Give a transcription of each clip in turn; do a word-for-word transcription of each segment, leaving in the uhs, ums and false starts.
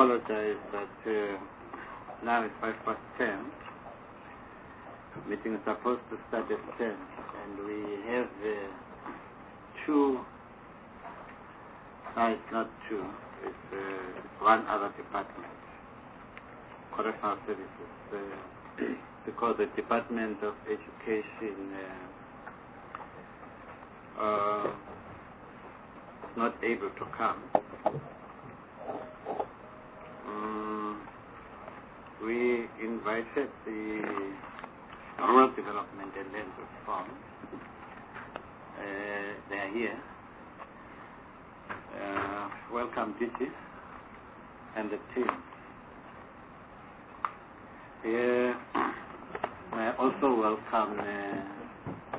apologize that uh, now it's five past ten. Meeting is supposed to start at ten, and we have uh, two. No, it's not two. It's uh, one other department, correctional services, uh, because the Department of Education uh, uh, is not able to come. Um, we invited the Rural Development and Land Reform. Uh, they are here. Uh, welcome, Gigi, and the team. Here, I also welcome uh,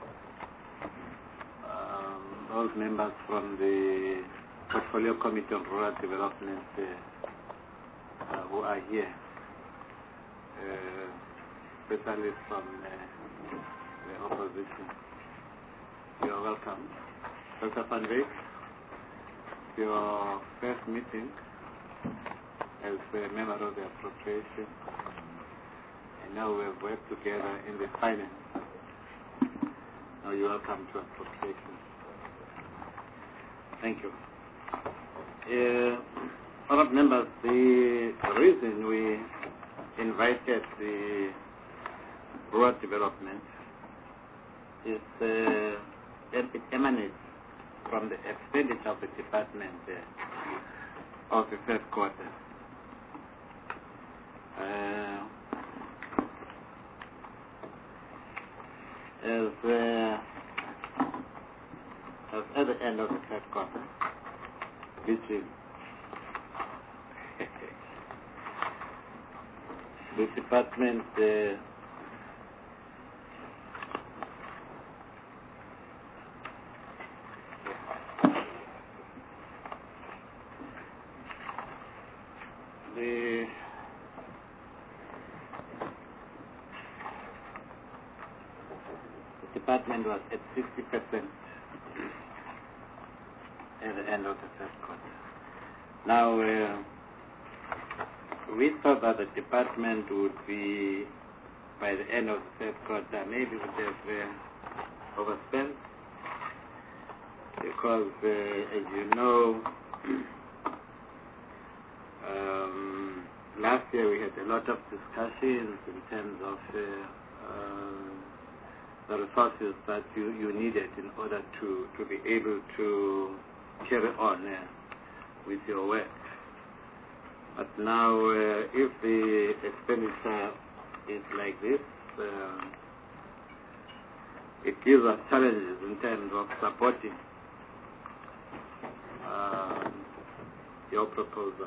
um, those members from the Portfolio Committee on Rural Development uh, uh, who are here, uh, especially from uh, the opposition. You are welcome. Doctor Van Wyk, your first meeting as a member of the appropriation, and now we have worked together in the finance. Now you're welcome to appropriation. Thank you. Uh, Honourable members, the reason we invited the rural development is uh, it emanates from the expenditure of the department uh, of the first quarter. Uh, as, uh, as at the end of the third quarter, which is the department uh, the department was at sixty percent at the end of the first quarter. Now, uh, we thought that the department would be, by the end of the first quarter, maybe would have uh, overspent, because, uh, as you know, um, last year we had a lot of discussions in terms of uh, uh, the resources that you, you needed in order to, to be able to carry on uh, with your work. But now, uh, if the expenditure is like this, uh, it gives us challenges in terms of supporting uh, your proposal.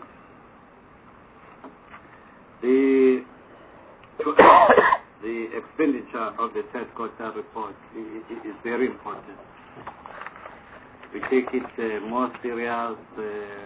The the expenditure of the third quarter report is, is very important. We take it uh, more serious. Uh,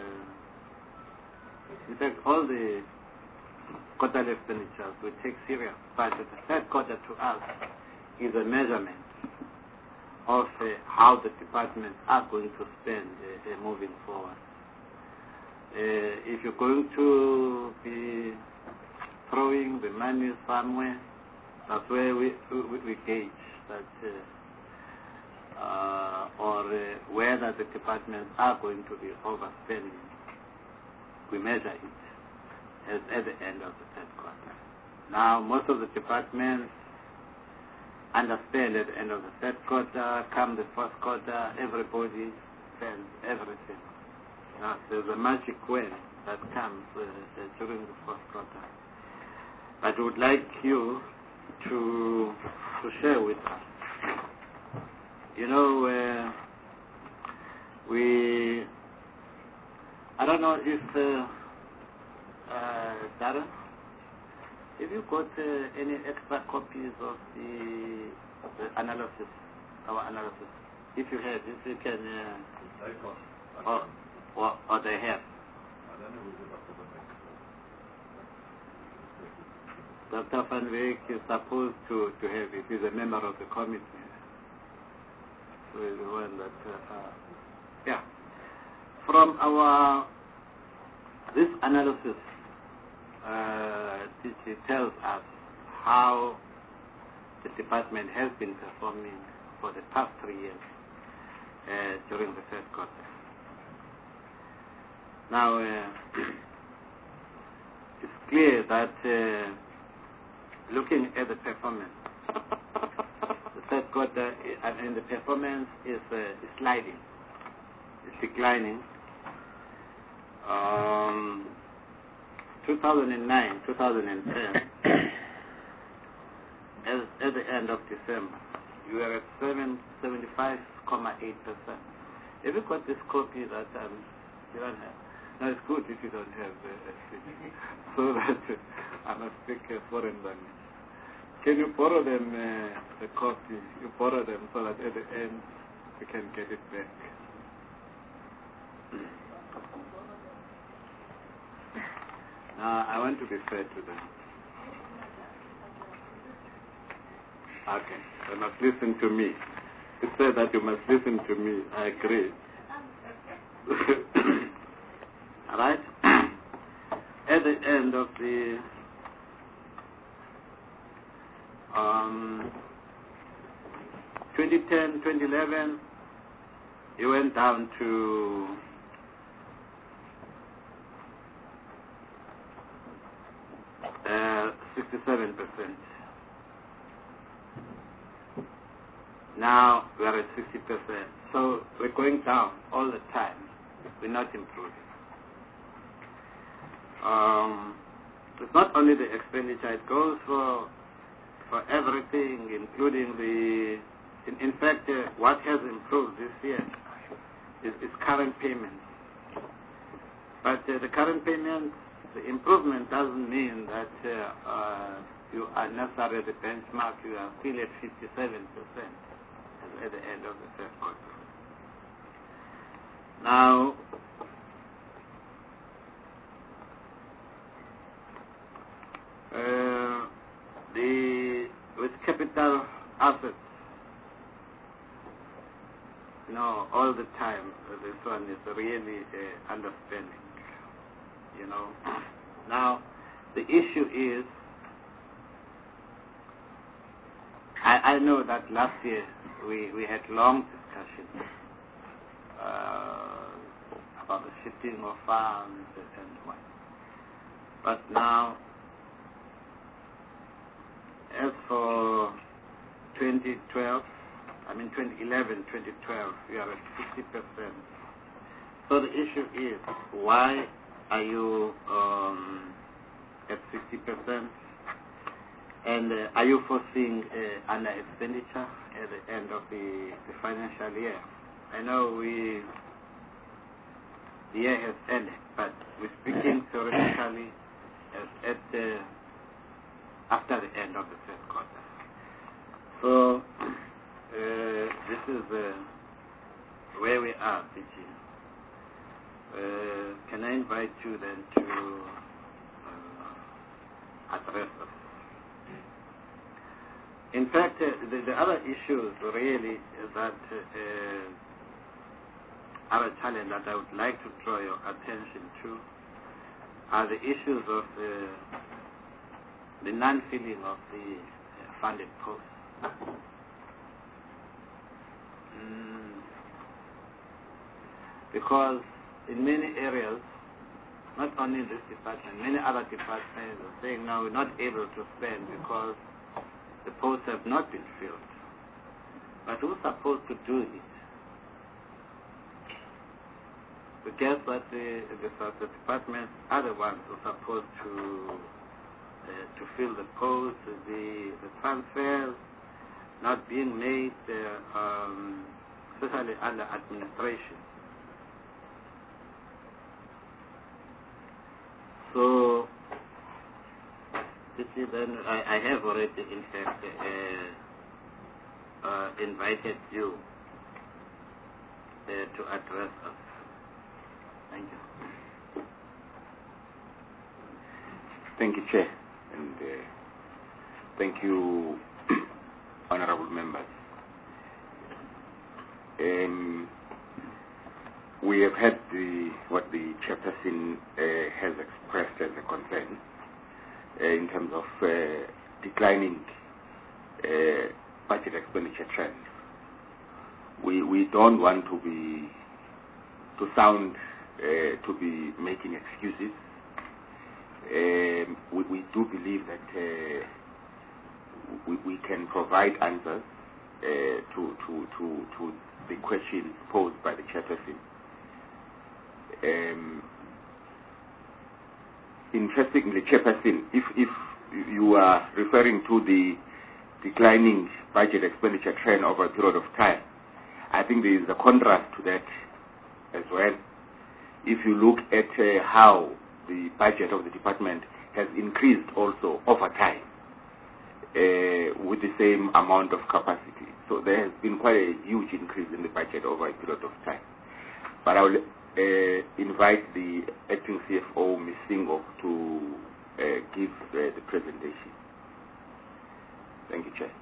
in fact, all the quarterly expenditures we take serious. But the third quarter to us is a measurement of uh, how the departments are going to spend uh, uh, moving forward. Uh, if you're going to be throwing the money somewhere, that's where we, we, we gauge that, uh, uh, or uh, whether the departments are going to be overspending. We measure it as at the end of the third quarter. Now, most of the departments understand at the end of the third quarter, come the fourth quarter, everybody spends everything. Now, there's a magic word that comes uh, uh, during the fourth quarter. But I would like you to to share with us. You know, uh, we, I don't know if, uh, uh, Darren, have you got uh, any extra copies of the, the analysis, our analysis? If you have, if you can, uh, or, or, or they have. Doctor Van Wyk is supposed to, to have it. He's a member of the committee. So he's the one that, uh, uh, yeah. From our this analysis uh, it tells us how the department has been performing for the past three years uh, during the first quarter. Now, uh, it's clear that uh, looking at the performance, the third quarter, I mean, the performance is, uh, is sliding, it's declining. Um, two thousand nine, two thousand ten, as, at the end of December, you were at seventy-five point eight percent. Have you got this copy that um, you don't have? No, it's good if you don't have the uh, so that uh, I must speak a foreign language. Can you borrow them uh, the copy? You borrow them so that at the end we can get it back. Now, I want to be fair to them. Okay, you must listen to me. It said that you must listen to me. I agree. All right? At the end of the um, twenty ten, twenty eleven, you went down to uh, sixty-seven percent. Now we are at sixty percent. So we're going down all the time. We're not improving. Um, it's not only the expenditure, it goes for for everything, including the, in, in fact, uh, what has improved this year is, is current payments. But uh, the current payments, the improvement doesn't mean that uh, uh, you are necessarily the benchmark, you are still at fifty-seven percent at the end of the third quarter. Now, uh, the with capital assets, you know, all the time, uh, this one is really uh, understanding, you know. Now, the issue is, I, I know that last year we, we had long discussions uh, about the shifting of funds and what. But now, as for twenty twelve, I mean twenty eleven, twenty twelve, we are at sixty percent. So the issue is, why are you um, at sixty percent? And uh, are you foreseeing uh, under expenditure at the end of the, the financial year? I know we the year has ended, but we're speaking theoretically at, at the after the end of the third quarter. So uh, this is uh, where we are, P G. Uh, can I invite you then to uh, address us? In fact, uh, the, the other issues really is that uh, other challenge that I would like to draw your attention to are the issues of uh, the non-filling of the uh, funded posts. Mm. Because in many areas, not only in this department, many other departments are saying, no, we're not able to spend because the posts have not been filled. But who's supposed to do it? We guess that the, the, the departments are the ones who are supposed to uh, to fill the posts, the, the transfers not being made, uh, um, especially under administration. So, you see, then I, I have already, in fact, uh, uh, invited you uh, to address us. Thank you. Thank you, Chair, and uh, thank you, honorable members. Um, we have had the what the chairperson uh, has expressed as a concern uh, in terms of uh, declining uh, budget expenditure trends. We we don't want to be to sound uh, to be making excuses. Um, we, we do believe that uh, we, we can provide answers uh, to, to, to, to the questions posed by the chairperson. Um, interestingly, chairperson, if, if you are referring to the declining budget expenditure trend over a period of time, I think there is a contrast to that as well. If you look at uh, how the budget of the department has increased also over time uh, with the same amount of capacity. So there has been quite a huge increase in the budget over a period of time. But I will uh, invite the acting C F O, Miz Singo, to uh, give uh, the presentation. Thank you, Chair.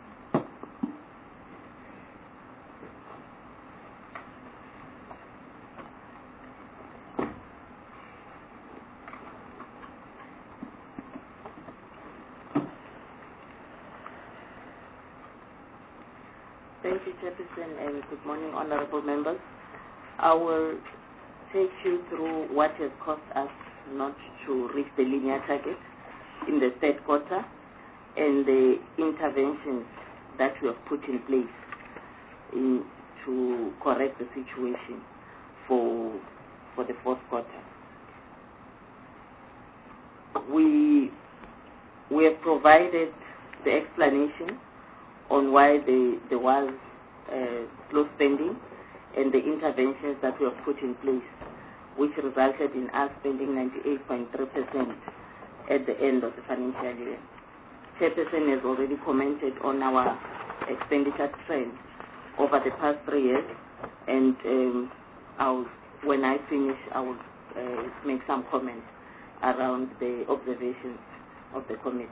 Thank you, Chairperson, and good morning, honorable members. I will take you through what has caused us not to reach the linear target in the third quarter and the interventions that we have put in place in, to correct the situation for, for the fourth quarter. We, we have provided the explanation on why the, there was uh, slow spending and the interventions that we have put in place, which resulted in us spending ninety-eight point three percent at the end of the financial year. Chairperson has already commented on our expenditure trend over the past three years, and um, I'll, when I finish, I will uh, make some comments around the observations of the committee.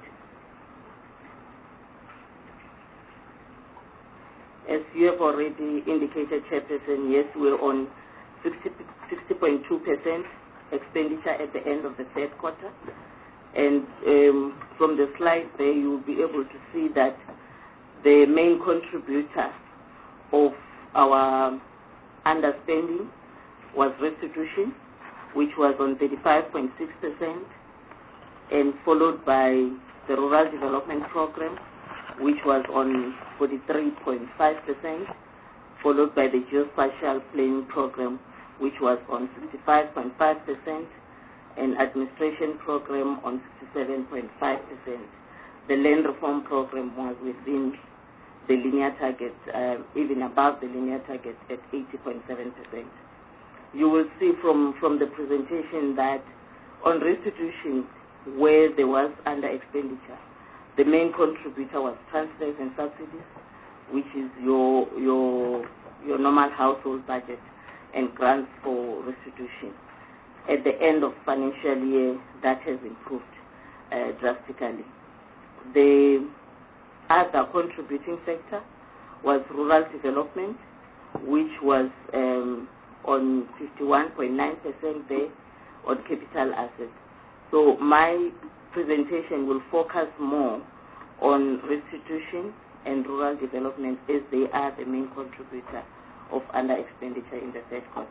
As you have already indicated, Chairperson, yes, we're on sixty point two percent expenditure at the end of the third quarter. And um, from the slide there, you will be able to see that the main contributor of our underspending was restitution, which was on thirty-five point six percent, and followed by the Rural Development Program, which was on forty-three point five percent, followed by the Geospatial Planning Program, which was on sixty-five point five percent, and Administration Program on sixty-seven point five percent. The Land Reform Program was within the linear target, uh, even above the linear target at eighty point seven percent. You will see from, from the presentation that on restitution, where there was under expenditure, the main contributor was transfers and subsidies, which is your, your, your normal household budget, and grants for restitution. At the end of financial year, that has improved uh, drastically. The other contributing sector was rural development, which was um, on fifty-one point nine percent there on capital assets. So my presentation will focus more on restitution and rural development, as they are the main contributor of under expenditure in the third quarter.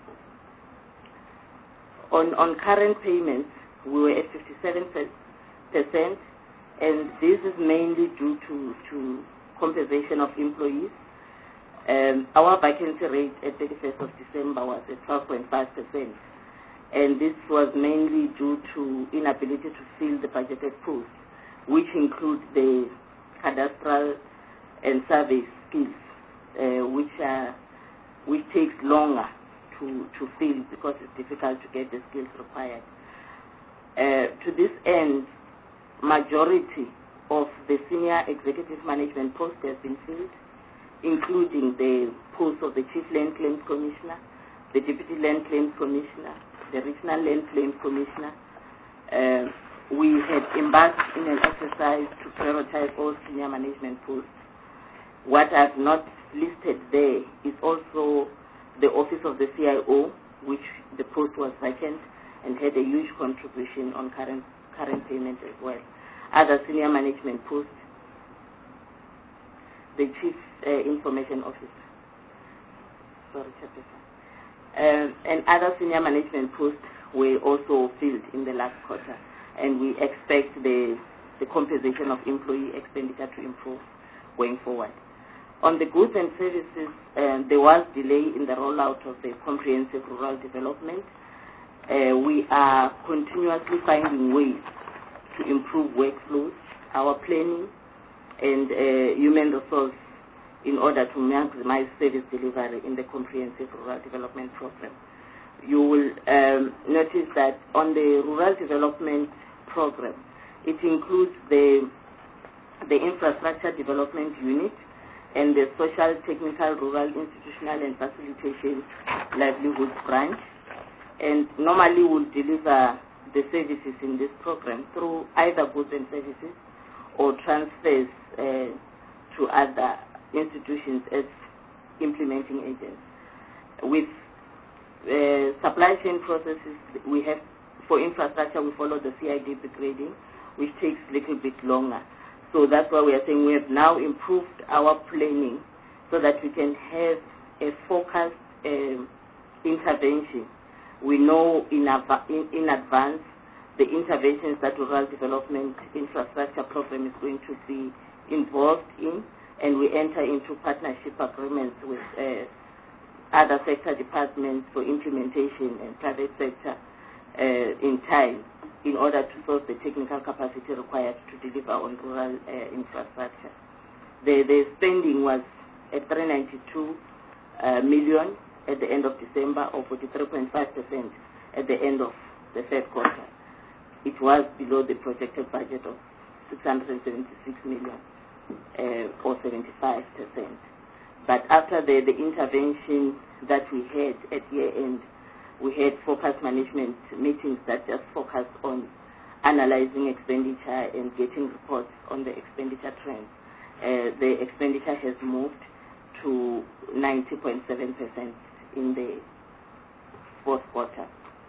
On, on current payments, we were at fifty-seven percent, and this is mainly due to, to compensation of employees. Um, our vacancy rate at thirty-first of December was at twelve point five percent, and this was mainly due to inability to fill the budgeted posts, which include the cadastral and survey skills, uh, which are which takes longer to, to fill because it's difficult to get the skills required. Uh, to this end, majority of the senior executive management posts has been filled, including the post of the Chief Land Claims Commissioner, the Deputy Land Claims Commissioner, the Regional Land Claims Commissioner. Uh, we had embarked in an exercise to prioritize all senior management posts. What I've not listed there is also the Office of the C I O, which the post was vacant and had a huge contribution on current current payment as well. Other senior management posts, the Chief uh, Information Officer, sorry, Chairperson, um, and other senior management posts were also filled in the last quarter, and we expect the, the compensation of employee expenditure to improve going forward. On the goods and services, uh, there was delay in the rollout of the comprehensive rural development. Uh, we are continuously finding ways to improve workflows, our planning, and uh, human resource in order to maximize service delivery in the comprehensive rural development program. You will um, notice that on the rural development program, it includes the, the infrastructure development unit and the social, technical, rural, institutional, and facilitation livelihoods branch. And normally we'll deliver the services in this program through either goods and services or transfers uh, to other institutions as implementing agents. With uh, supply chain processes, we have, for infrastructure, we follow the C I D B grading, which takes a little bit longer. So that's why we are saying we have now improved our planning so that we can have a focused uh, intervention. We know in, in, in advance the interventions that rural development infrastructure program is going to be involved in, and we enter into partnership agreements with uh, other sector departments for implementation and private sector uh, in time in order to source the technical capacity required to deliver on rural uh, infrastructure. The, the spending was at three hundred ninety-two uh, million at the end of December, or forty-three point five percent at the end of the third quarter. It was below the projected budget of six hundred seventy-six million, uh, or seventy-five percent. But after the, the intervention that we had at year end, we had focus management meetings that just focused on analyzing expenditure and getting reports on the expenditure trend. Uh, the expenditure has moved to ninety point seven percent in the fourth quarter.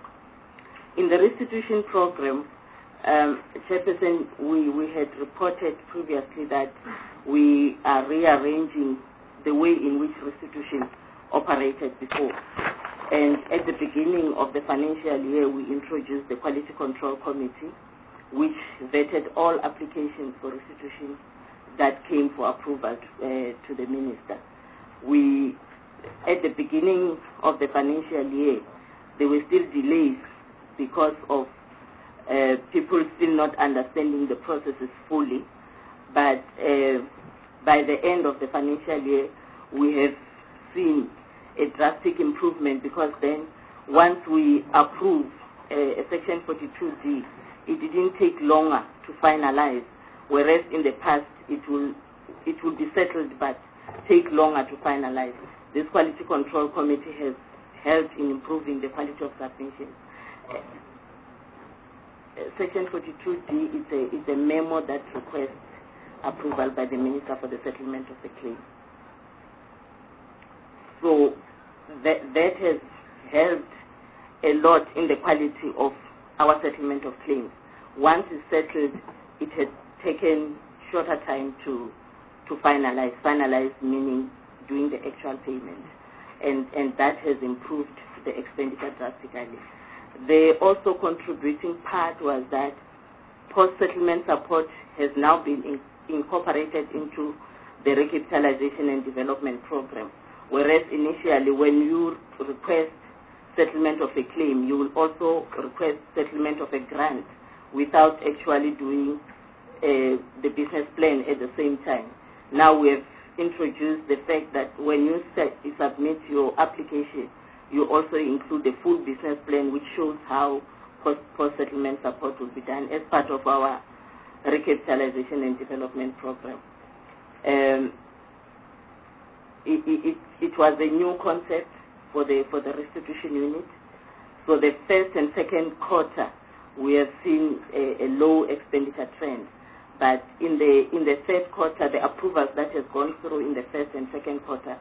In the restitution program, um, Chairperson, we, we had reported previously that we are rearranging the way in which restitution operated before. And at the beginning of the financial year, we introduced the Quality Control Committee, which vetted all applications for restitution that came for approval uh, to the Minister. We, at the beginning of the financial year, there were still delays because of uh, people still not understanding the processes fully. But uh, by the end of the financial year, we have seen a drastic improvement, because then once we approve uh, a Section forty-two D, it didn't take longer to finalize, whereas in the past it will it will be settled but take longer to finalize. This Quality Control Committee has helped in improving the quality of submissions. Uh, Section forty-two D is a, is a memo that requests approval by the Minister for the settlement of the claim. So that, that has helped a lot in the quality of our settlement of claims. Once it's settled, it has taken shorter time to to finalize. Finalize meaning doing the actual payment. And, and that has improved the expenditure drastically. The also contributing part was that post-settlement support has now been in, incorporated into the recapitalization and development program. Whereas initially, when you request settlement of a claim, you will also request settlement of a grant without actually doing uh, the business plan at the same time. Now we have introduced the fact that when you, set, you submit your application, you also include the full business plan, which shows how post, post-settlement support will be done as part of our recapitalization and development program. Um, It, it, it was a new concept for the for the restitution unit. So the first and second quarter, we have seen a, a low expenditure trend. But in the in the third quarter, the approvals that has gone through in the first and second quarter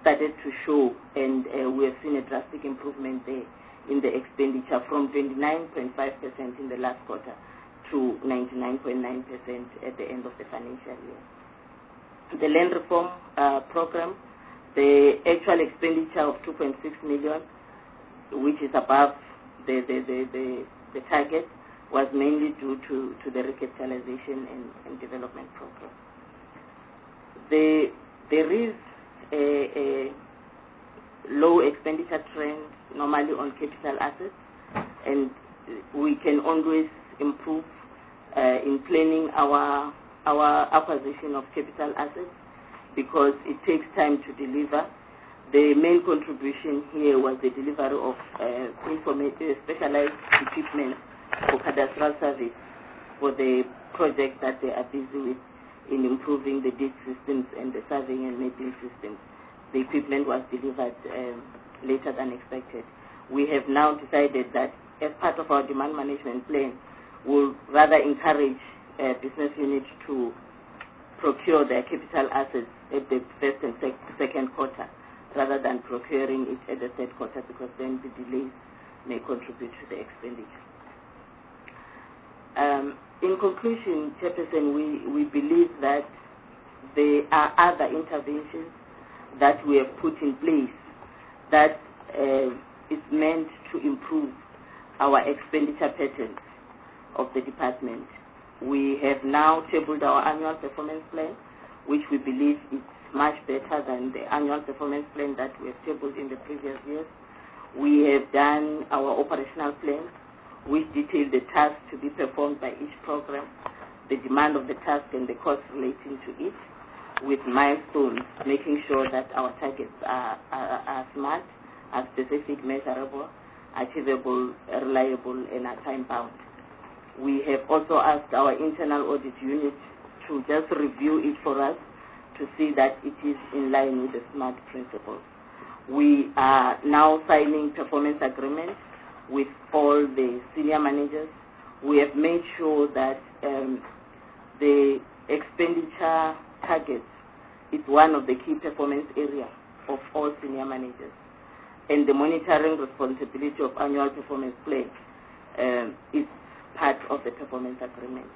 started to show, and uh, we have seen a drastic improvement there in the expenditure from twenty-nine point five percent in the last quarter to ninety-nine point nine percent at the end of the financial year. The land reform uh, program, the actual expenditure of two point six million, which is above the, the, the, the, the target, was mainly due to, to the recapitalization and, and development program. The, there is a, a low expenditure trend normally on capital assets, and we can always improve uh, in planning our our acquisition of capital assets because it takes time to deliver. The main contribution here was the delivery of uh, information, specialized equipment for cadastral service for the project that they are busy with in improving the deed systems and the surveying and mapping systems. The equipment was delivered um, later than expected. We have now decided that as part of our demand management plan, we'll rather encourage uh, business units to procure their capital assets at the first and sec second quarter rather than procuring it at the third quarter, because then the delays may contribute to the expenditure. Um, in conclusion, Chairperson, we, we believe that there are other interventions that we have put in place that uh, is meant to improve our expenditure patterns of the department. We have now tabled our annual performance plan, which we believe is much better than the annual performance plan that we have tabled in the previous years. We have done our operational plans, which detail the tasks to be performed by each program, the demand of the task and the cost relating to it, with milestones, making sure that our targets are, are, are smart, are specific, measurable, achievable, reliable, and are time-bound. We have also asked our internal audit unit to just review it for us to see that it is in line with the SMART principles. We are now signing performance agreements with all the senior managers. We have made sure that um, the expenditure targets is one of the key performance areas of all senior managers. And the monitoring responsibility of annual performance plan um, is part of the performance agreement.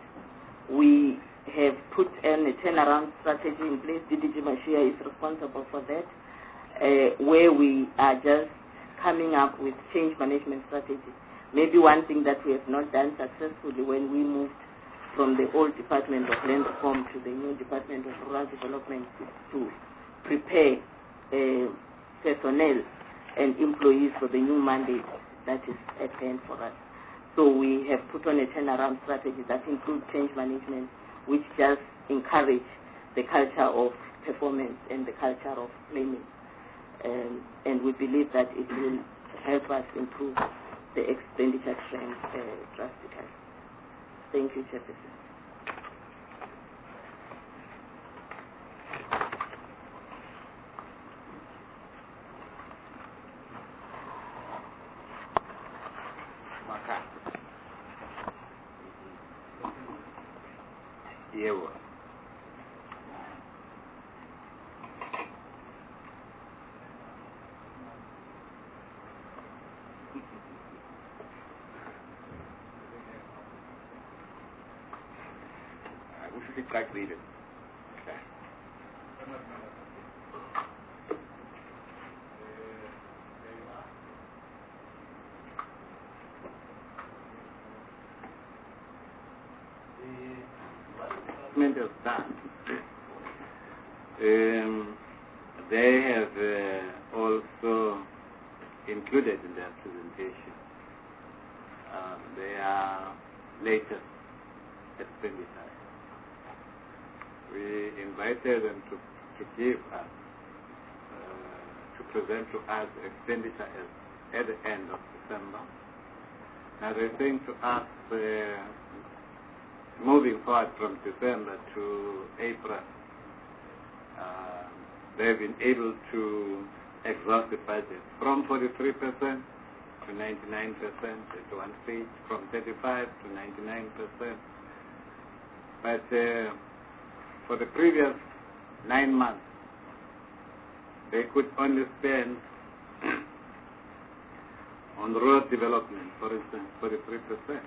We have put in a turnaround strategy in place. D D G Mashia is responsible for that, uh, where we are just coming up with change management strategy. Maybe one thing that we have not done successfully when we moved from the old Department of Land Reform to the new Department of Rural Development is to prepare uh, personnel and employees for the new mandate that is at hand for us. So we have put on a turnaround strategy that includes change management, which just encourage the culture of performance and the culture of planning. Um, and we believe that it will help us improve the expenditure trend uh, drastically. Thank you, Chairperson. Yebo. We should be track reading. Okay. Of that. Um, they have uh, also included in their presentation uh, their latest expenditure. We invited them to, to give us, uh, to present to us expenditure at, at the end of December. Now they're saying to us, uh, moving forward from December to April, uh, they've been able to exhaust the budget from forty-three percent to ninety-nine percent at one stage, from thirty-five to ninety-nine percent. But uh, for the previous nine months, they could only spend on road development, for instance, forty-three percent.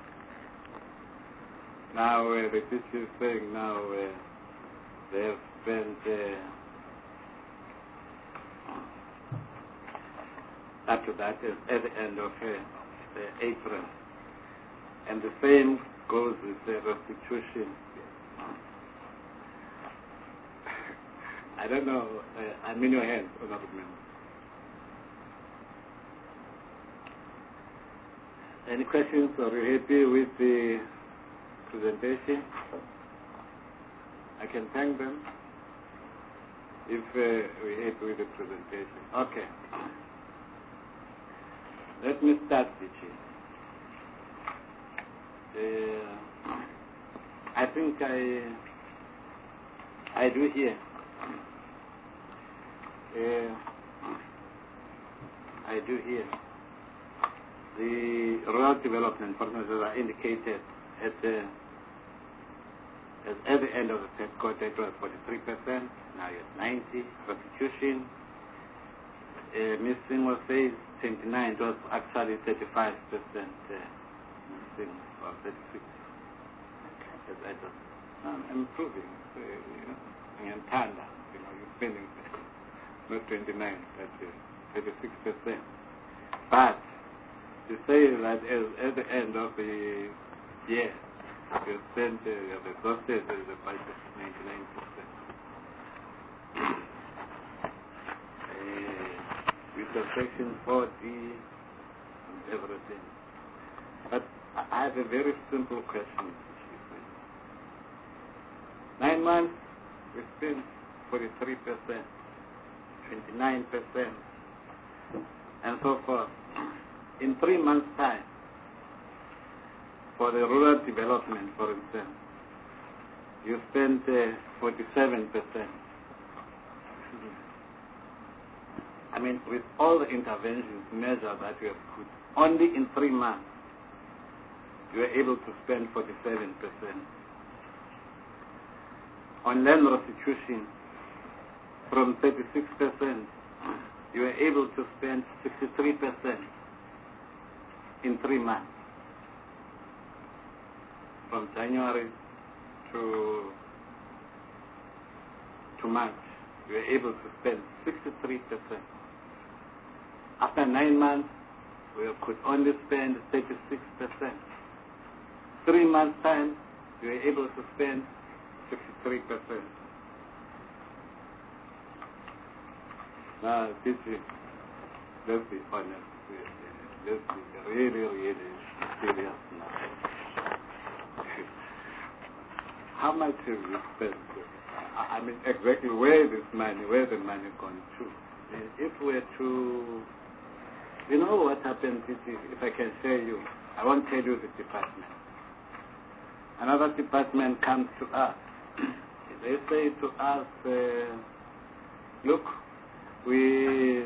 Now, uh, the teacher is saying now uh, they have spent uh, up to that is at the end of uh, uh, April. And the same goes with the restitution. I don't know. Uh, I'm in your hands, Honorable Member. Any questions? Are you happy with the presentation? I can thank them if uh, we're happy with the presentation. Okay. Let me start, Vichy. Uh, I think I I do here. Uh, I do here. The rural development, for instance, as I indicated at the at, at the end of the third quarter, it was forty-three percent. Now it's ninety. Restitution, uh, Miz Singh says twenty-nine. It was actually thirty-five percent. Uh, Missing or thirty-six. As I just, um, I'm improving. Uh, you know, and Tanda, you know, you're spending not twenty-nine, that's thirty-six percent. But to say that as, at the end of the year, you spent, uh, you have exhausted the budget ninety-nine percent. uh, with the section forty and everything. But I have a very simple question. Nine months, we spent forty-three percent, twenty-nine percent, and so forth. In three months' time, for the rural development, for instance, you spent uh, forty-seven percent. I mean, with all the interventions, measures that you have put, only in three months, you were able to spend forty-seven percent. On land restitution, from thirty-six percent, you were able to spend sixty-three percent in three months. From January to, to March, you were able to spend sixty-three percent. After nine months, we could only spend thirty-six percent. Three months' time, we were able to spend sixty-three percent. Now, this is, let's be honest, let's be really, really serious now. How much have you spent? I mean, exactly where this money, where the money gone to? If we're to, you know what happens, if I can share you, I won't tell you the department. Another department comes to us. They say to us, uh, look, we,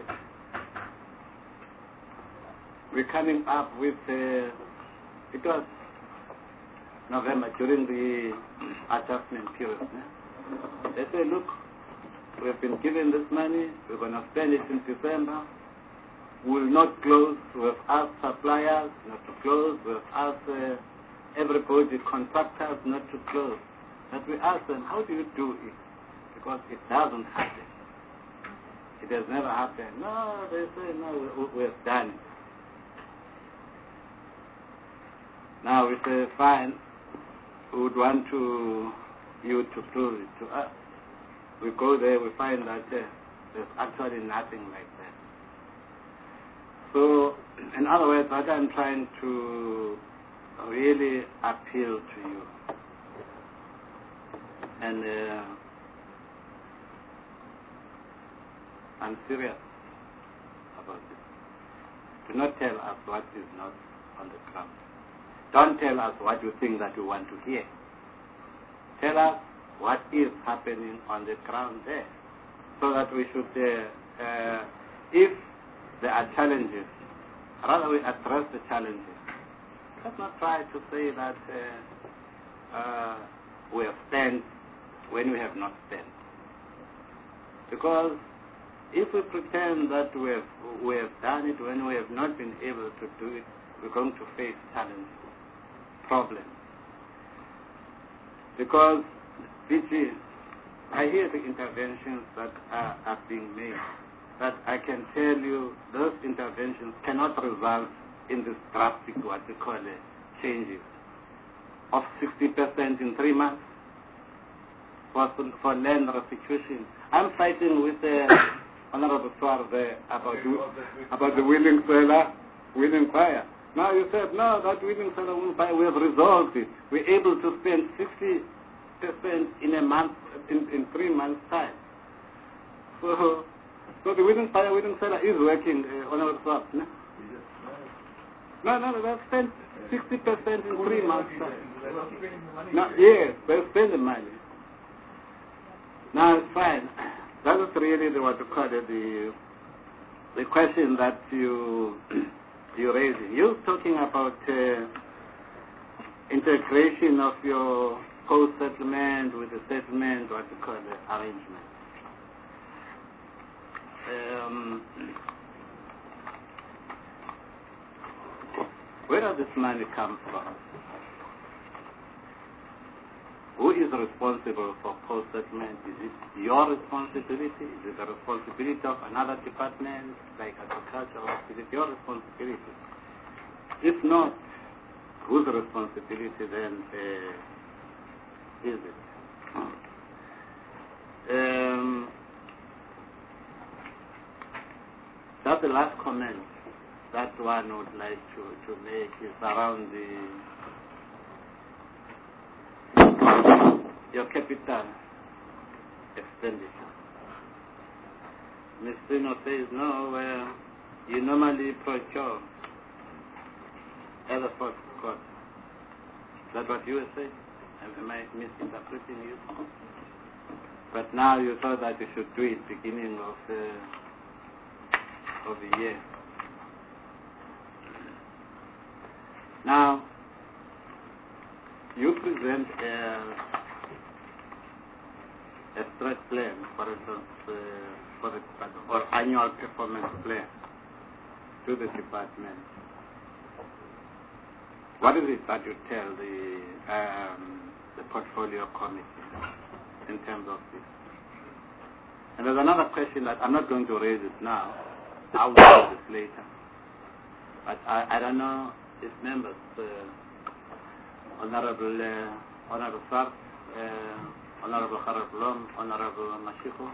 we're coming up with, uh, it was November, during the adjustment period. Yeah? They say, look, we've been given this money, we're going to spend it in December, we'll not close, we've asked suppliers not to close, we've asked uh, everybody, contractors not to close. But we ask them, how do you do it? Because it doesn't happen. It has never happened. No, they say, no, we, we've done it. Now we say, fine, we would want to you to close it to us. We go there, we find that uh, there's actually nothing like that. So, in other words, what I'm trying to really appeal to you, and uh, I'm serious about this. Do not tell us what is not on the ground. Don't tell us what you think that you want to hear. Tell us what is happening on the ground there, so that we should, uh, uh, if there are challenges, rather we address the challenges. Let's not try to say that uh, uh, we have spent when we have not spent. Because if we pretend that we have, we have done it when we have not been able to do it, we're going to face challenges, problems. Because, D G, I hear the interventions that are, are being made, but I can tell you those interventions cannot result in this drastic, what we call it, changes of sixty percent in three months for, for land restitution. I'm fighting with the Honorable Swar there about, about the willing seller, willing buyer. Now you said, no, that willing seller won't buy. We have resolved it. We're able to spend sixty percent in a month, in, in three months' time. So, so the willing buyer, willing seller is working, uh, Honorable Swar. No? No, no, they've spent sixty percent in three months' time. No, yes, they've spent the money. Now it's fine. That is really the, what you call it, the, the question that you, you're raising. You're talking about uh, integration of your post-settlement with the settlement, what you call the arrangement. Um, where does this money come from? Who is responsible for post-settlement? Is it your responsibility? Is it the responsibility of another department, like agriculture? Is it your responsibility? If not, whose responsibility then uh, is it? Um, that's the last comment that one would like to, to make is around the your capital expenditure. Miz Sino says, no, well, you normally procure other first cost. Is that what you were saying? Am I misinterpreting you? But now you thought that you should do it beginning of the, of the year. Now, you present a a stretch plan, for instance, uh, for the or annual performance plan to the department. What is it that you tell the um, the portfolio committee in terms of this? And there's another question that I'm not going to raise it now. I'll raise it later. But I, I don't know if members, uh, Honorable uh, Honorable Sar, uh, Honorable Kharabulom, Honorable Mashiko.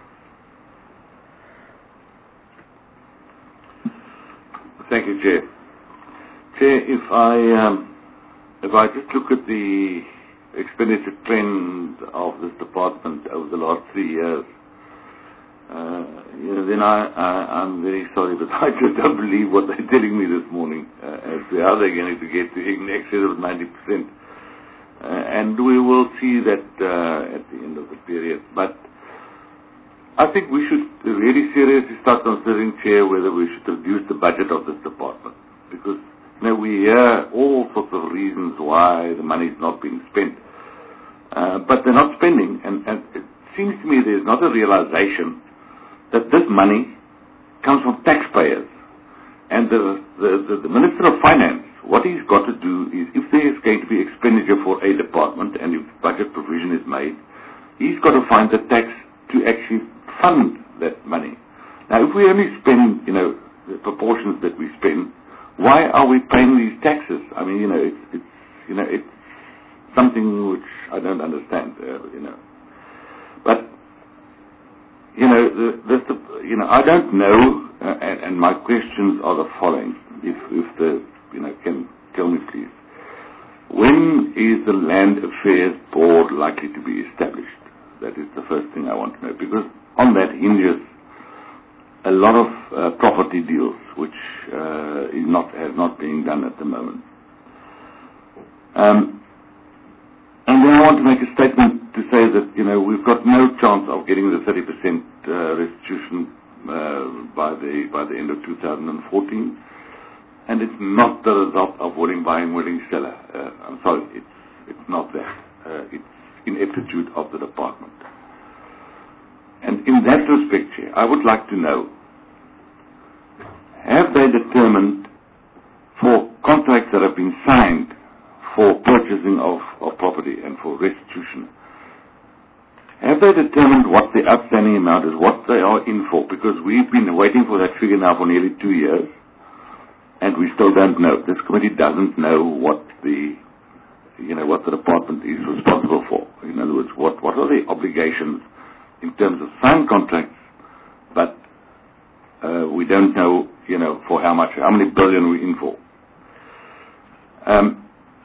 Thank you, Chair. Chair, if I um, if I just look at the expenditure trend of this department over the last three years, uh, you know, then I, I I'm very sorry, but I just don't believe what they're telling me this morning uh, as to how they're going to get to in excess of ninety percent. Uh, and we will see that uh, at the end of the period. But I think we should really seriously start considering, Chair, whether we should reduce the budget of this department. Because, you know, we hear all sorts of reasons why the money is not being spent. Uh, but they're not spending. And, and it seems to me there's not a realization that this money comes from taxpayers. And the, the, the, the Minister of Finance, what he's got to do is, if there is going to be expenditure for a department and if budget provision is made, he's got to find the tax to actually fund that money. Now, if we only spend, you know, the proportions that we spend, why are we paying these taxes? I mean, you know, it's, it's you know, it's something which I don't understand, uh, you know. But, you know, the, this, you know, I don't know, uh, and, and my questions are the following. If, if the you know, can tell me please, when is the Land Affairs Board likely to be established? That is the first thing I want to know, because on that hinges a lot of uh, property deals, which uh, is not has not being done at the moment. Um, and then I want to make a statement to say that, you know, we've got no chance of getting the thirty percent uh, restitution uh, by the by the end of two thousand fourteen. And it's not the result of willing buying, willing seller. Uh, I'm sorry, it's it's not that. Uh, it's ineptitude of the department. And in that respect, Chair, I would like to know, have they determined for contracts that have been signed for purchasing of, of property and for restitution, have they determined what the outstanding amount is, what they are in for? Because we've been waiting for that figure now for nearly two years, and we still don't know. This committee doesn't know what the, you know, what the department is responsible for. In other words, what, what are the obligations in terms of signed contracts, but uh, we don't know, you know, for how much, how many billion we're in for. Um,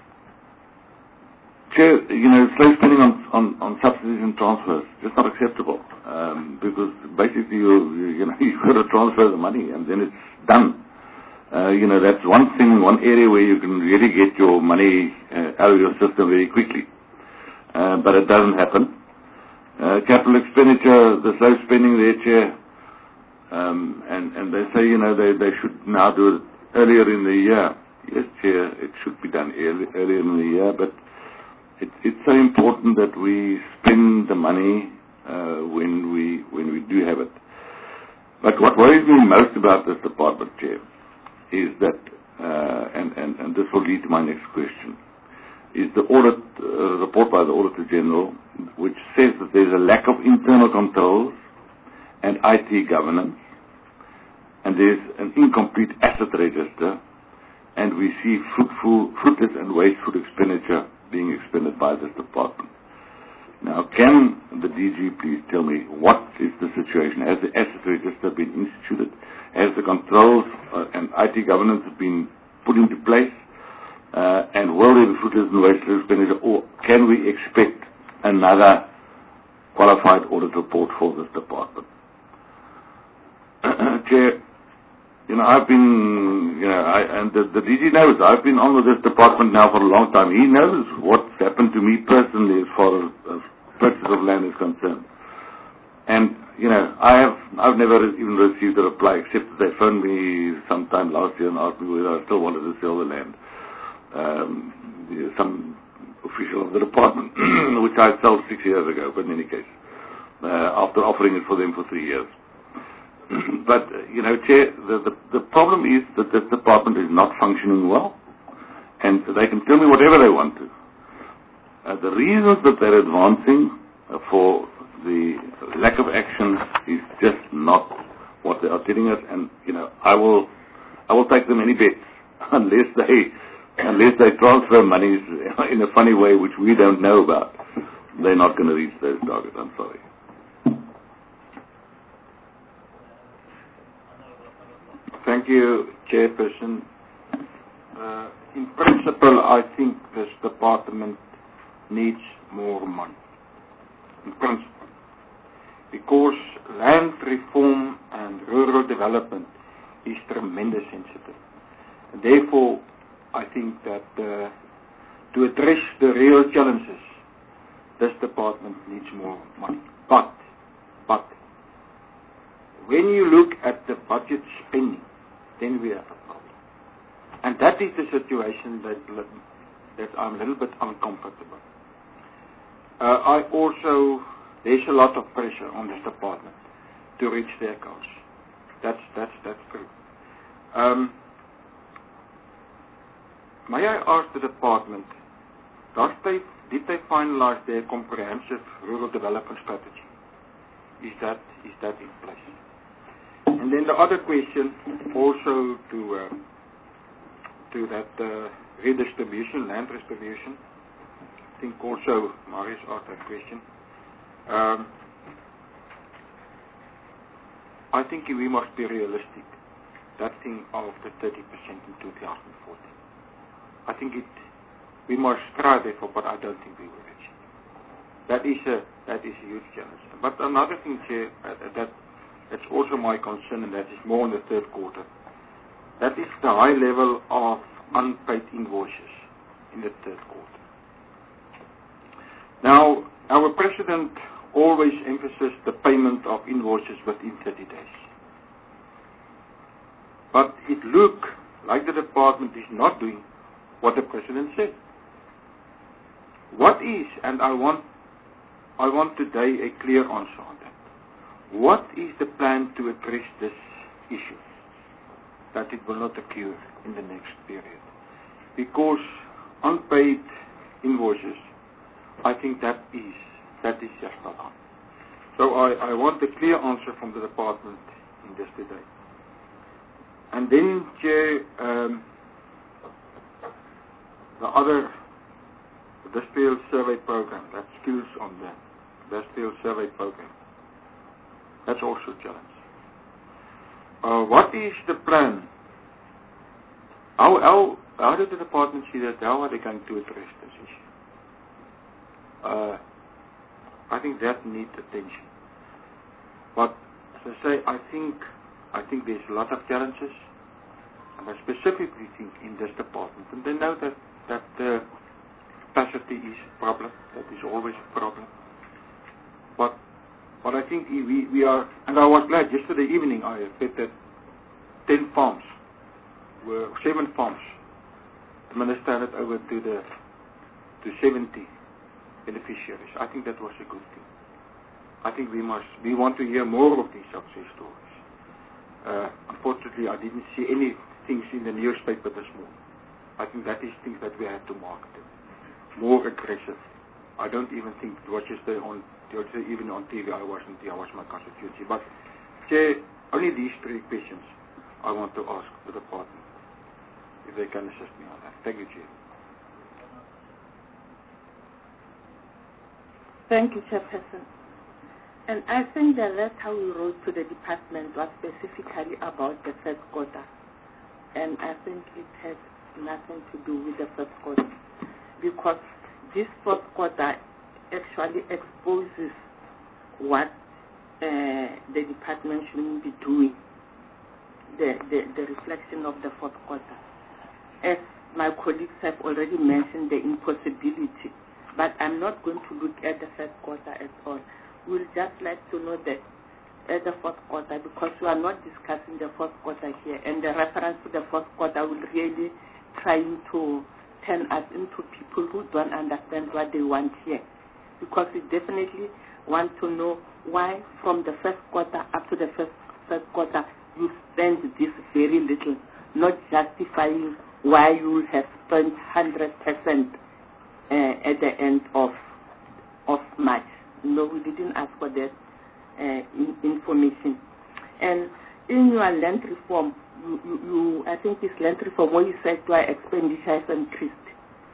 Chair, you know, slow spending on, on, on subsidies and transfers is not acceptable, um, because basically you, you know, you've got to transfer the money and then it's done. Uh, you know, that's one thing, one area where you can really get your money uh, out of your system very quickly. Uh, but it doesn't happen. Uh, capital expenditure, the slow spending there, Chair, um, and, and they say, you know, they, they should now do it earlier in the year. Yes, Chair, it should be done early, earlier in the year, but It, it's so important that we spend the money uh, when we when we do have it. But what worries me most about this department, Chair, is that, uh, and, and, and this will lead to my next question, is the audit uh, report by the Auditor General, which says that there's a lack of internal controls and I T governance, and there's an incomplete asset register, and we see fruitful, fruitless and wasteful expenditure being expended by this department. Now, can the D G please tell me what is the situation? Has the asset register been instituted? Has the controls uh, and I T governance been put into place? Uh, and will there be fruitless and wasteful expenditure, or can we expect another qualified audit report for this department? Chair, You know, I've been, you know, I, and the, the D G knows, I've been on with this department now for a long time. He knows what's happened to me personally as far as, as purchase of land is concerned. And, you know, I have, I've never even received a reply, except that they phoned me sometime last year and asked me whether I still wanted to sell the land. Um, you know, some official of the department, which I sold six years ago, but in any case, uh, after offering it for them for three years. But, you know, Chair, the, the, the problem is that this department is not functioning well, and they can tell me whatever they want to. Uh, the reasons that they're advancing uh, for the lack of action is just not what they are telling us, and, you know, I will, I will take them any bets unless they, unless they transfer monies in a funny way which we don't know about. They're not going to reach those targets. I'm sorry. Thank you, Chairperson. Uh, in principle, I think this department needs more money. In principle. Because land reform and rural development is tremendously sensitive. And therefore, I think that uh, to address the real challenges, this department needs more money. But, but, when you look at the budget spending, then we have a problem. And that is the situation that, that I'm a little bit uncomfortable. Uh, I also, there's a lot of pressure on this department to reach their goals. That's, that's, that's true. Um, may I ask the department, does they, did they finalize their comprehensive rural development strategy? Is that, is that in place? And then the other question, also to uh, to that uh, redistribution, land distribution. I think also Marius asked that question. Um, I think we must be realistic. That thing of the thirty percent in two thousand fourteen. I think it. We must strive for, but I don't think we will reach it. That is a that is a huge challenge. But another thing, Chair, uh, that. That's also my concern, and that is more in the third quarter. That is the high level of unpaid invoices in the third quarter. Now, our President always emphasizes the payment of invoices within thirty days. But it looks like the department is not doing what the President said. What is, and I want, I want today a clear answer on that. what is the plan to address this issue, that it will not occur in the next period? Because unpaid invoices, I think that is, that is just not on. So I, I want a clear answer from the department in this today. And then, Chair, um, the other, the industrial survey program, that skills on the industrial survey program, that's also a challenge. Uh, what is the plan? How, how, how does the department see that? How are they going to address this issue? Uh, I think that needs attention. But as I say, I think I think there's a lot of challenges, and I specifically think in this department. And they know that that uh, capacity is a problem. That is always a problem. But but I think we we are, and I was glad yesterday evening I read that ten farms were seven farms. The minister handed over to the to seventy beneficiaries. I think that was a good thing. I think we must, we want to hear more of these success stories. Uh, unfortunately, I didn't see any things in the newspaper this morning. I think that is things that we have to market it more aggressive. I don't even think it was just on, even on T V. I wasn't there. I was my constituency. But, Chair, only these three questions I want to ask the department, if they can assist me on that. Thank you, Chair. Thank you, Chairperson. And I think the letter we wrote to the department was specifically about the first quarter. And I think it has nothing to do with the first quarter. Because this first quarter actually exposes what uh, the department shouldn't be doing, the, the, the reflection of the fourth quarter. As my colleagues have already mentioned, the impossibility. But I'm not going to look at the first quarter at all. We'll just like to know that at the fourth quarter, because we are not discussing the fourth quarter here, and the reference to the fourth quarter will really trying to turn us into people who don't understand what they want here. Because we definitely want to know why from the first quarter up to the first, first quarter you spend this very little, not justifying why you have spent one hundred percent Uh, at the end of of March. No, we didn't ask for that uh, in, information. And in your land reform, you, you, you, I think this land reform where you said your expenditure has increased,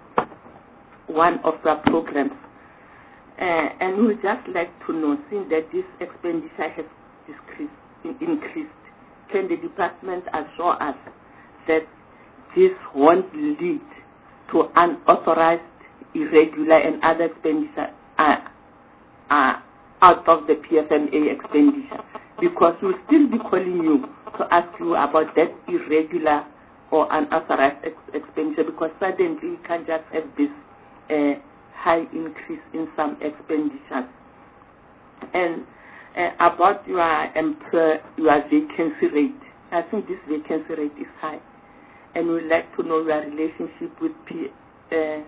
one of the programs. Uh, and we would just like to know, since that this expenditure has decreased, increased, can the department assure us that this won't lead to unauthorized, irregular and other expenditure are, are out of the P F M A expenditure? Because we'll still be calling you to ask you about that irregular or unauthorized ex expenditure, because suddenly you can't just have this uh, high increase in some expenditures. And uh, about your employer, your vacancy rate, I think this vacancy rate is high. And we'd like to know your relationship with P uh,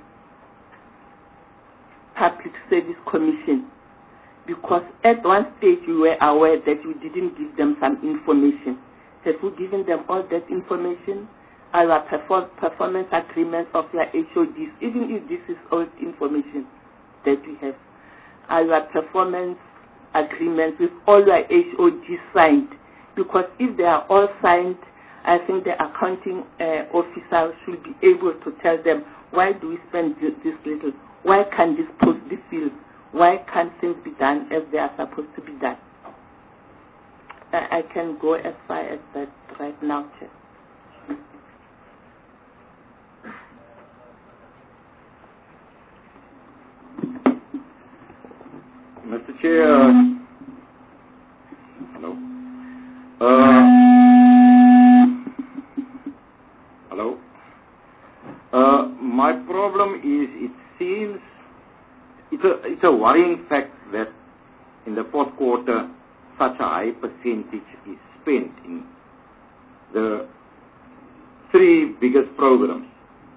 Public Service Commission, because at one stage you were aware that you didn't give them some information. Have you given them all that information? Our perform performance agreements of your H O Ds, even if this is old information that we have, our performance agreements with all your H O Ds signed? Because if they are all signed, I think the accounting uh, officer should be able to tell them, why do we spend this, this little? Why can't this post be filled? Why can't things be done as they are supposed to be done? I, I can go as far as that right now, Chair. Mister Chair, uh, hello. Uh, hello. Uh, my problem is, it seems it's a, it's a worrying fact that in the fourth quarter such a high percentage is spent in the three biggest programs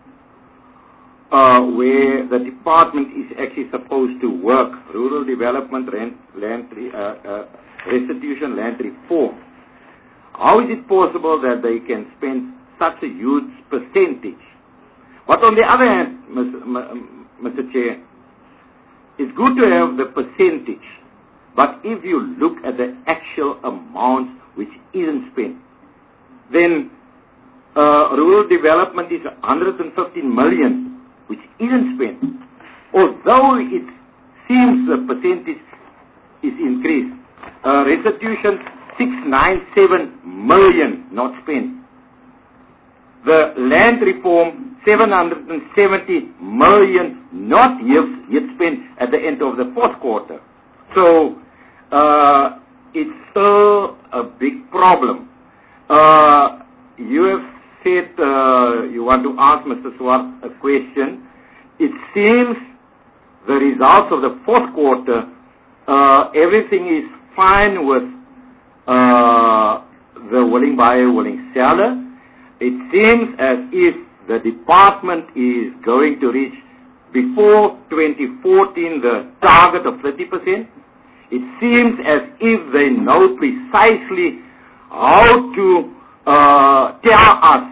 uh, where the department is actually supposed to work: rural development, land, land uh, uh, restitution land reform. How is it possible that they can spend such a huge percentage? But on the other hand, Mister Chair, it's good to have the percentage, but if you look at the actual amount which isn't spent, then uh, rural development is one hundred fifteen million, which isn't spent. Although it seems the percentage is increased, uh, restitution six hundred ninety-seven million not spent. The land reform seven hundred seventy million not yet, yet spent at the end of the fourth quarter. So uh, it's still a big problem. Uh, you have said uh, you want to ask Mister Swart a question. It seems the results of the fourth quarter, uh, everything is fine with uh, the willing buyer, willing seller. It seems as if the department is going to reach before twenty fourteen the target of thirty percent. It seems as if they know precisely how to uh, tell us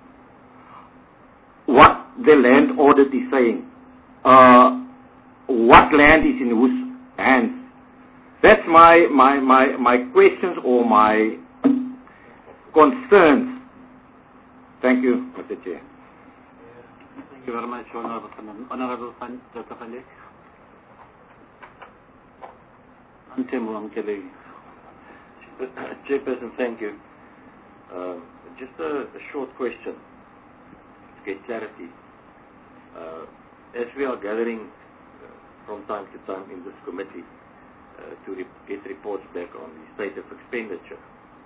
what the land audit is saying, uh, what land is in whose hands. That's my, my, my, my questions or my concerns. Thank you, Mister Chair. Thank you very much, Honorable, Honorable Doctor Van Dijk. Chairperson, thank you. Uh, just a, a short question to get clarity. Uh, as we are gathering uh, from time to time in this committee uh, to re get reports back on the state of expenditure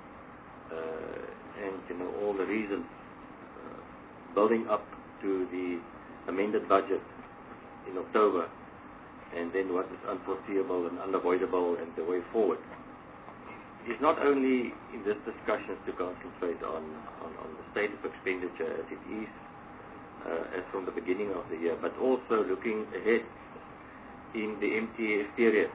uh, and you know all the reasons uh, building up to the amended budget in October, and then what is unforeseeable and unavoidable and the way forward. It is not only in this discussions to concentrate on, on, on the state of expenditure as it is uh, as from the beginning of the year, but also looking ahead in the M T A period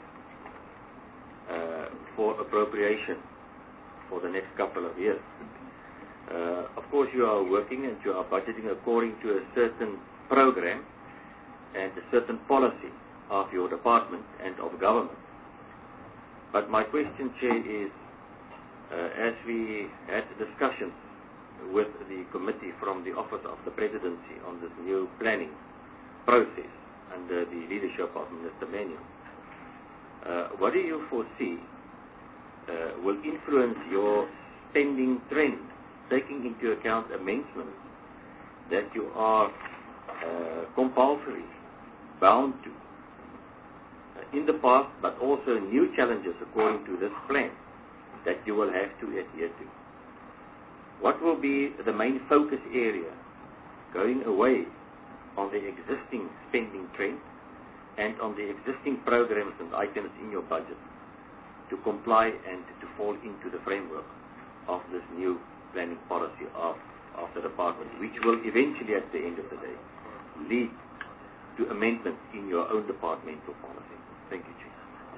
uh, for appropriation for the next couple of years. Uh, of course, you are working and you are budgeting according to a certain program and a certain policy of your department and of government. But my question, Chair, is uh, as we had discussions with the committee from the Office of the Presidency on this new planning process under the leadership of Minister Manuel, uh, what do you foresee uh, will influence your spending trend, taking into account amendments that you are uh, compulsory bound to in the past, but also new challenges according to this plan that you will have to adhere to? What will be the main focus area going away on the existing spending trend and on the existing programs and items in your budget to comply and to fall into the framework of this new planning policy of, of the department, which will eventually at the end of the day lead to amendments in your own departmental policy? Thank you, Chief.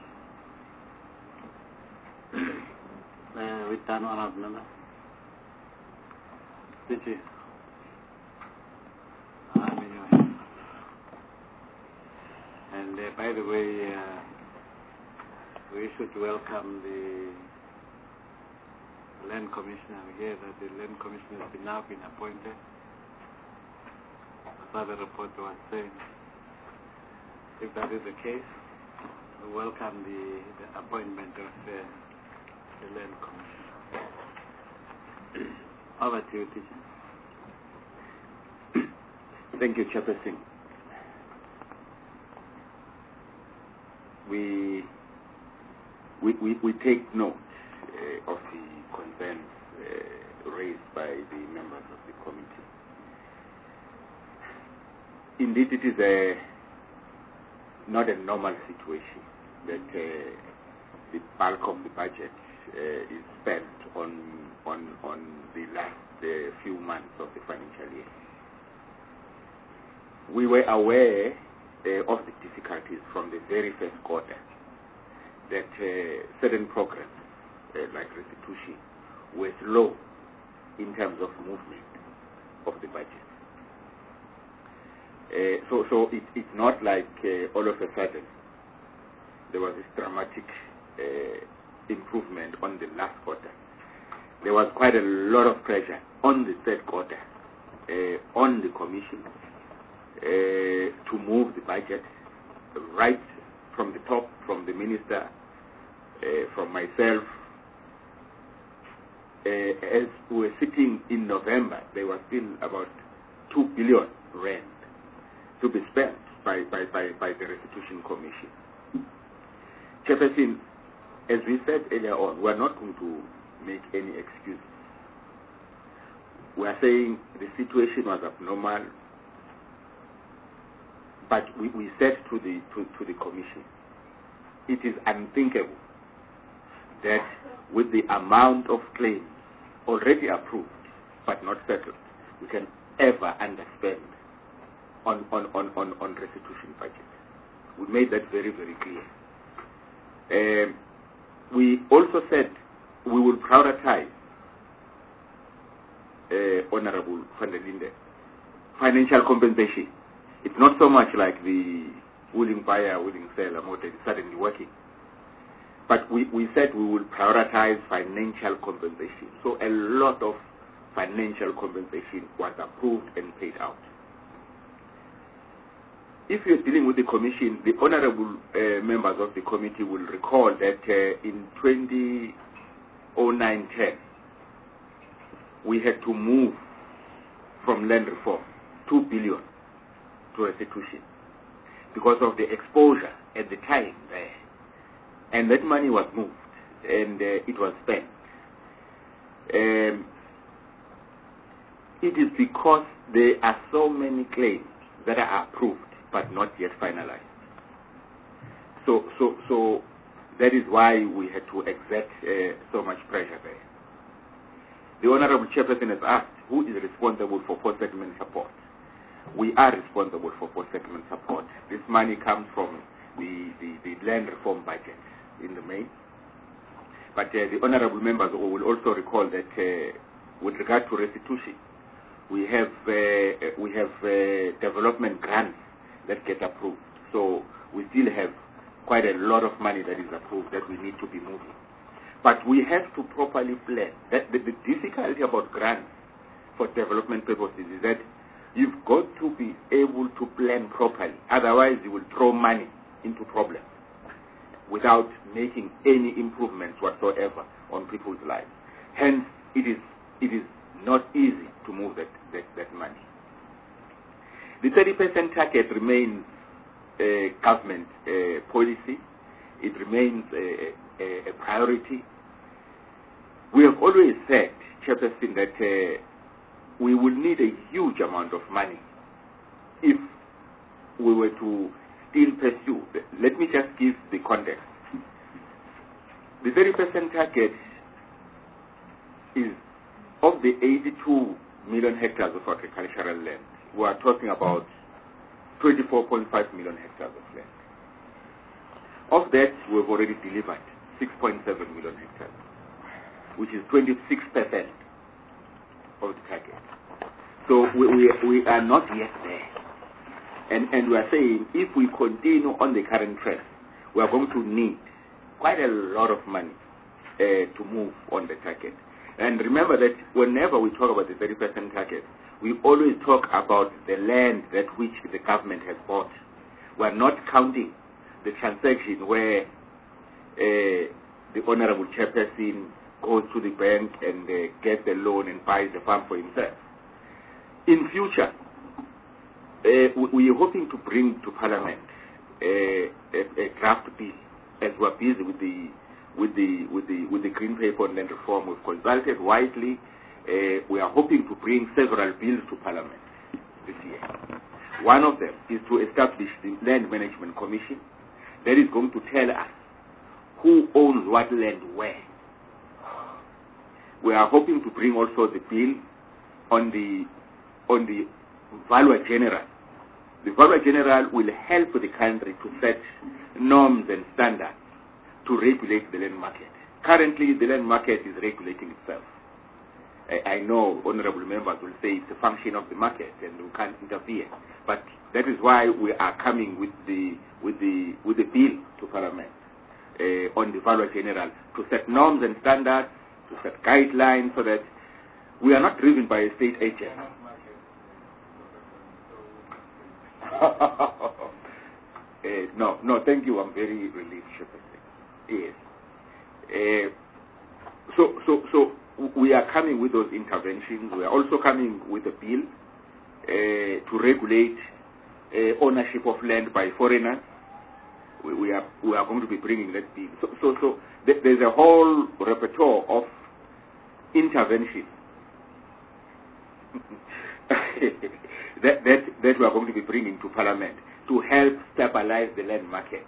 Uh, with that, Honorable Member. Did you? I'm in your hands. And uh, by the way, uh, we should welcome the Land Commissioner. We hear that the Land Commissioner has now been appointed. As the report was saying, if that is the case, we welcome the, the appointment of uh, the Land Commissioner. Over to you, teacher. Thank you, Chairperson. We, we, we, we take note uh, of the concerns uh, raised by the members of the committee. Indeed, it is a, not a normal situation that uh, the bulk of the budget uh, is spent on, on, on the last uh, few months of the financial year. We were aware uh, of the difficulties from the very first quarter that uh, certain programs uh, like restitution, were slow in terms of movement of the budget. Uh, so so it, it's not like uh, all of a sudden there was this dramatic uh, improvement on the last quarter. There was quite a lot of pressure on the third quarter, uh, on the commission, uh, to move the budget right from the top, from the minister, uh, from myself. Uh, as we were sitting in November, there was still about two billion rand to be spent by, by, by, by the Restitution Commission. Chairperson, as we said earlier on, we are not going to make any excuses. We are saying the situation was abnormal, but we, we said to the, to, to the Commission, it is unthinkable that with the amount of claims already approved but not settled, we can ever underspend on, on, on, on, on restitution budget. We made that very, very clear. Um, we also said we will prioritize uh, Honorable van der Linde financial compensation. It's not so much like the willing buyer, willing seller model is suddenly working. But we, we said we will prioritize financial compensation. So a lot of financial compensation was approved and paid out. If you're dealing with the Commission, the honorable uh, members of the committee will recall that uh, in twenty oh nine ten, we had to move from land reform two billion to restitution because of the exposure at the time there. And that money was moved and uh, it was spent. Um, it is because there are so many claims that are approved but not yet finalized. So, so, so that is why we had to exert uh, so much pressure there. The Honorable Chairperson has asked, who is responsible for post-settlement support? We are responsible for post-settlement support. This money comes from the, the, the land reform budget in the main. But uh, the honorable members will also recall that uh, with regard to restitution, we have uh, we have uh, development grants that get approved. So we still have quite a lot of money that is approved that we need to be moving. But we have to properly plan. That the, the difficulty about grants for development purposes is that you've got to be able to plan properly. Otherwise, you will throw money into problems without making any improvements whatsoever on people's lives. Hence, it is it is not easy to move that, that, that money. The thirty percent target remains a government uh, policy. It remains a, a, a priority. We have always said, Chairperson, that uh, we will need a huge amount of money if we were to still pursue. Let me just give the context. The thirty percent target is of the eighty-two million hectares of agricultural land. We are talking about twenty-four point five million hectares of land. Of that, we have already delivered six point seven million hectares, which is twenty-six percent of the target. So we, we, we are not yet there. And, and we are saying if we continue on the current trend, we are going to need quite a lot of money uh, to move on the target. And remember that whenever we talk about the thirty percent target, we always talk about the land that which the government has bought. We are not counting the transaction where uh, the Honorable Chairperson goes to the bank and uh, gets the loan and buys the farm for himself. In future, uh, we are hoping to bring to Parliament uh, a, a draft bill, as we are busy with the with the with the with the Green Paper on land reform. We've consulted widely. Uh, we are hoping to bring several bills to Parliament this year. One of them is to establish the Land Management Commission that is going to tell us who owns what land where. We are hoping to bring also the bill on the on the Valuer General. The Valuer General will help the country to set norms and standards to regulate the land market. currently the land market is regulating itself. I, I know honorable members will say it's a function of the market and we can't interfere, but that is why we are coming with the with the with the bill to Parliament uh, on the Valuer General to set norms and standards, to set guidelines, so that we are not driven by a state agent. uh, no, no, thank you. I'm very relieved, yes. Uh, so, so, so we are coming with those interventions. We are also coming with a bill uh, to regulate uh, ownership of land by foreigners. We, we are we are going to be bringing that bill. So, so, so th there's a whole repertoire of interventions that, that that we are going to be bringing to Parliament to help stabilize the land market.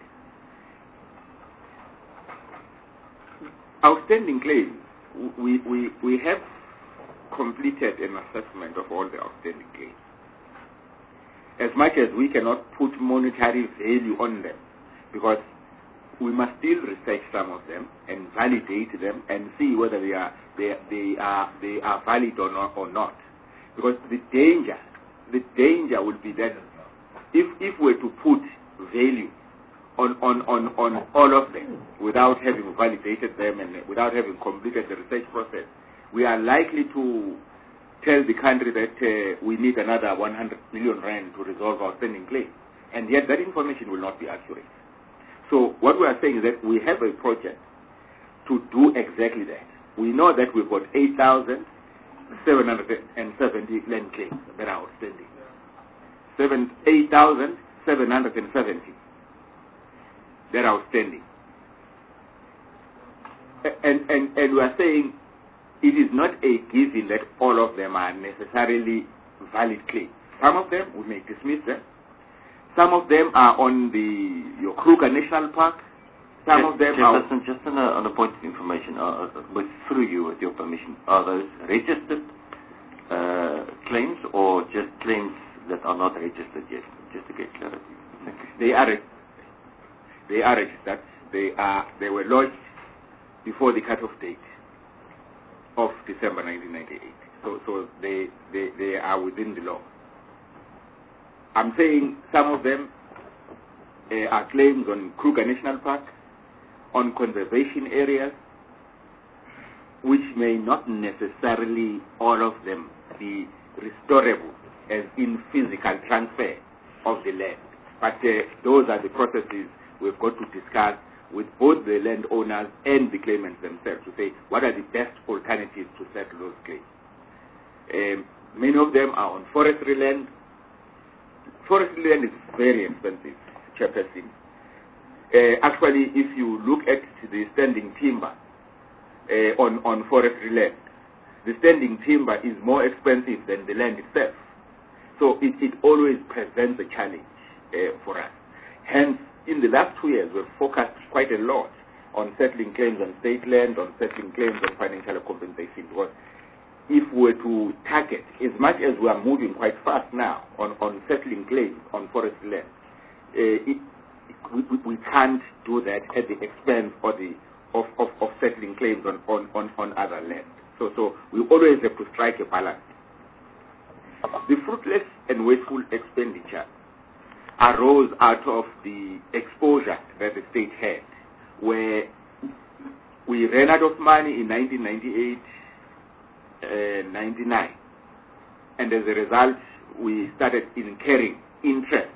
Outstanding claims, we, we, we have completed an assessment of all the outstanding claims. As much as we cannot put monetary value on them, because we must still research some of them and validate them and see whether they are they, they are they are valid or not or not. Because the danger the danger would be that if if we're to put value on, on, on, on all of them without having validated them and without having completed the research process, we are likely to tell the country that uh, we need another one hundred billion rand to resolve our outstanding claims. And yet that information will not be accurate. So what we are saying is that we have a project to do exactly that. We know that we've got eight thousand seven hundred seventy land claims that are outstanding. eight thousand seven hundred seventy that are outstanding. And, and, and we are saying it is not a given that all of them are necessarily valid claims. Some of them, we may dismiss them. Some of them are on the your Kruger National Park. Some Chair, of them Chairperson, are... just on a, on a point of information, uh, with, through you, with your permission, are those registered uh, claims or just claims that are not registered yet? Just to get clarity. Thank you. They are, they are registered. They are. They were lodged before the cut-off date of December nineteen ninety-eight. So, so they, they, they are within the law. I'm saying some of them uh, are claims on Kruger National Park, on conservation areas, which may not necessarily all of them be restorable as in physical transfer of the land. But uh, those are the processes we've got to discuss with both the landowners and the claimants themselves to say what are the best alternatives to settle those claims. Um, many of them are on forestry land. Forestry land is very expensive, Chairperson. Uh, actually, if you look at the standing timber uh, on, on forestry land, the standing timber is more expensive than the land itself. So it, it always presents a challenge uh, for us. Hence, in the last two years, we've focused quite a lot on settling claims on state land, on settling claims on financial compensation. Because if we were to target, as much as we are moving quite fast now on, on settling claims on forest land, uh, it, we, we can't do that at the expense or the, of, of, of settling claims on, on, on, on other land. So, so we always have to strike a balance. The fruitless and wasteful expenditure arose out of the exposure that the state had, where we ran out of money in nineteen ninety-eight, uh, ninety-nine, and as a result, we started incurring interest.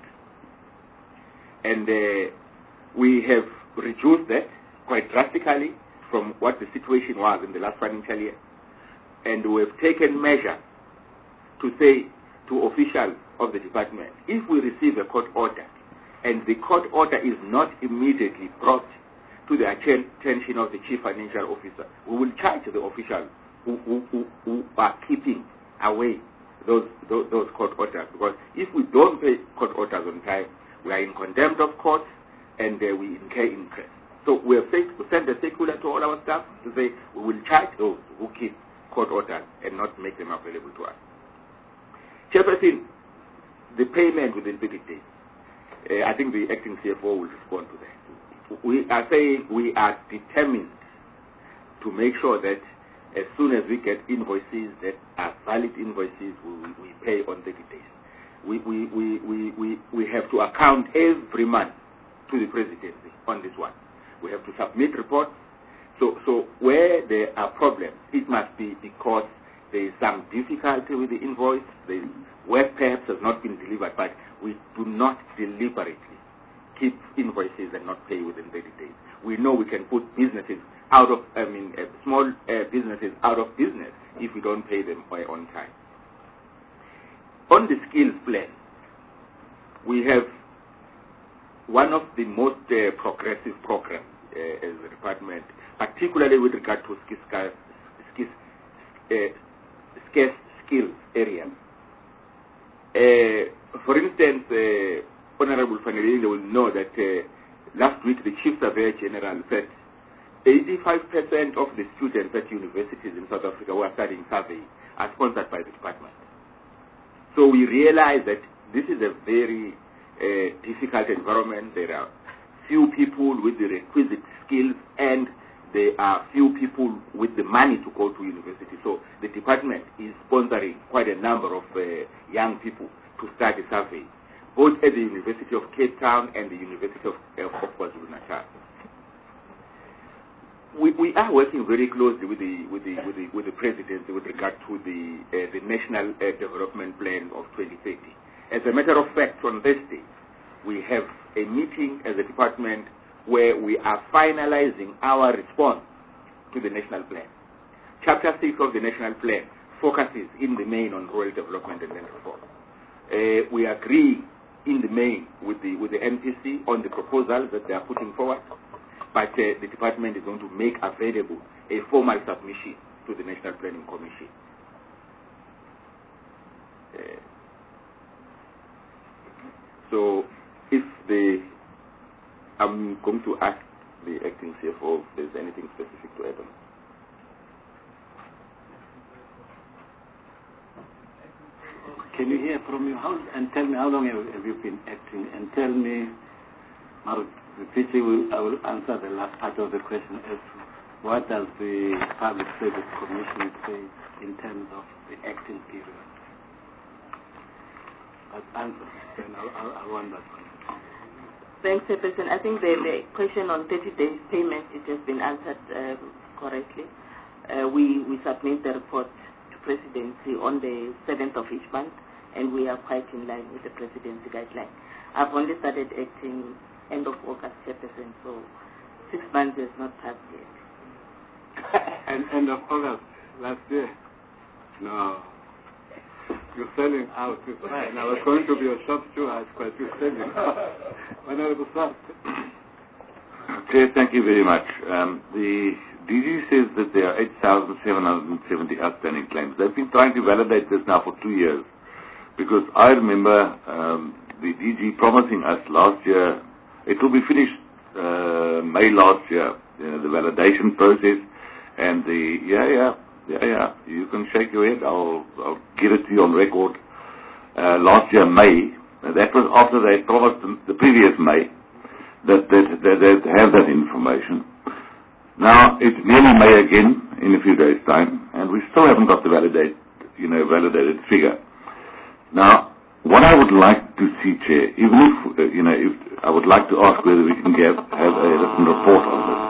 And uh, we have reduced that quite drastically from what the situation was in the last financial year. And we have taken measures to say to officials of the department, if we receive a court order and the court order is not immediately brought to the attention of the chief financial officer, we will charge the officials who, who, who, who are keeping away those, those, those court orders. Because if we don't pay court orders on time, we are in contempt of court and uh, we incur interest. So we have said, we send a circular to all our staff to say we will charge those who keep court orders and not make them available to us. Chairperson, the payment within thirty days, uh, I think the acting C F O will respond to that. We are saying we are determined to make sure that as soon as we get invoices that are valid invoices, we, we pay on thirty days. We, we, we, we, we, we have to account every month to the presidency on this one. We have to submit reports. So, so where there are problems, it must be because there is some difficulty with the invoice, the work perhaps has not been delivered, but we do not deliberately keep invoices and not pay within thirty days. We know we can put businesses out of, I mean, uh, small uh, businesses out of business if we don't pay them on time. On the skills plan, we have one of the most uh, progressive programs uh, as a department, particularly with regard to skills, skills, uh, scarce skills areas. Uh, for instance, uh, Honorable Fanelini will know that uh, last week the Chief Surveyor General said eighty-five percent of the students at universities in South Africa who are studying surveying are sponsored by the department. So we realize that this is a very uh, difficult environment. There are few people with the requisite skills and there are few people with the money to go to university. So the department is sponsoring quite a number of uh, young people to study surveying, both at the University of Cape Town and the University of, uh, of KwaZulu-Natal. We, we are working very closely with the with the with the, with the presidency with regard to the uh, the National uh, Development Plan of twenty thirty. As a matter of fact, on this day, we have a meeting as a department where we are finalizing our response to the national plan. Chapter six of the national plan focuses in the main on rural development and land reform. Uh, we agree in the main with the with the N P C on the proposals that they are putting forward. But uh, the department is going to make available a formal submission to the National Planning Commission. Uh, so, if the, I'm going to ask the acting C F O if there's anything specific to add on. Can you hear from you? How, and tell me how long have, have you been acting? And tell me, Mark, Pichi will, I will answer the last part of the question as what does the Public Service Commission say in terms of the acting period? But answer, then I'll, I'll, I'll want that one. Thanks, Chairperson. I think the, the question on thirty days payment, it has been answered um, correctly. Uh, we, we submit the report to Presidency on the seventh of each month, and we are quite in line with the Presidency guideline. I've only started acting end of August, Chairperson, so six months is not passed yet. And end of August last year? No. You're selling out. It's fine. I was going to be a shop too. I was quite you're selling out. When I was start. Okay, thank you very much. Um, the D G says that there are eight thousand seven hundred seventy outstanding claims. They've been trying to validate this now for two years because I remember um, the D G promising us last year it will be finished uh, May last year, you know, the validation process and the, yeah, yeah, yeah, yeah, you can shake your head, I'll, I'll give it to you on record. Uh, last year, May, that was after they promised the, the previous May that that that they'd have that information. Now, it's nearly May again in a few days' time, and we still haven't got the validate, you know, validated figure. Now, what I would like to see, Chair, even if, uh, you know, if I would like to ask whether we can get, have a written report on this.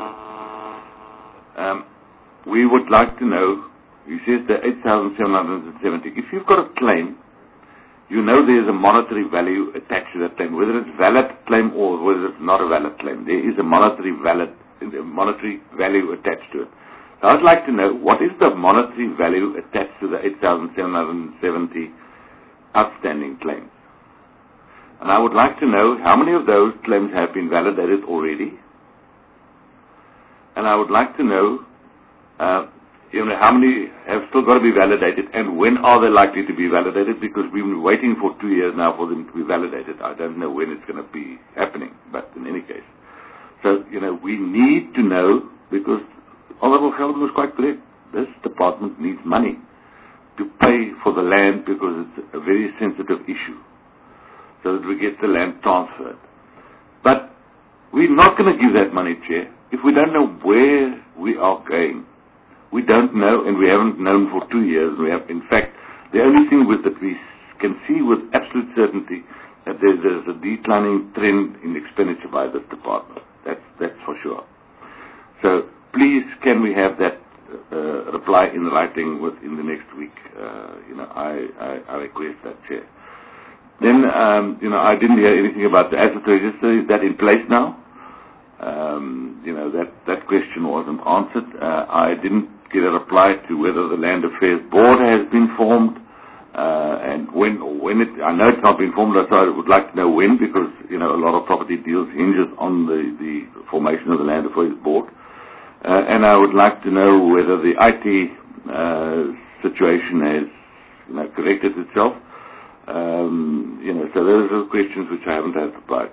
Um, we would like to know, he says the eight thousand seven hundred seventy. If you've got a claim, you know there's a monetary value attached to that claim, whether it's valid claim or whether it's not a valid claim. There is a monetary valid, a monetary value attached to it. So I'd like to know, what is the monetary value attached to the eight thousand seven hundred seventy outstanding claims? And I would like to know how many of those claims have been validated already. And I would like to know, uh, you know, how many have still got to be validated and when are they likely to be validated, because we've been waiting for two years now for them to be validated. I don't know when it's going to be happening, but in any case. So, you know, we need to know, because Honorable Gelden was quite clear. This department needs money to pay for the land because it's a very sensitive issue, so that we get the land transferred. But we're not going to give that money, Chair, if we don't know where we are going We don't know, and we haven't known for two years. We have, in fact, the only thing with that we can see with absolute certainty that there's, there's a declining trend in expenditure by this department. That's that's for sure. So please, can we have that uh, reply in writing within the next week? Uh, you know, I, I, I request that, Chair. Then, um, you know, I didn't hear anything about the asset register. Is that in place now? Um, you know, that, that question wasn't answered. Uh, I didn't get a reply to whether the Land Affairs Board has been formed, uh, and when, when it, I know it's not been formed, so I would like to know when, because, you know, a lot of property deals hinges on the, the formation of the Land Affairs Board. Uh, and I would like to know whether the I T, uh, situation has, you know, corrected itself. Um, you know, so those are the questions which I haven't had replied.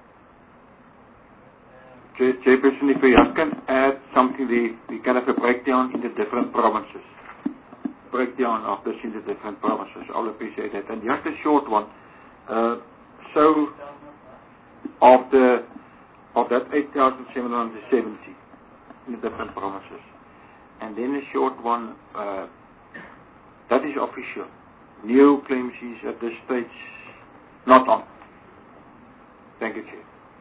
Chair, Chairperson, if I can add something, the, the kind of a breakdown in the different provinces. Breakdown of this in the different provinces. I'll appreciate that. And just a short one. Uh, so, of the of that eight thousand seven hundred seventy in the different provinces, and then a short one, uh, that is official. New claims is at this stage not on. Thank you, Chair.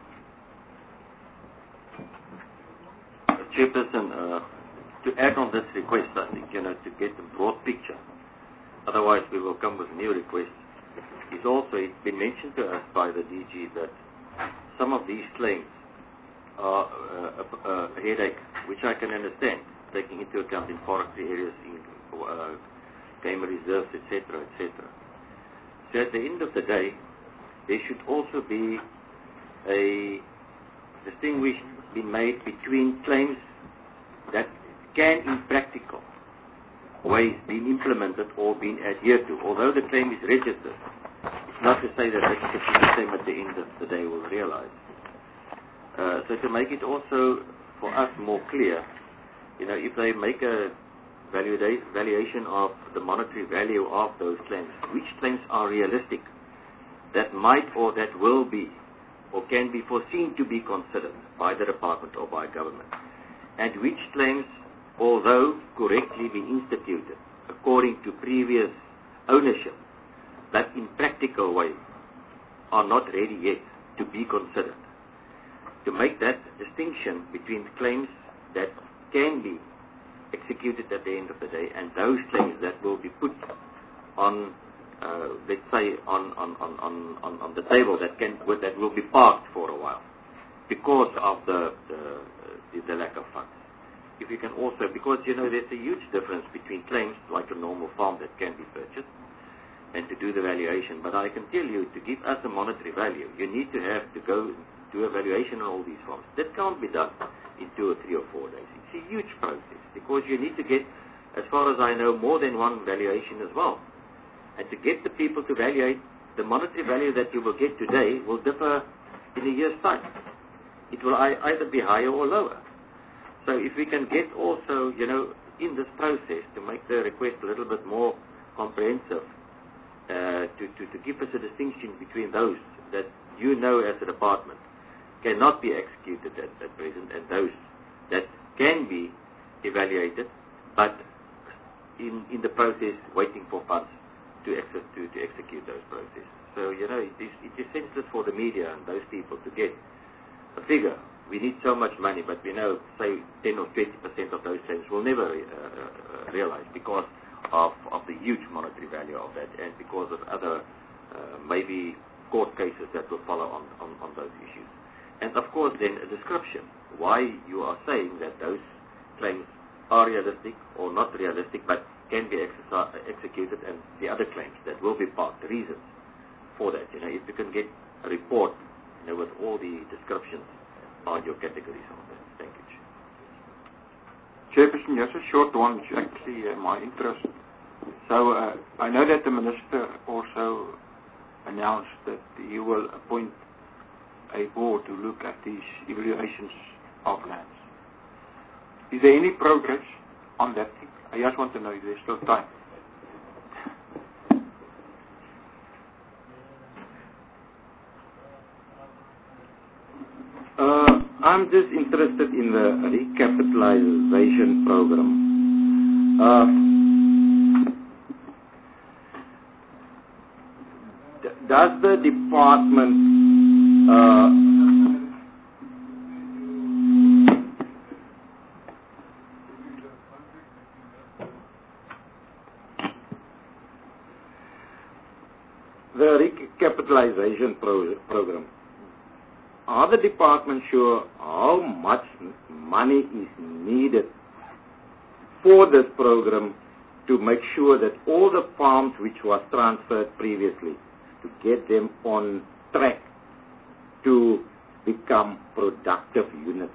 Chairperson, uh, to add on this request, I think, you know, to get the broad picture, otherwise we will come with new requests, is also, it's been mentioned to us by the D G that some of these claims are uh, a, a headache, which I can understand, taking into account in forestry areas, in uh, game reserves, et cetera, et cetera. So at the end of the day, there should also be a distinguish be made between claims that can, in practical ways, be implemented or be adhered to. Although the claim is registered, it's not to say that that's the same at the end of the day will realize. Uh, so to make it also for us more clear, you know, if they make a valuation of the monetary value of those claims, which claims are realistic, that might or that will be or can be foreseen to be considered by the department or by government, and which claims, although correctly be instituted according to previous ownership, that in practical way are not ready yet to be considered. To make that distinction between claims that can be executed at the end of the day and those claims that will be put on Uh, let's say on, on, on, on, on the table that can that will be parked for a while because of the the, the the lack of funds. If you can also, because you know there's a huge difference between claims like a normal farm that can be purchased and to do the valuation. But I can tell you, to give us a monetary value, you need to have to go do a valuation on all these farms. That can't be done in two or three or four days. It's a huge process because you need to get, as far as I know, more than one valuation as well. And to get the people to evaluate, the monetary value that you will get today will differ in a year's time. It will either be higher or lower. So if we can get also, you know, in this process to make the request a little bit more comprehensive, uh, to, to, to give us a distinction between those that you know as a department cannot be executed at, at present and those that can be evaluated, but in, in the process waiting for funds to, access, to, to execute those processes. So, you know, it is, it is senseless for the media and those people to get a figure. We need so much money, but we know, say, ten or twenty percent of those claims will never uh, uh, realize because of, of the huge monetary value of that and because of other, uh, maybe, court cases that will follow on, on, on those issues. And, of course, then a description why you are saying that those claims are realistic or not realistic, but can be executed, and the other claims that will be parked, the reasons for that. You know, if you can get a report, you know, with all the descriptions on your categories on that. Thank you. Chairperson, just a short one, which actually uh, my interest. So uh, I know that the Minister also announced that he will appoint a board to look at these evaluations of lands. Is there any progress on that thing? I just want to know if there's still time. Uh, I'm just interested in the recapitalization program. Uh, d- does the department uh, the recapitalization pro- program, are the department sure how much money is needed for this program to make sure that all the farms which was transferred previously, to get them on track to become productive units?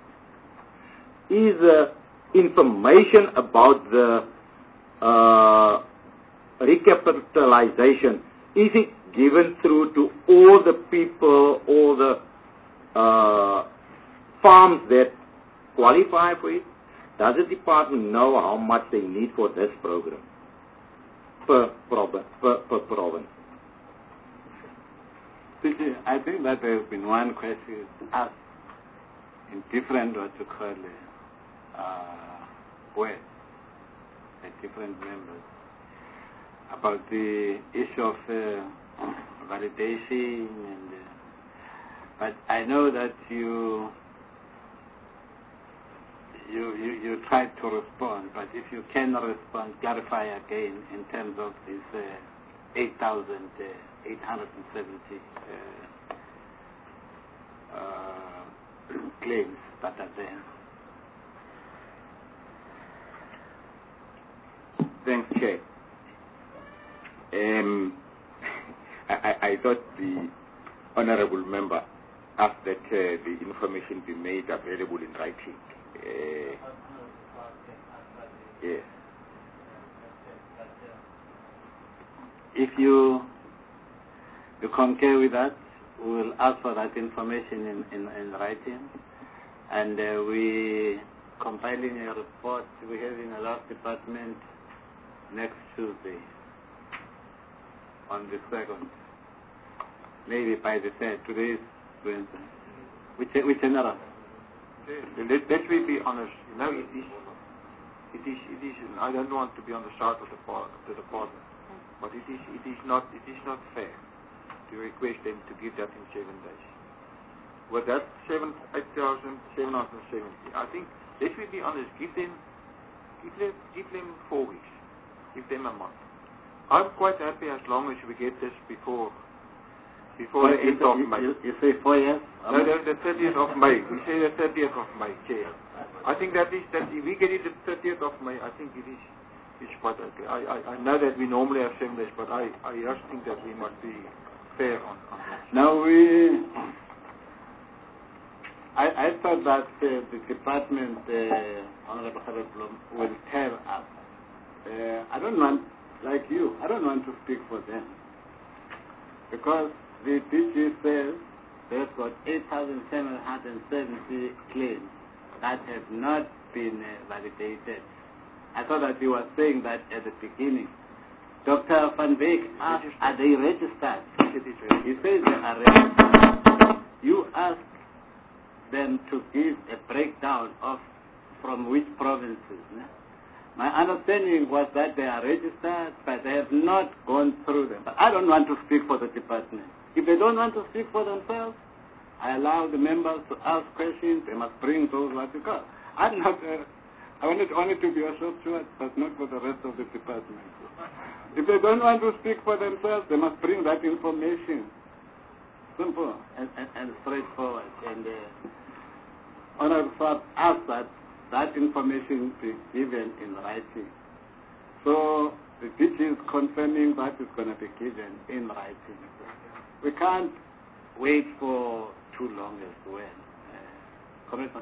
Is uh, information about the uh, recapitalization, is it given through to all the people, all the uh, farms that qualify for it? Does the department know how much they need for this program per, province, per, per province? I think that there has been one question asked in different, what you call it, uh, ways, by different members, about the issue of uh, validation. And, uh, but I know that you You, you, you tried to respond, but if you cannot respond, clarify again in terms of these uh, eight thousand eight hundred seventy uh, uh, claims that are there. Thanks, Chair. Um, I, I, I thought the honourable member asked that uh, the information be made available in writing. Uh, yes. If you you concur with that, we will ask for that information in, in, in writing, and uh, we compiling a report. We have in the last department next Tuesday on the second, maybe by the third. Today is Wednesday. Which which another? Let, let me be honest. You know, it is, it is, it is. I don't want to be on the side of the part, of the department, but it is, it is not, it is not fair to request them to give that in seven days. With that seven, eight thousand seven hundred seventy, I think. Let me be honest. Give them, give them, give them four weeks. Give them a month. I'm quite happy as long as we get this before. Before the end of May. You, you say four years? No, the, the thirtieth of May. We say the thirtieth of May, Chair. I think that is, that if we get it the thirtieth of May, I think it is, it's quite okay. I, I, I know that we normally have seven days, but I, I just think that we must be fair on, on that. Now we, I, I thought that uh, the department, uh, Honorable Blum, will tell us. Uh, I don't want, like you, I don't want to speak for them. Because the D G says they've got eight thousand seven hundred seventy claims that have not been uh, validated. I thought that you were saying that at the beginning. Doctor Van Beek asked, are they registered? He says they are registered. You asked them to give a breakdown of from which provinces. Ne? My understanding was that they are registered, but they have not gone through them. But I don't want to speak for the department. If they don't want to speak for themselves, I allow the members to ask questions. They must bring those what you call. I'm not. Uh, I wanted only to be a short short, but not for the rest of the department. If they don't want to speak for themselves, they must bring that information. Simple and, and, and straightforward. And uh, Honorable Saab asked that that information be given in writing. So the D G is confirming that it's going to be given in writing. We can't wait for too long as well. Uh, Commissioner?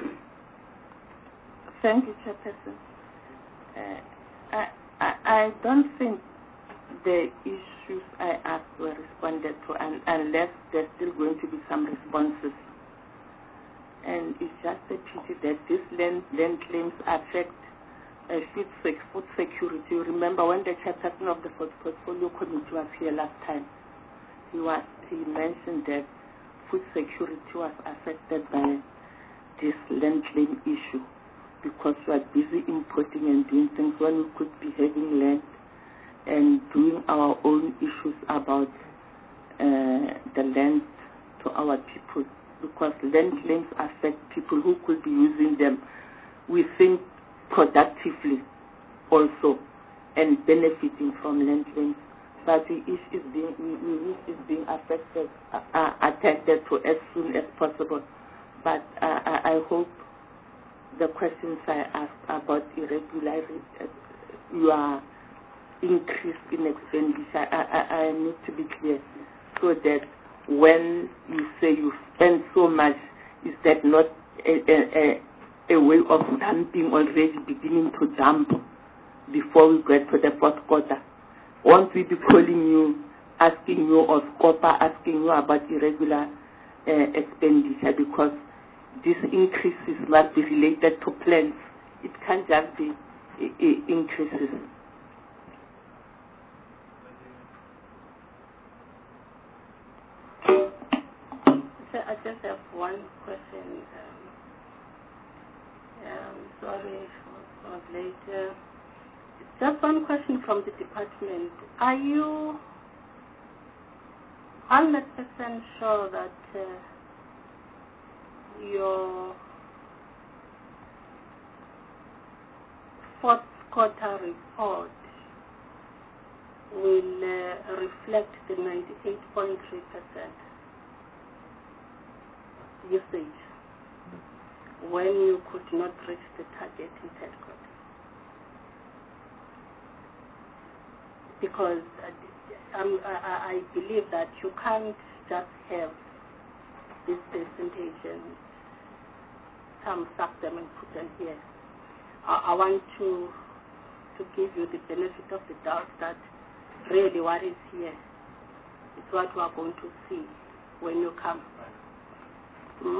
Thank you, Chairperson. Uh, I, I, I don't think the issues I asked were responded to un, unless there's still going to be some responses. And it's just a pity that these land, land claims affect uh, food, sec, food security. Remember when the chairperson of the portfolio committee was here last time, he was he mentioned that food security was affected by this land claim issue because we are busy importing and doing things when we could be having land and doing our own issues about uh, the land to our people, because land claims affect people who could be using them, we think, productively also and benefiting from land claims. But the issue is being, we wish is being affected, uh, attended to as soon as possible. But uh, I, I hope the questions I asked about irregularity, uh, your increase in expenditure, I, I, I need to be clear, so that when you say you spend so much, is that not a, a, a way of dumping already, beginning to dump before we get to the fourth quarter? Won't we be calling you, asking you, or SCOPA asking you about irregular uh, expenditure, because these increases must be related to plans. It can't just be uh, uh, increases. So I just have one question. Um, um, sorry for, for later. Just one question from the department. Are you one hundred percent sure that uh, your fourth quarter report will uh, reflect the ninety-eight point three percent usage when you could not reach the target in third quarter? Because uh, um, I, I believe that you can't just have this percentage and some suck them and put them here. I, I want to to give you the benefit of the doubt that really what is here is what we are going to see when you come. Hmm?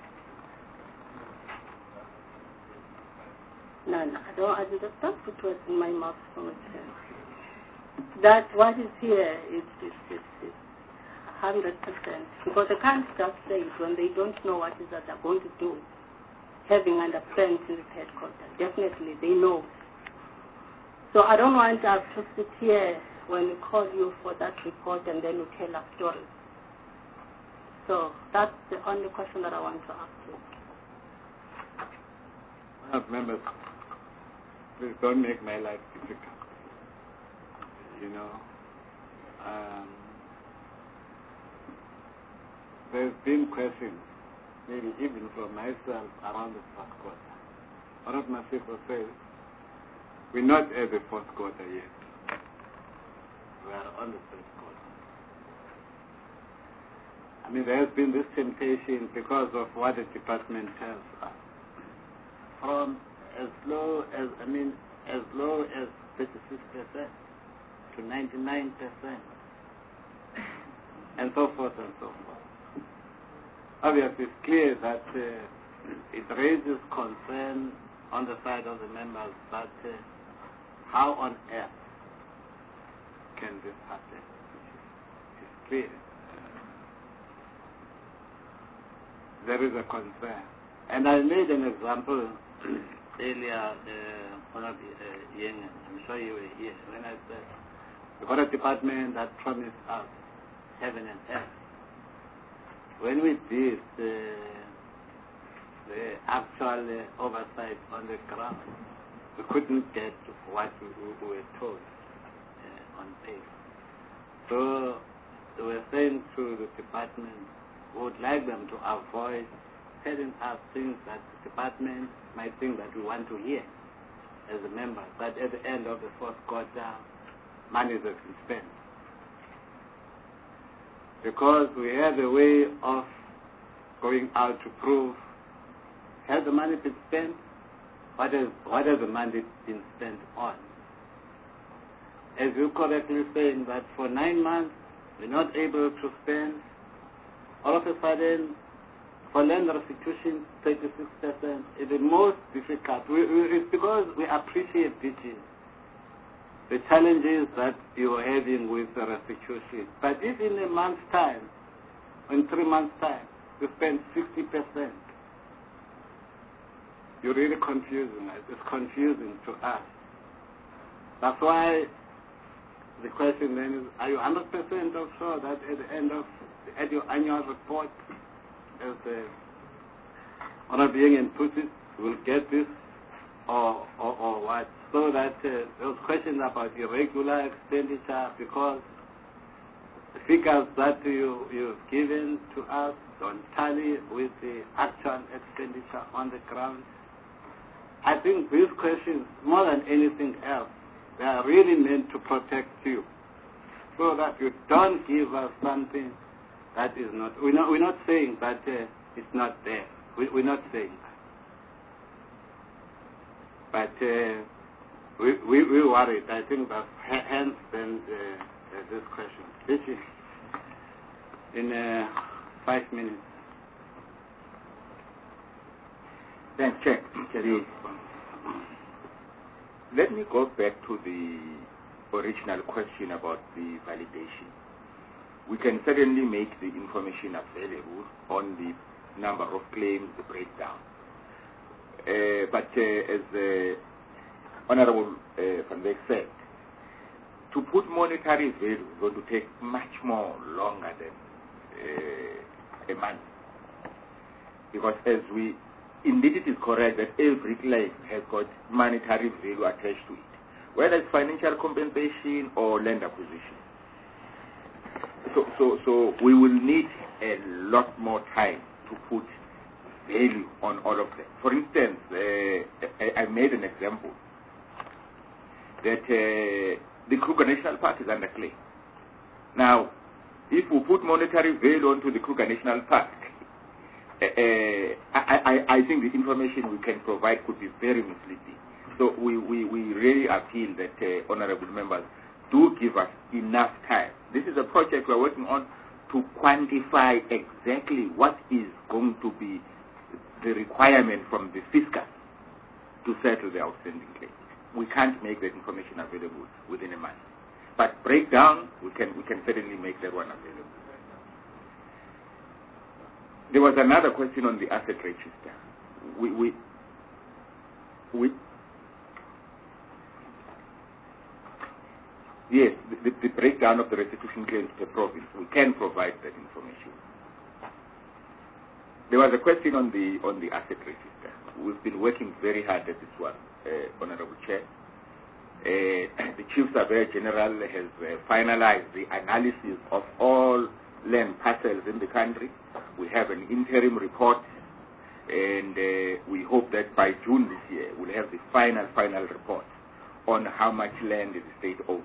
No, no, I don't, I don't put words in my mouth for myself. That what is here is, is, is, is one hundred percent. Because they can't just say it when they don't know what is that they're going to do, having underspent in the headquarters. Definitely, they know. So I don't want us to sit here when we call you for that report and then you tell us stories. So that's the only question that I want to ask you. Well, members, please don't make my life difficult. You know, um, there's been questions, maybe even from myself, around the fourth quarter. One of my people says, we're not at the fourth quarter yet. We are on the third quarter. I mean, there has been this temptation because of what the department tells us. From as low as, I mean, as low as thirty-six percent. To ninety-nine percent, and so forth and so forth. Obviously, it's clear that uh, it raises concern on the side of the members that uh, how on earth can this happen? It's clear. Uh, there is a concern. And I made an example earlier, uh, one of the uh, young, I'm sure you were here, when I said, we've got a department that promised us heaven and earth. When we did the, the actual uh, oversight on the ground, we couldn't get what we, we were told uh, on paper. So they were saying to the department, we would like them to avoid telling us things that the department might think that we want to hear as a member, but at the end of the fourth quarter, money has been spent. Because we have a way of going out to prove, has the money been spent? What has, what has the money been spent on? As you correctly saying that for nine months, we're not able to spend, all of a sudden, for land restitution, thirty-six percent is the most difficult. We, we, it's because we appreciate teaching the challenges that you are having with the restitution. But if in a month's time, in three months' time, you spend sixty percent, you're really confusing us. It's confusing to us. That's why the question then is, are you one hundred percent sure that at the end of the, at your annual report, as the Honorable Yang put it, we'll get this or, or, or what? So that uh, those questions about irregular expenditure, because the figures that you, you've given to us don't tally with the actual expenditure on the ground. I think these questions, more than anything else, they are really meant to protect you, so that you don't give us something that is not. We're not, we're not saying that uh, it's not there. We, we're not saying that. But uh, we, we, we worried. I think that hence then uh, uh, this question. This is in uh, five minutes. Thanks, Chair. Let me go back to the original question about the validation. We can certainly make the information available on the number of claims, the breakdown. Uh, but uh, as the Honorable uh, Van Wyk said, to put monetary value is going to take much more longer than uh, a month. Because as we, indeed it is correct that every claim has got monetary value attached to it, whether it's financial compensation or land acquisition. So, so, so we will need a lot more time to put value on all of them. For instance, uh, I, I made an example that uh, the Kruger National Park is under claim. Now, if we put monetary value onto the Kruger National Park, uh, I, I, I think the information we can provide could be very misleading. So we, we, we really appeal that uh, honorable members do give us enough time. This is a project we're working on to quantify exactly what is going to be the requirement from the fiscal to settle the outstanding claims. We can't make that information available within a month. But breakdown, we can we can certainly make that one available. There was another question on the asset register. We we we yes, the, the, the breakdown of the restitution claims per province, we can provide that information. There was a question on the on the asset register. We've been working very hard at this one, uh, Honorable Chair. Uh, the Chief Surveyor General has uh, finalized the analysis of all land parcels in the country. We have an interim report, and uh, we hope that by June this year we'll have the final, final report on how much land the state owns.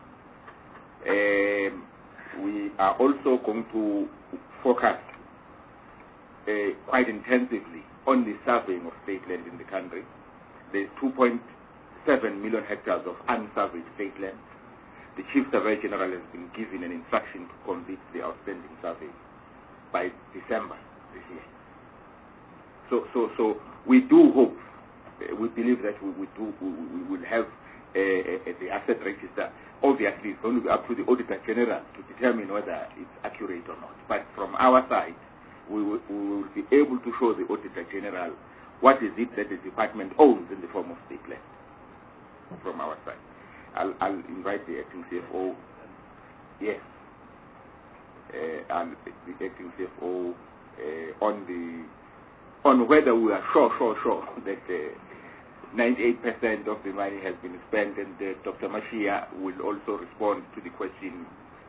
Um, we are also going to focus uh, quite intensively on the surveying of state land in the country. There's two point seven million hectares of unsurveyed state land. The Chief Surveyor General has been given an instruction to complete the outstanding survey by December this year. So, so, so we do hope, uh, we believe that we, we do, we, we will have uh, uh, the asset register. Obviously, it's going to be up to the Auditor General to determine whether it's accurate or not. But from our side, we will, we will be able to show the Auditor General what is it that the department owns in the form of state land from our side. I'll, I'll invite the acting C F O. Yes. Uh, and the acting C F O uh, on the on whether we are sure, sure, sure that uh, ninety-eight percent of the money has been spent, and uh, Doctor Mashia will also respond to the question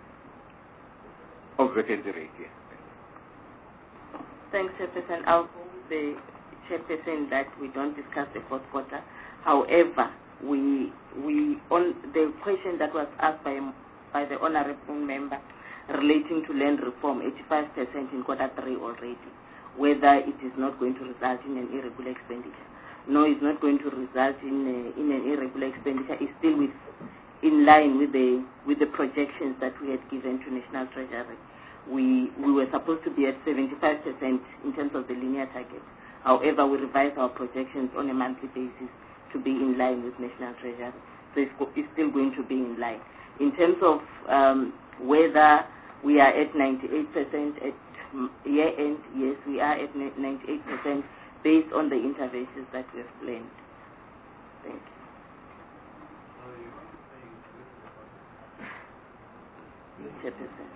of vacancy rate. Yes. Thanks, Chairperson. I'll go with the Chairperson that we don't discuss the fourth quarter. However, we we on the question that was asked by by the honourable member relating to land reform, eighty-five percent in quarter three already, whether it is not going to result in an irregular expenditure. No, it's not going to result in a, in an irregular expenditure. It's still with in line with the with the projections that we had given to National Treasury. We we were supposed to be at seventy-five percent in terms of the linear target. However, we revised our projections on a monthly basis to be in line with National Treasury. So it's, it's still going to be in line. In terms of um, whether we are at ninety-eight percent at year end, yes, we are at ninety-eight percent based on the interventions that we have planned. Thank you. Chairperson.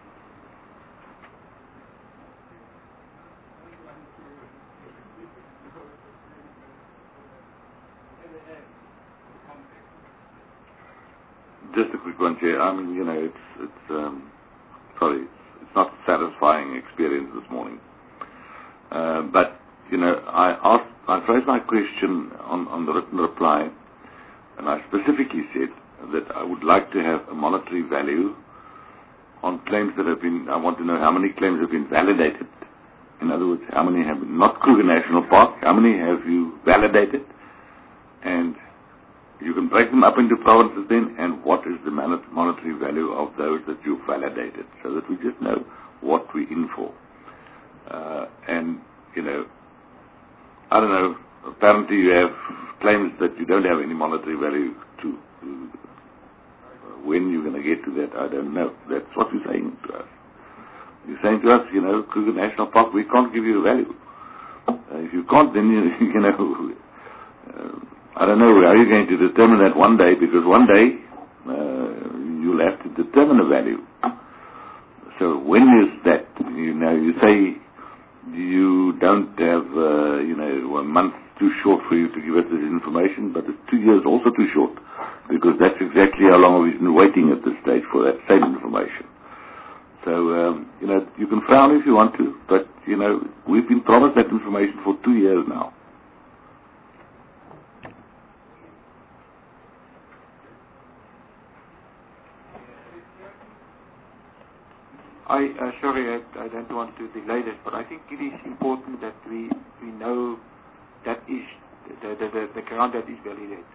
Just a quick one, Chair. I mean, you know, it's, it's um, sorry, it's, it's not a satisfying experience this morning. Uh, but, you know, I asked, I phrased my question on, on the written reply, and I specifically said that I would like to have a monetary value on claims that have been, I want to know how many claims have been validated. In other words, how many have been, not Kruger National Park, how many have you validated? And you can break them up into provinces then, and what is the monetary value of those that you've validated, so that we just know what we're in for. Uh, and, you know, I don't know, apparently you have claims that you don't have any monetary value to. to uh, when you're going to get to that, I don't know. That's what you're saying to us. You're saying to us, you know, Kruger National Park, we can't give you a value. Uh, if you can't, then, you, you know, uh, I don't know how you're going to determine that one day, because one day uh, you'll have to determine a value. So when is that? You know, you say you don't have, uh, you know, a month too short for you to give us this information, but it's two years also too short, because that's exactly how long we've been waiting at this stage for that same information. So, um, you know, you can frown if you want to, but, you know, we've been promised that information for two years now. I, uh, sorry, I, I don't want to delay this, but I think it is important that we, we know that is the, the, the, the ground that is validated.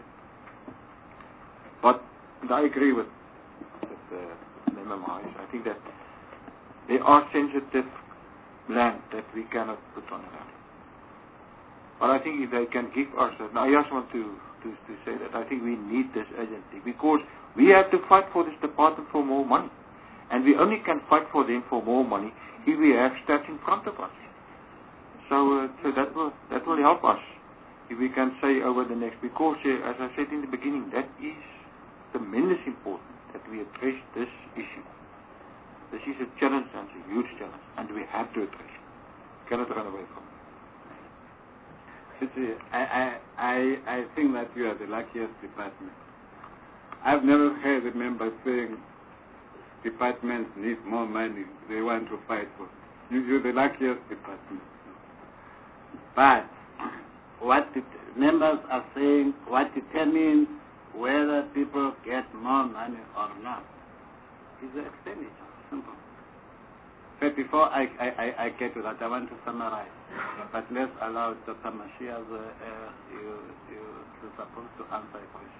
But I agree with, with uh, M M Is. I think that there are sensitive land that we cannot put on land. But I think if they can give us that, now I just want to, to, to say that I think we need this urgently, because we have to fight for this department for more money. And we only can fight for them for more money if we have stats in front of us. So, uh, so that will that will help us if we can say over the next. Because, uh, as I said in the beginning, that is tremendously important that we address this issue. This is a challenge, and it's a huge challenge, and we have to address it. We cannot run away from it. See, I, I I I think that you are the luckiest department. I've never heard a member saying departments need more money, they want to fight for. You, you're the luckiest department. But what the members are saying, what determines whether people get more money or not is the expenditure. Simple. But before I, I, I, I get to that, I want to summarize. But let's allow Doctor Mashiach, uh, uh, you, you, you're supposed to answer a question.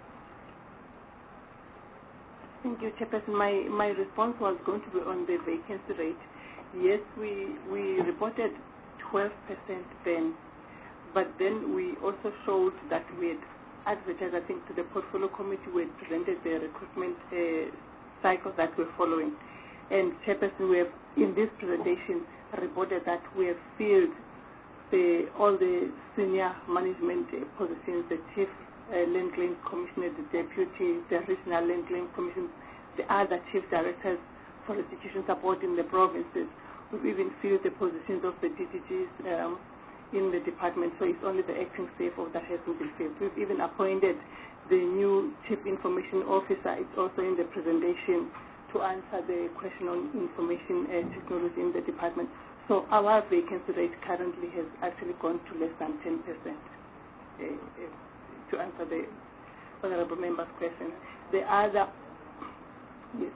Thank you, Chairperson. My, my response was going to be on the vacancy rate. Yes, we, we reported twelve percent then, but then we also showed that we had advertised, I think, to the portfolio committee, we had presented the recruitment uh, cycle that we're following. And Chairperson, we have, in this presentation, reported that we have filled the, all the senior management uh, positions, the chief Uh, land claim commissioner, the deputy, the regional land claim commission, the other chief directors for restitution support in the provinces. We've even filled the positions of the D D Gs um, in the department, so it's only the acting C F O that hasn't been filled. We've even appointed the new chief information officer. It's also in the presentation to answer the question on information uh, technology in the department. So our vacancy rate currently has actually gone to less than ten percent. Uh, uh, to answer the honorable member's question. The other, yes,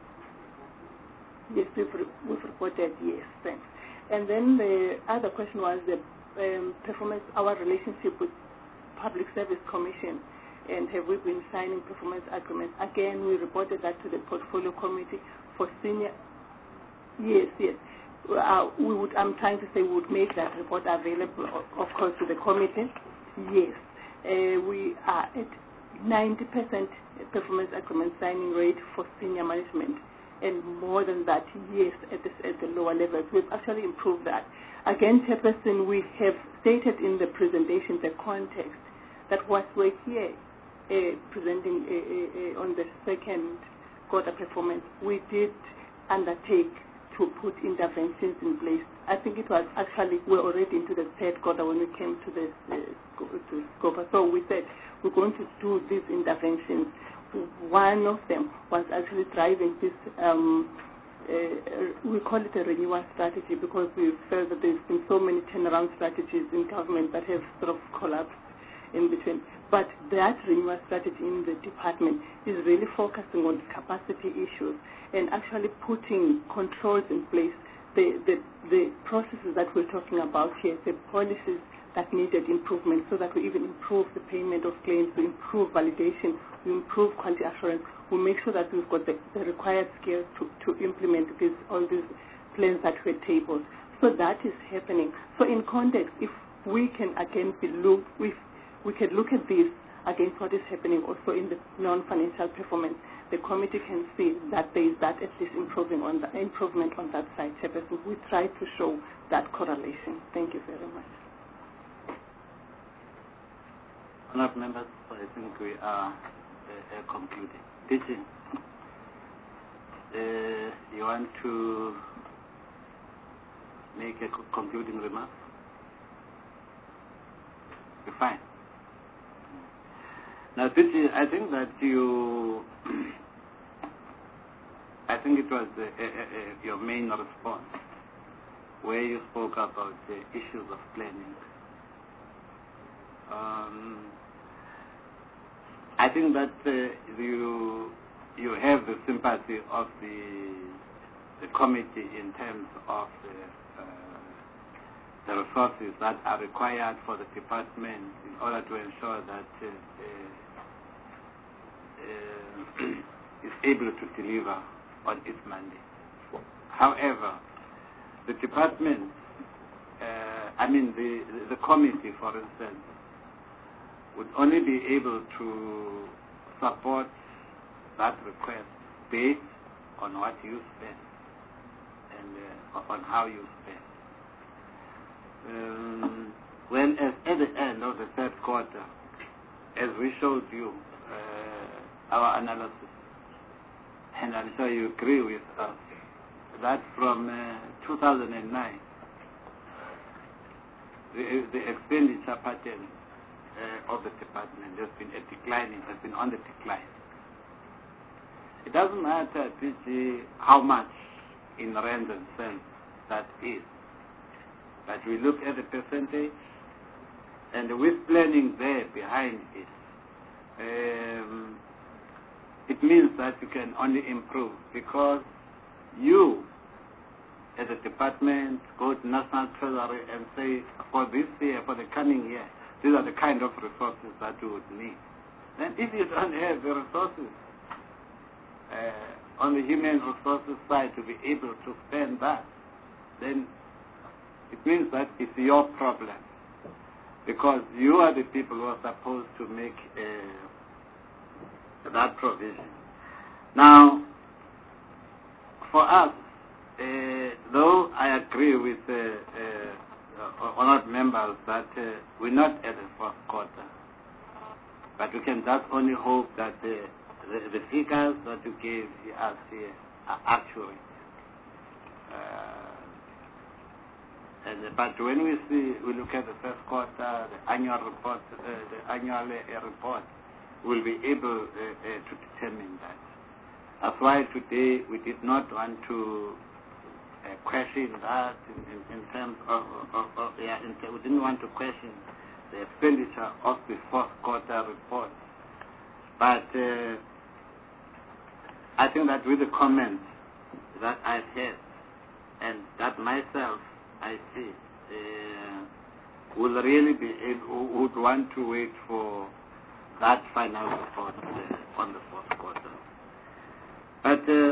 yes, we've, re we've reported, yes, thanks. And then the other question was the um, performance, our relationship with Public Service Commission, and have we been signing performance agreements? Again, we reported that to the portfolio committee for senior, yes, yes. Uh, we would, I'm trying to say we would make that report available, of, of course, to the committee, yes. Uh, we are at ninety percent performance agreement signing rate for senior management and more than that, yes, at the, at the lower levels. We've actually improved that. Again, Chairperson, we have stated in the presentation the context that whilst we're here uh, presenting uh, uh, on the second quarter performance, we did undertake to put interventions in place. I think it was actually, we're already into the third quarter when we came to this uh, to SCOPA. So we said we're going to do these interventions. One of them was actually driving this, um, uh, we call it a renewal strategy, because we felt that there's been so many turnaround strategies in government that have sort of collapsed in between. But that renewal strategy in the department is really focusing on capacity issues and actually putting controls in place, the, the, the processes that we're talking about here, the policies that needed improvement, so that we even improve the payment of claims, we improve validation, we improve quality assurance, we make sure that we've got the, the required skills to, to implement these, all these plans that were tabled. So that is happening. So in context, if we can again be look, if we can look at this against what is happening also in the non-financial performance, the committee can see that there is that at least improving on the, improvement on that side. Chairperson, we try to show that correlation. Thank you very much. Honourable members, I think we are uh, uh, concluding. Did you, uh, you want to make a concluding remark? You're fine. Now, this is, I think that you, I think it was uh, uh, uh, your main response, where you spoke about the issues of planning. Um, I think that uh, you you have the sympathy of the the committee in terms of the, uh, the resources that are required for the department in order to ensure that uh, uh, uh, is able to deliver on its mandate. However, the department, uh, I mean the the committee, for instance, would only be able to support that request based on what you spend and uh, on how you spend. Um, when as at the end of the third quarter, as we showed you uh, our analysis, and I'm sure you agree with us, that from uh, two thousand nine, the, the expenditure pattern Uh, of the department has been a declining, has been on the decline. It doesn't matter, P G, how much in rand and cents that is, but we look at the percentage, and with planning there behind it, um, it means that you can only improve, because you, as a department, go to National Treasury and say, for this year, for the coming year, these are the kind of resources that you would need. Then if you don't have the resources uh, on the human resources side to be able to spend that, then it means that it's your problem. Because you are the people who are supposed to make uh, that provision. Now, for us, uh, though I agree with uh, uh, Uh, honored members that uh, we're not at the fourth quarter, but we can just only hope that uh, the, the figures that you gave us here are accurate. Uh, and, but when we see, we look at the first quarter, the annual report, uh, the annual uh, report, we'll be able uh, uh, to determine that. That's why today we did not want to Uh, question that in, in, in terms of, of, of yeah, in, we didn't want to question the expenditure of the fourth quarter report. But uh, I think that with the comments that I've heard and that myself I see, uh, will really be able, would want to wait for that final report uh, on the fourth quarter. But uh,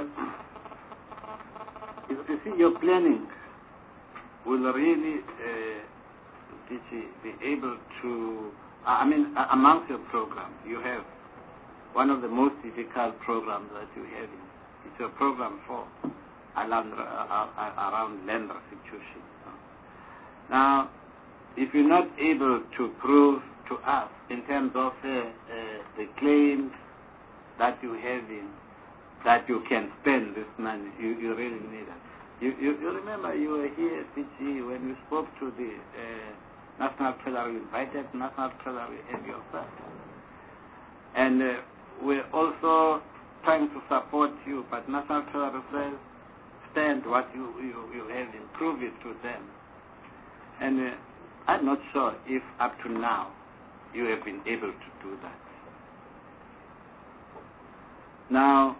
you see, your planning will really uh, be able to, I mean, amongst your programs, you have one of the most difficult programs that you have in It's a program for around, uh, around land restitution. Now, if you're not able to prove to us in terms of uh, uh, the claims that you have in, that you can spend this money, you, you really need it. You, you, you remember you were here at P G when we spoke to the uh, National Treasury, invited National Treasury and yourself. And uh, we're also trying to support you, but National Treasury says, stand what you, you, you have and prove it to them. And uh, I'm not sure if up to now you have been able to do that. Now,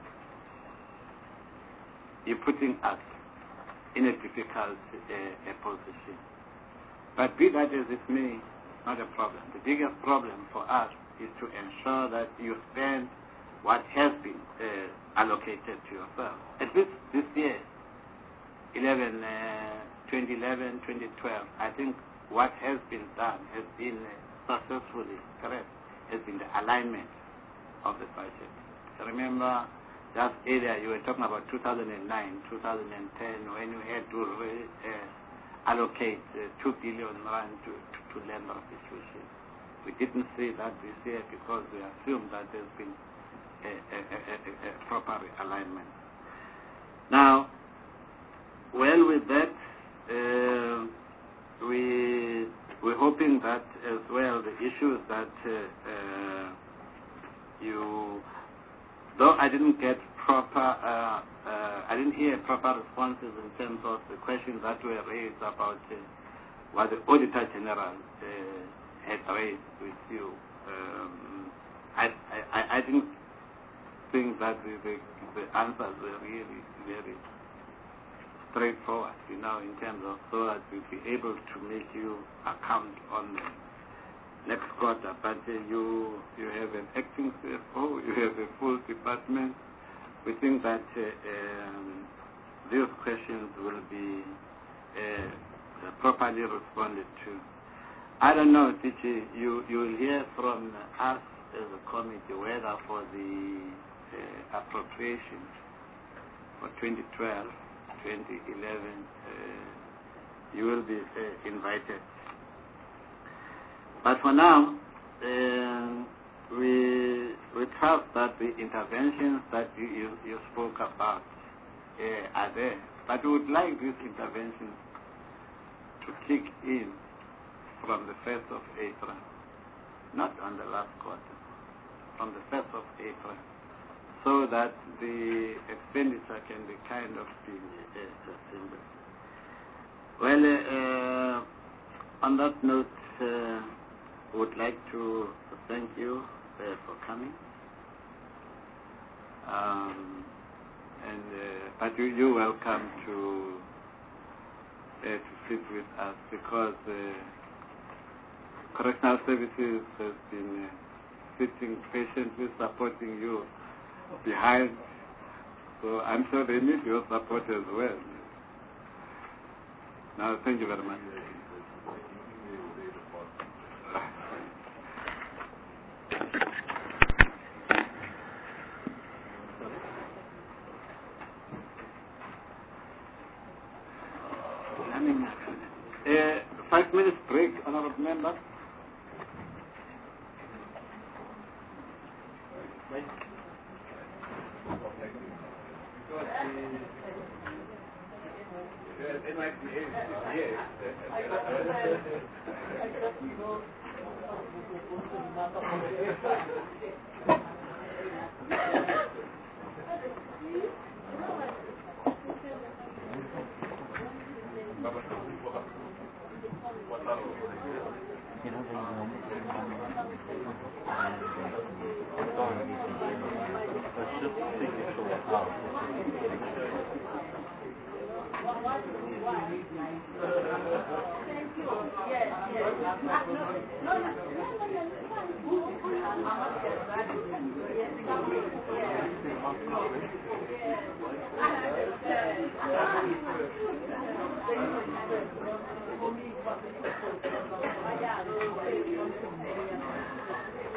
you're putting us in a difficult uh, position. But be that as it may, not a problem. The biggest problem for us is to ensure that you spend what has been uh, allocated to yourself. At least this year, eleven, uh, twenty eleven, twenty twelve, I think what has been done has been uh, successfully correct, has been the alignment of the budget. Remember, just earlier you were talking about two thousand nine, two thousand ten, when you had to re, uh, allocate uh, two billion rand to, to, to land restitution. We didn't see that this year because we assumed that there's been a, a, a, a, a proper alignment. Now, well, with that, uh, we we're hoping that as well the issues that uh, uh, you. Though I didn't get proper, uh, uh, I didn't hear proper responses in terms of the questions that were raised about uh, what the Auditor General uh, had raised with you. Um, I, I, I didn't think that the, the, the answers were really very straightforward, you know, in terms of so that we'll be able to make you account on the next quarter, but uh, you you have an acting C F O, you have a full department. We think that uh, um, these questions will be uh, properly responded to. I don't know, Tichi, you you will hear from us as a committee whether for the uh, appropriations for twenty twelve, twenty eleven, uh, you will be uh, invited. But for now, uh, we we trust that the interventions that you, you, you spoke about uh, are there. But we would like these interventions to kick in from the first of April, not on the last quarter, from the first of April, so that the expenditure can be kind of be uh, sustainable. Well, uh, on that note, uh, would like to thank you uh, for coming. Um, and uh, but you, you're welcome to uh, to sit with us because uh, Correctional Services has been uh, sitting patiently supporting you behind. So I'm sure they need your support as well. Now, thank you very much. Uh, five minutes break, honorable member.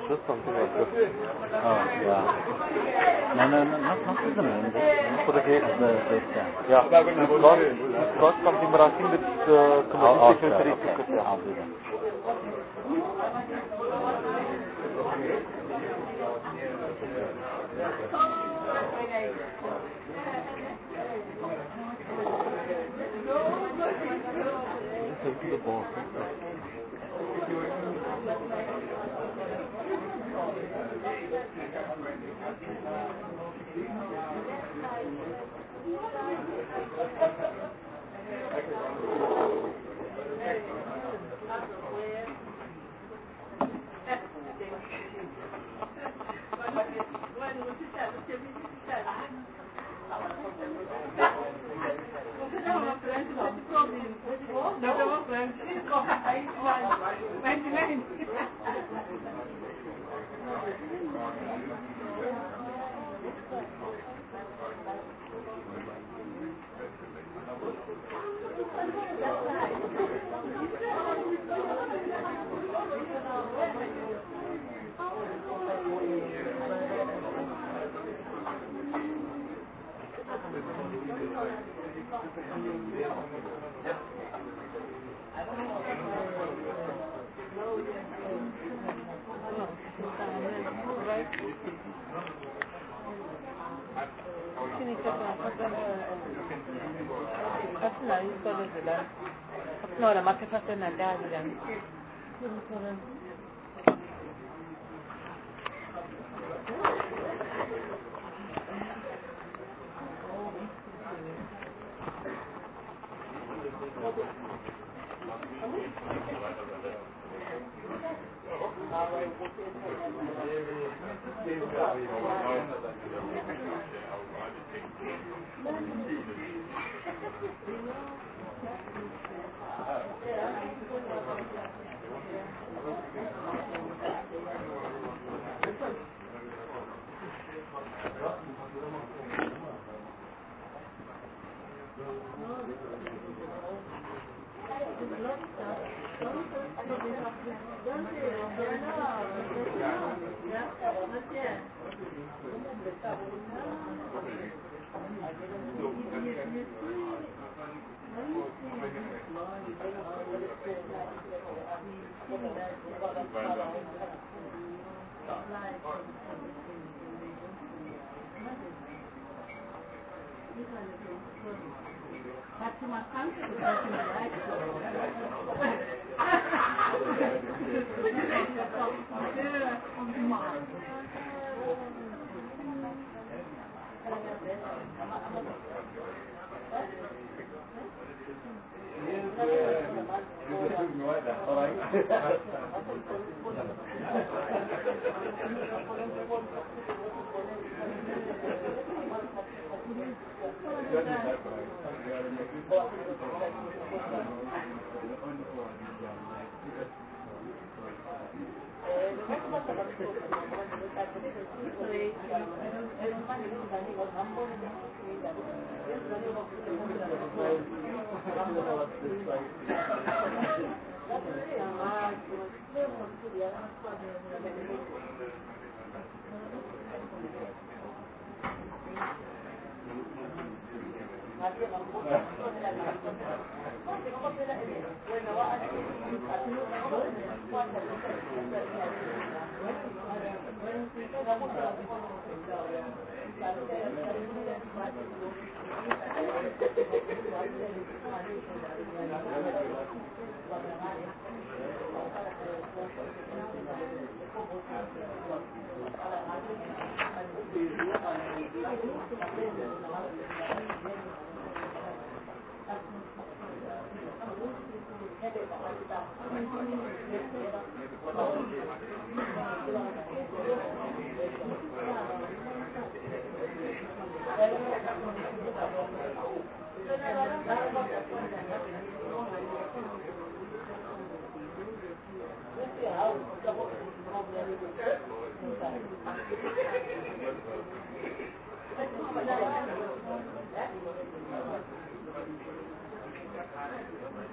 just something like this. Oh, yeah. No, no, no, not, not for the main, just for the gate, the gate stand. Yeah, it's got, it's got something, but I think it's uh, I'll, I'll, committee secretary okay. took it, yeah. I'll do that. Take to the ball. No, la más que pasa en la calle.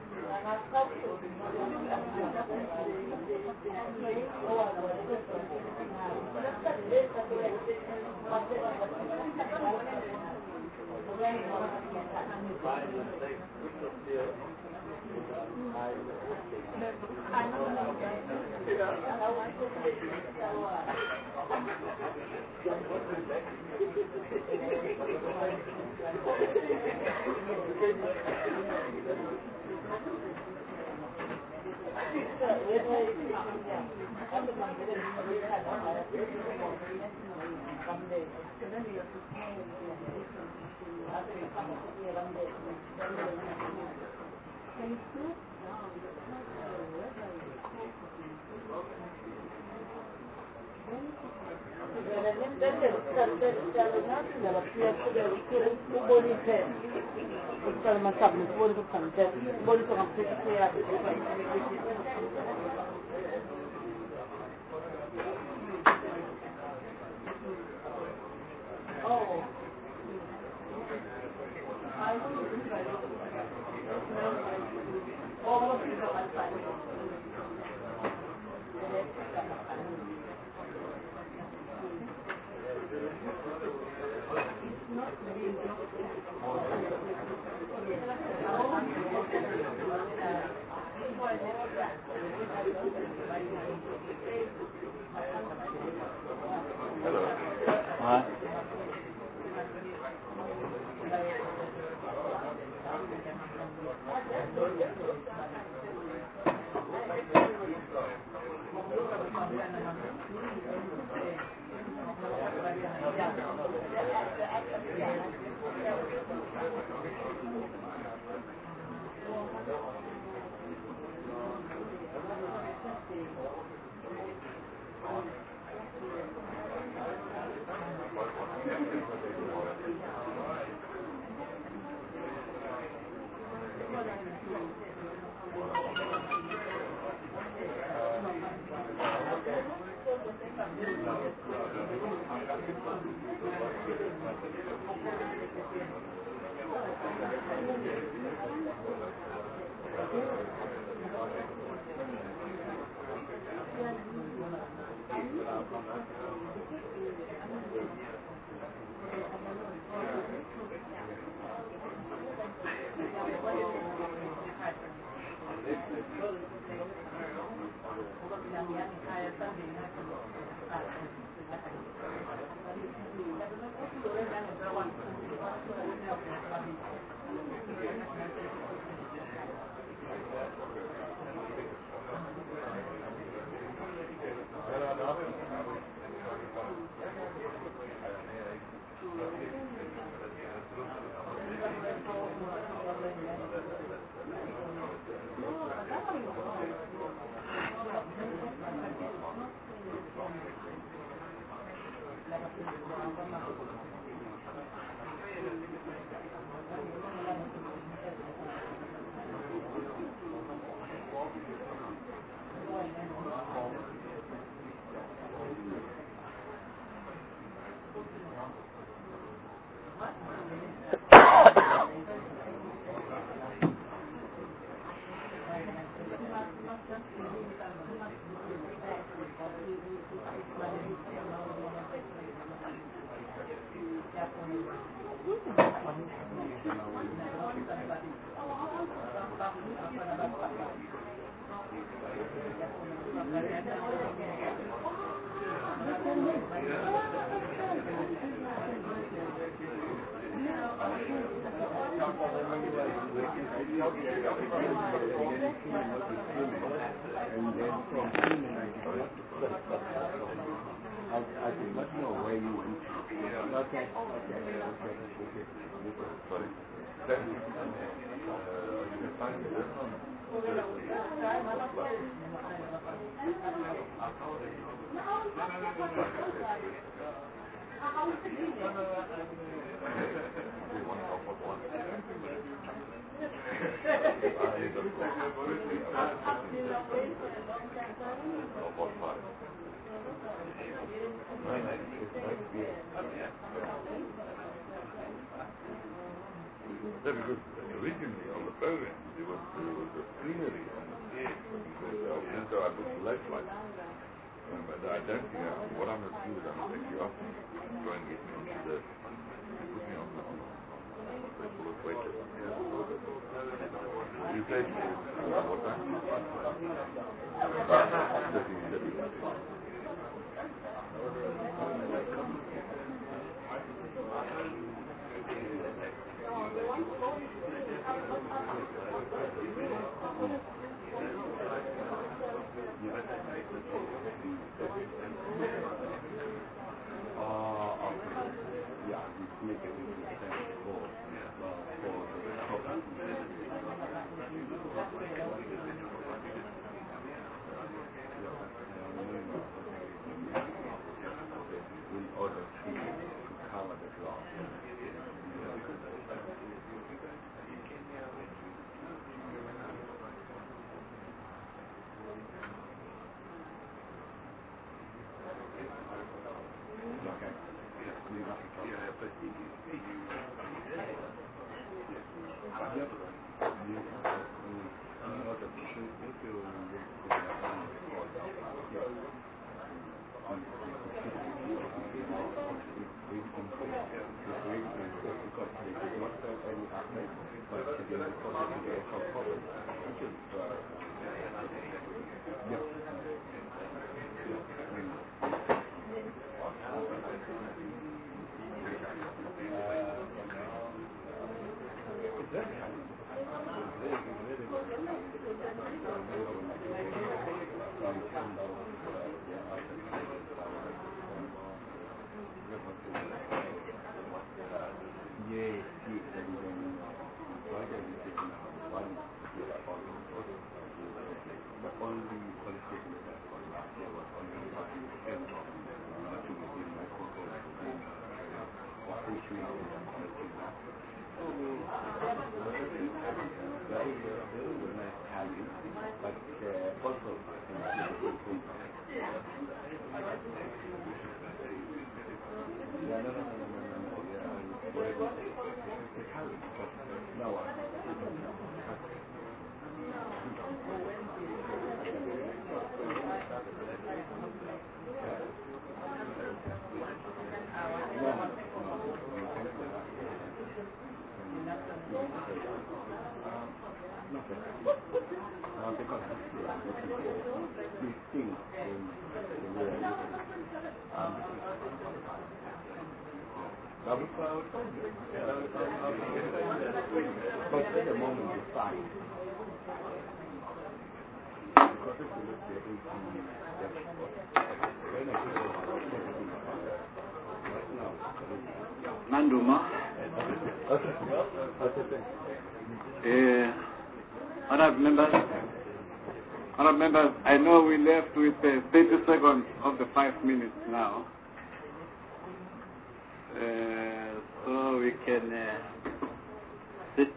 Thank you. Because originally on the program there was, there was a plenary on the air, because uh, Winter I booked late flight. But I don't think I, what I'm going to do is I'm going to take you off and try and get me onto the, put me on the, on the, on the festival of waitlist. You say to me, uh, what time? Uh, thirteen thirty. Nanduma. Uh, honourable members, honourable members, I know we left with uh, thirty seconds of the five minutes now. Uh, so we can uh, sit.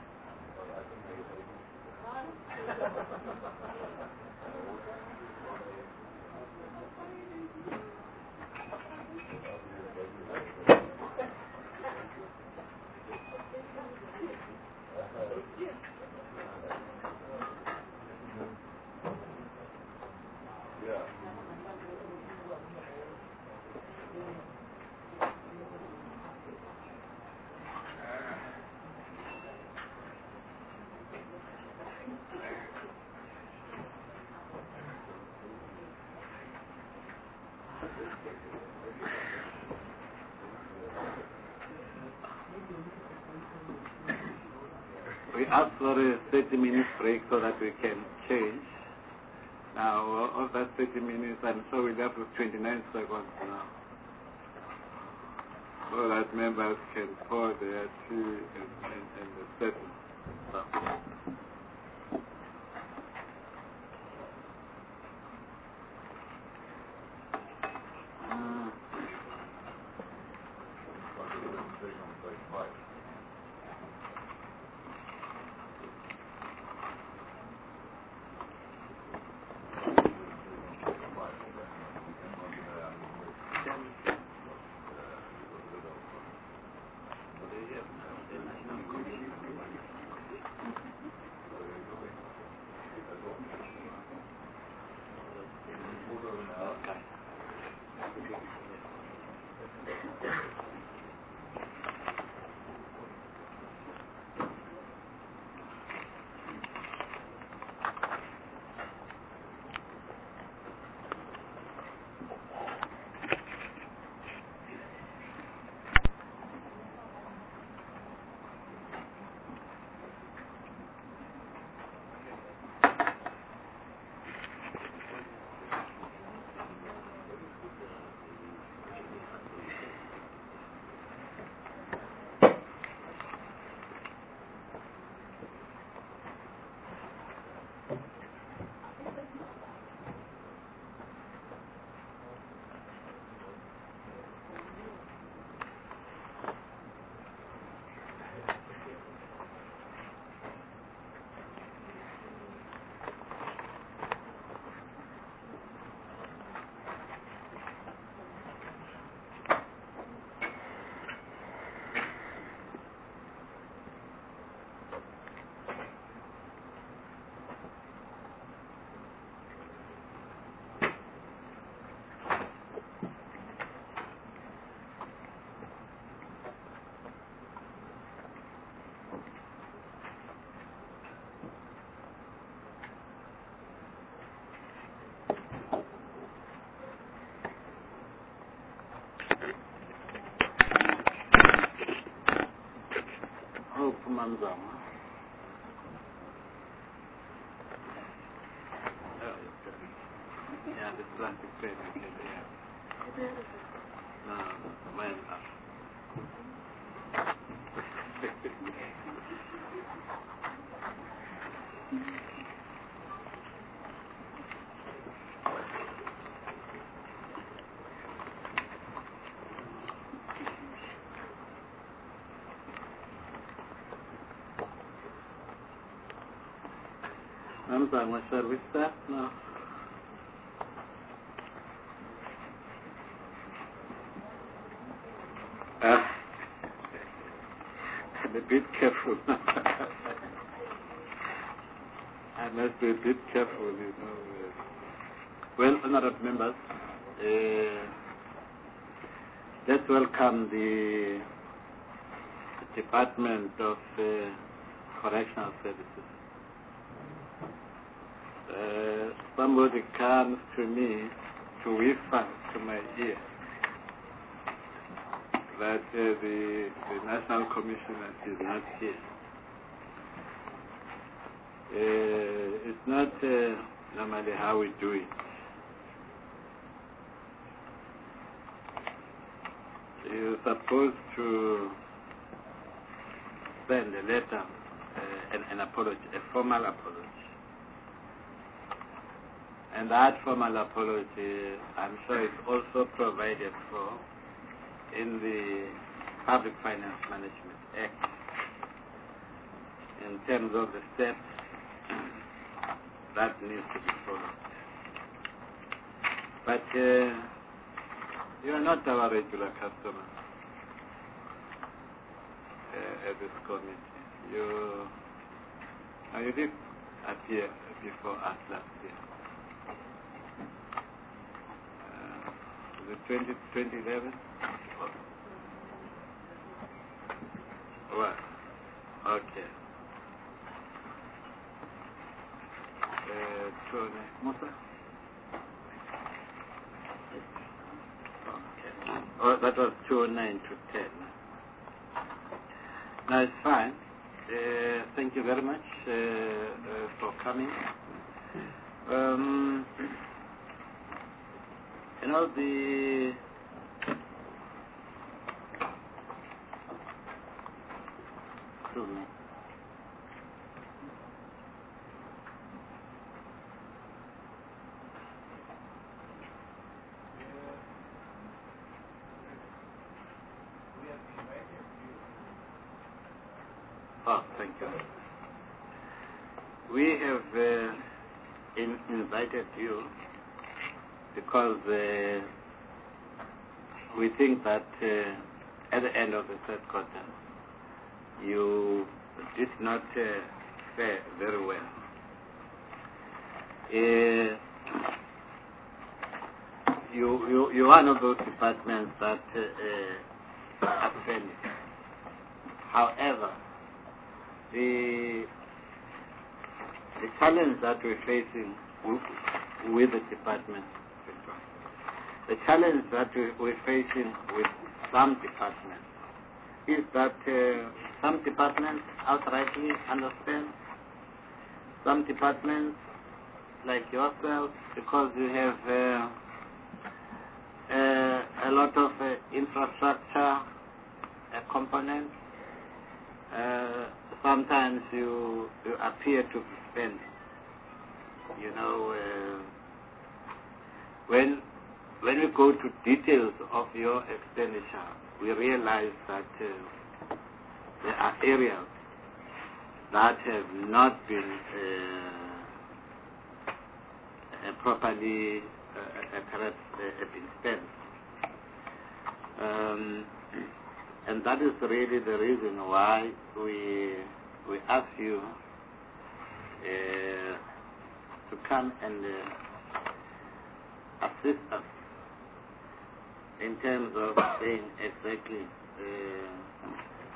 We asked for a thirty minute break so that we can change. Now, of that thirty minutes, I'm sure we're left with twenty-nine seconds now. So that members can pour their tea and, and, and the settle. So. guy. Manzama. Yeah, the plastic plate. Yeah. No, mine. I'm sorry, my service staff now. Uh, I'm a bit careful. I must be a bit careful, you know. Well, honorable members, uh, let's welcome the Department of uh, Correctional Services. Uh, somebody comes to me to whisper to my ear that uh, the, the National Commissioner is not here. Uh, it's not uh, normally how we do it. You're supposed to send a letter, uh, an, an apology, a formal apology. And that formal apology, I'm sure, is also provided for in the Public Finance Management Act in terms of the steps that needs to be followed. But uh, you are not our regular customer uh, at this committee. You, uh, you did appear before us last year. The twenty, twenty eleven? What? Okay. Uh, Tony Musa? Okay. Oh, that was two oh nine to ten. No, it's fine. Uh, thank you very much uh, uh, for coming. Um, You know, the excuse me. Oh, thank you. We have uh, in, invited you because uh, we think that uh, at the end of the third quarter, you did not uh, fare very well. Uh, you're one of those departments that uh, uh, are spending. However, the the challenge that we're facing with, with the department, the challenge that we're facing with some departments is that uh, some departments outrightly understand. Some departments, like yourself, because you have uh, uh, a lot of uh, infrastructure uh, components, uh, sometimes you, you appear to be spending. You know, uh, when when we go to details of your expenditure, we realize that uh, there are areas that have not been uh, uh, properly uh, correct, uh, been spent. Um, and that is really the reason why we we ask you uh, to come and uh, assist us in terms of saying exactly uh,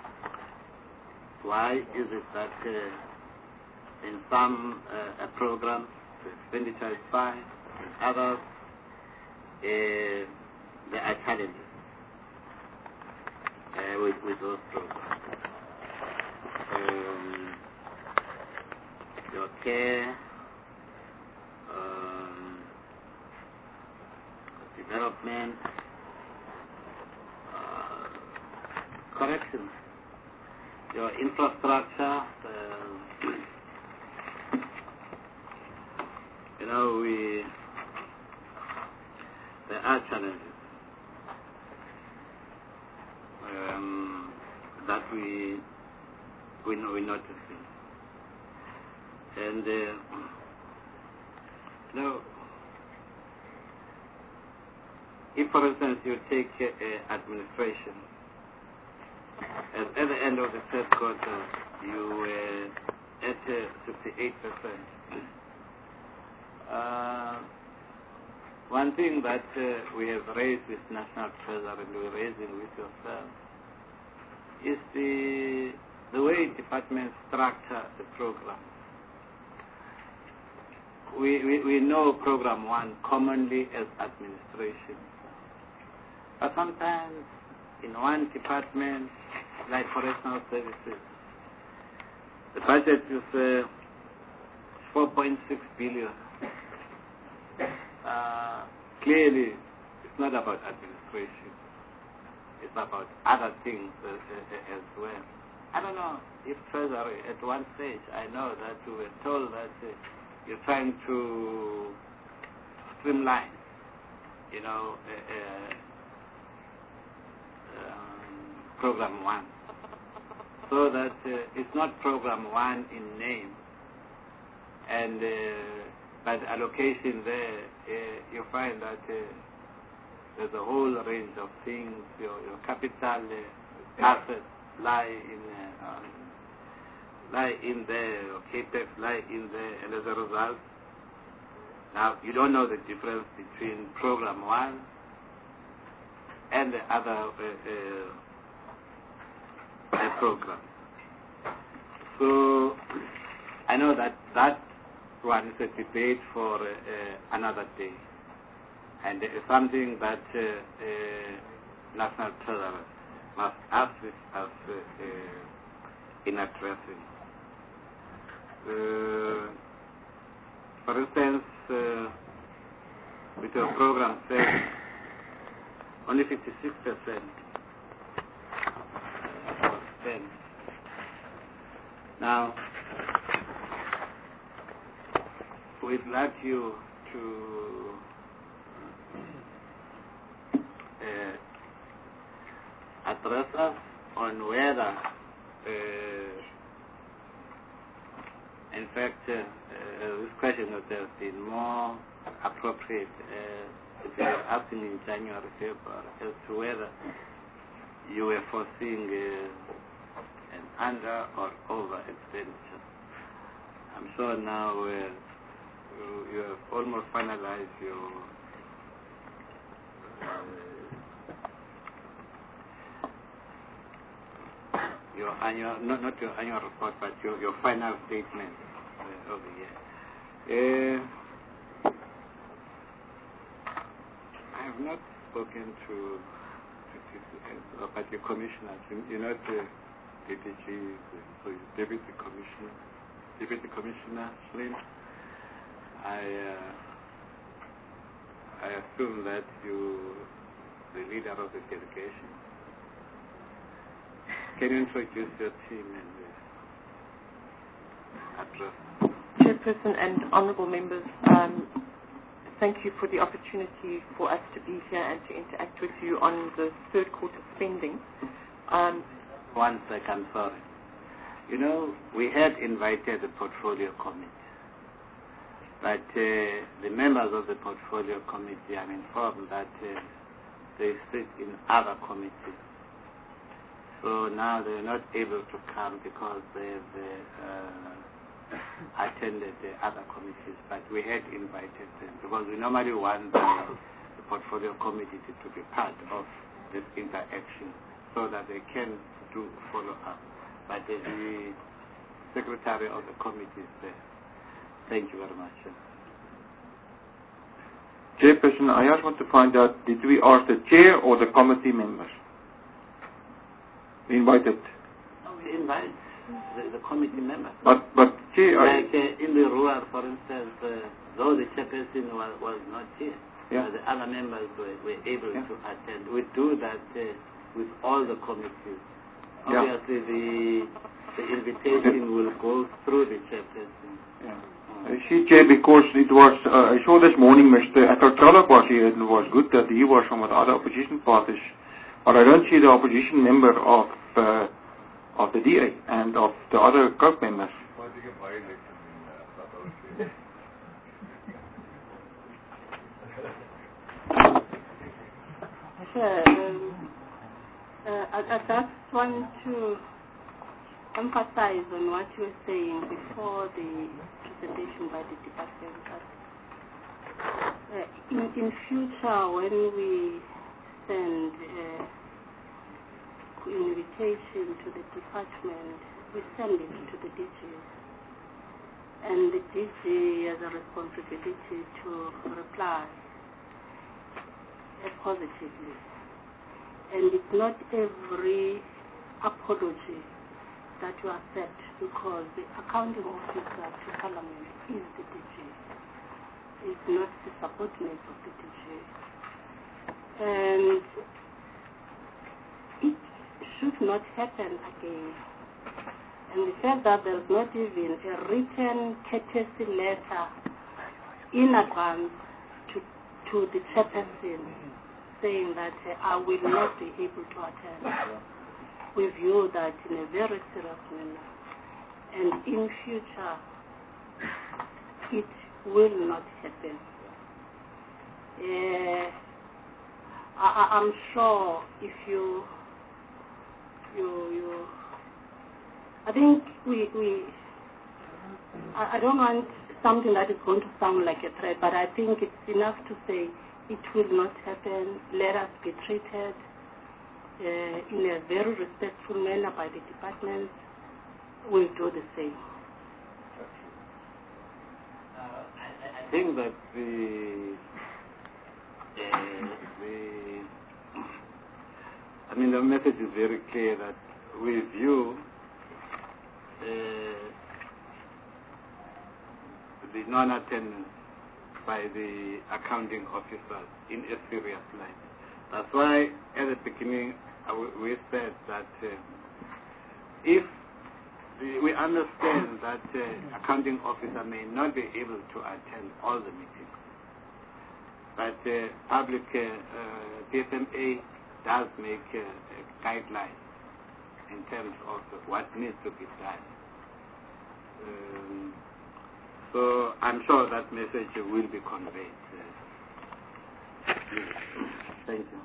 why is it that uh, in some uh, programs the expenditure is fine, in others uh, there are challenges uh, with, with those programs. Um, your care, um, development, uh, corrections, your infrastructure, uh, you know, we, there are challenges um, that we, we, we noticing. And, uh, you know, if, for instance, you take uh, administration, at, at the end of the third quarter, you were at uh, sixty-eight percent. Uh, one thing that uh, we have raised with National Treasury and we're raising with yourself is the, the way departments structure the program. We, we, we know Program one commonly as administration. But sometimes in one department, like correctional services, the budget is uh, four point six billion. Uh, clearly, it's not about administration. It's about other things uh, uh, as well. I don't know if Treasury, at one stage, I know that we were told that uh, you're trying to streamline, you know, uh, uh, um, Program one, so that uh, it's not Program one in name, and uh, by the allocation there, uh, you find that uh, there's a whole range of things. Your, your capital uh, assets lie in uh, um, lie in there, your capex lie in there, and as a result, now you don't know the difference between Program one and the other uh, uh, program. So I know that that one is a debate for uh, uh, another day, and it's something that uh, uh, National Treasury must assist us uh, uh, in addressing. Uh, for instance, uh, with your program says only fifty-six percent was spent. Now, we'd like you to uh, address us on whether, uh, in fact, uh, uh, this question would have been more appropriate uh, if you were asking in January, February, as to whether you were foreseeing uh, an under or over expenditure. I'm sure now uh, you, you have almost finalized your your annual, not, not your annual report, but your, your final statement uh, of the year. Uh, I have not spoken to, to, to uh, but your commissioners. You, you know the D P G, so Deputy Commissioner, Deputy Commissioner Slim. I uh, I assume that you, the leader of the delegation. Can you introduce your team and uh, address? Chairperson and honourable members, um, thank you for the opportunity for us to be here and to interact with you on the third quarter spending. Um, One second, sorry. You know, we had invited the portfolio committee, but uh, the members of the portfolio committee, I'm informed that uh, they sit in other committees. So now they're not able to come because they've uh, attended the other committees, but we had invited them because we normally want the, the portfolio committee to, to be part of this interaction so that they can do follow-up. But uh, the secretary of the committee is there. Thank you very much. Chairperson, I just want to find out, did we ask the chair or the committee members? We invited. No, we invite the, the committee members. But, but chair, like uh, in the rural, for instance, uh, though the chairperson was, was not here, yeah. uh, the other members were, were able yeah. to attend. We do that uh, with all the committees. Yeah. Obviously, the the invitation will go through the chairperson. Yeah. Uh, see, Chair, because it was, uh, I saw this morning Mister Akaltralak was here, and it was good that he was from the other opposition parties. But I don't see the opposition member of uh, of the D A and of the other COPE members. Sure. Um, uh, I, I just want to emphasize on what you were saying before the presentation by the department. Uh, in, in future, when we send uh, invitation to the department, we send it to the D G. And the D G has a responsibility to reply uh, positively. And it's not every apology that you accept, because the accounting officer to Parliament is the D G. It's not the subordinate of the D G. And it should not happen again. And the fact that there's not even a written courtesy letter in advance to, to the chairperson saying that uh, I will not be able to attend, we view that in a very serious manner. And in future, it will not happen. Uh, I, I'm sure if you, you, you, I think we, we, I, I don't want something that is going to sound like a threat, but I think it's enough to say it will not happen. Let us be treated uh, in a very respectful manner by the department. We'll do the same. Uh, I, I think that the, uh, the, I mean, the message is very clear that we view uh, the non-attendance by the accounting officers in a serious light. That's why at the beginning uh, we said that uh, if the, we understand that uh, accounting officer may not be able to attend all the meetings, but uh, public uh, uh, P F M A does make uh, a guideline in terms of what needs to be done. Um, so I'm sure that message will be conveyed. Uh, thank you.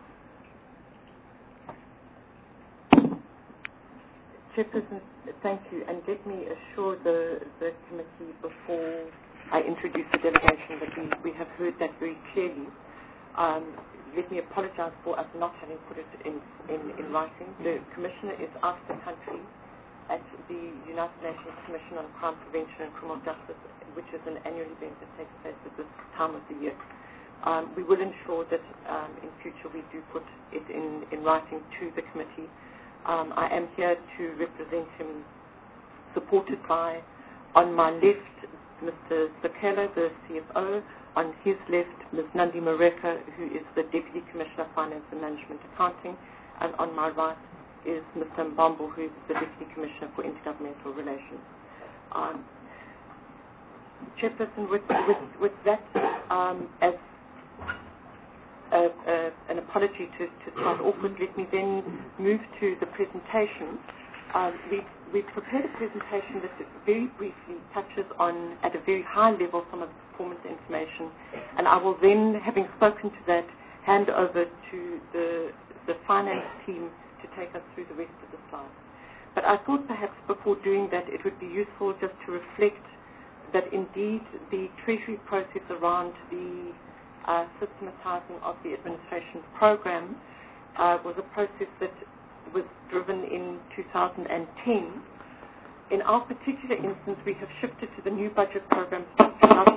Chairperson, thank you, and let me assure the, the committee before I introduce the delegation that we, we have heard that very clearly. Um, let me apologize for us not having put it in, in, in writing. The Commissioner is out of the country at the United Nations Commission on Crime Prevention and Criminal Justice, which is an annual event that takes place at this time of the year. Um, we will ensure that um, in future we do put it in, in writing to the committee. Um, I am here to represent him, supported by, on my left, Mister Sakela, the C F O, on his left, Miz Nandi Mareka, who is the Deputy Commissioner of Finance and Management Accounting, and on my right is Mister Mbambo, who is the Deputy Commissioner for Intergovernmental Relations. Um, Chairperson, with, with, with that um, as Uh, uh, an apology to, to start off with, let me then move to the presentation. Um, we, we've prepared a presentation that very briefly touches on, at a very high level, some of the performance information, and I will then, having spoken to that, hand over to the, the finance team to take us through the rest of the slides. But I thought perhaps before doing that, it would be useful just to reflect that indeed the Treasury process around the Uh, systematizing of the administration program uh, was a process that was driven in two thousand ten. In our particular instance, we have shifted to the new budget program structure, not,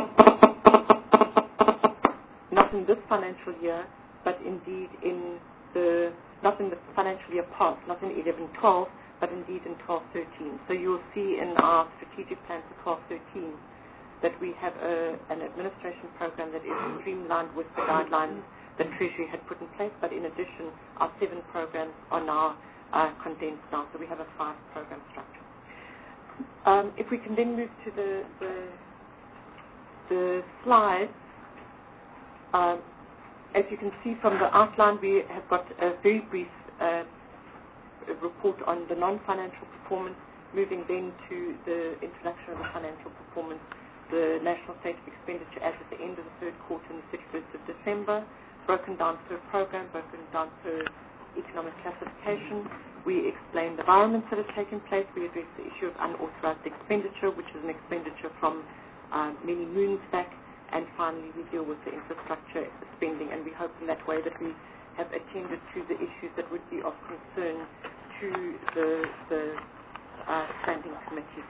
not in this financial year, but indeed in the, not in the financial year past, not in eleven twelve, but indeed in twelve thirteen. So you will see in our strategic plan for twelve thirteen that we have a, an administration program that is streamlined with the guidelines that Treasury had put in place, but in addition, our seven programs are now uh, condensed now, so we have a five-program structure. Um, if we can then move to the, the, the slides, um, as you can see from the outline, we have got a very brief uh, report on the non-financial performance, moving then to the introduction of the financial performance, the national state of expenditure as at the end of the third quarter and the thirty-first of December, broken down per program, broken down per economic classification. We explain the environments that have taken place. We address the issue of unauthorized expenditure, which is an expenditure from um, many moons back. And finally, we deal with the infrastructure spending, and we hope in that way that we have attended to the issues that would be of concern to the, the uh, standing committee.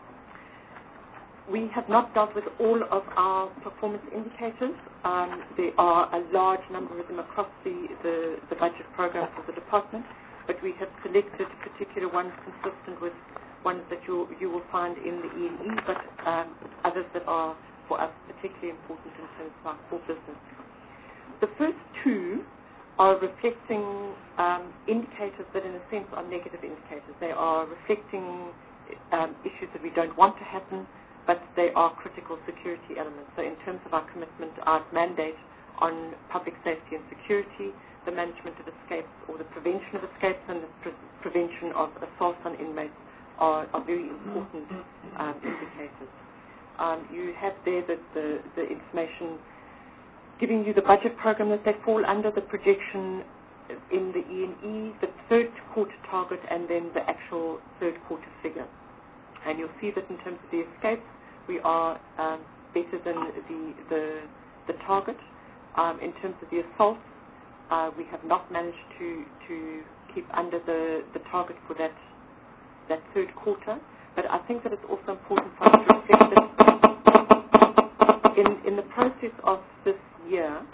We have not dealt with all of our performance indicators. Um, there are a large number of them across the, the, the budget program for the department, but we have selected particular ones consistent with ones that you, you will find in the E and E, but um, others that are for us particularly important in terms of our core business. The first two are reflecting um, indicators that in a sense are negative indicators. They are reflecting um, issues that we don't want to happen, but they are critical security elements. So in terms of our commitment, our mandate on public safety and security, the management of escapes or the prevention of escapes and the pre- prevention of assaults on inmates are, are very important um, indicators. Um, you have there the, the, the information giving you the budget program that they fall under, the projection in the E and E, the third quarter target, and then the actual third quarter figure. And you'll see that in terms of the escapes, we are um, better than the, the, the target. Um, in terms of the assaults, uh, we have not managed to, to keep under the, the target for that, that third quarter. But I think that it's also important for us to reflect that in, in the process of this year,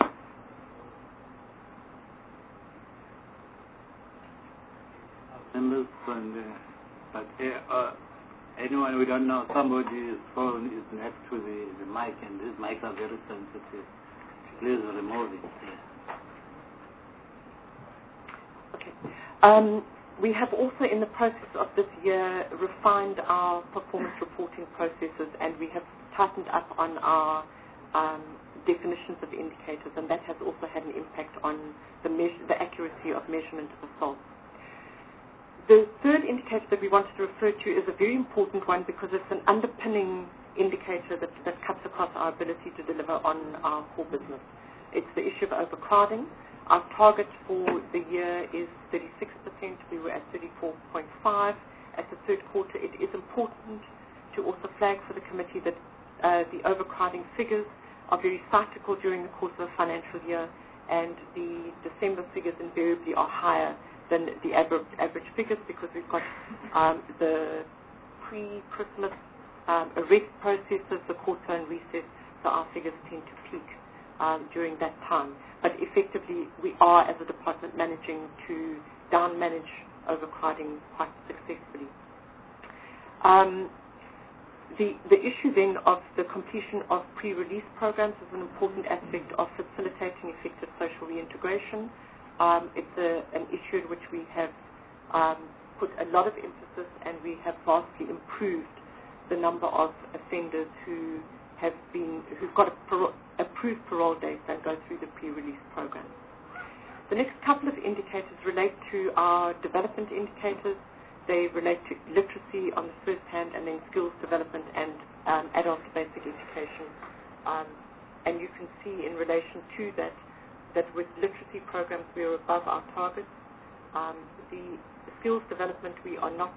members and uh, but uh, anyone we don't know, somebody's phone is next to the, the mic, and these mics are very sensitive. Please remove it. Okay. Um, we have also, in the process of this year, refined our performance reporting processes, and we have tightened up on our um, definitions of indicators, and that has also had an impact on the, measure, the accuracy of measurement of assaults. The third indicator that we wanted to refer to is a very important one because it's an underpinning indicator that, that cuts across our ability to deliver on our core business. It's the issue of overcrowding. Our target for the year is thirty-six percent. We were at thirty-four point five at the third quarter. It is important to also flag for the committee that uh, the overcrowding figures are very cyclical during the course of a financial year, and the December figures invariably are higher than the average, average figures because we've got um, the pre-Christmas um, arrest processes, the quarter and recess, so our figures tend to peak um, during that time. But effectively, we are, as a department, managing to down-manage overcrowding quite successfully. Um, the, the issue then of the completion of pre-release programs is an important aspect of facilitating effective social reintegration. Um, it's a, an issue in which we have um, put a lot of emphasis, and we have vastly improved the number of offenders who have been, who've got a parole, approved parole date and go through the pre-release program. The next couple of indicators relate to our development indicators. They relate to literacy on the first hand, and then skills development and um, adult basic education. Um, and you can see in relation to that, that with literacy programs we are above our targets. Um, the, the skills development, we are not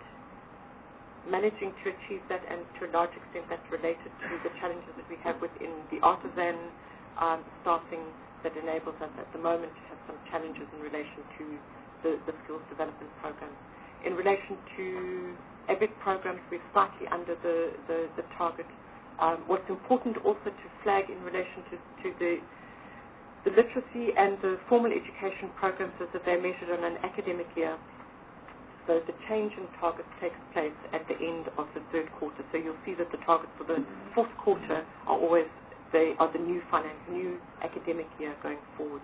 managing to achieve that, and to a large extent that's related to the challenges that we have within the artisan um, staffing that enables us at the moment to have some challenges in relation to the, the skills development programs. In relation to A B E C programs, we're slightly under the, the, the target. Um, what's important also to flag in relation to, to the, the literacy and the formal education programs is that they're measured on an academic year. So the change in targets takes place at the end of the third quarter. So you'll see that the targets for the fourth quarter are always, they are the new finance, new academic year going forward.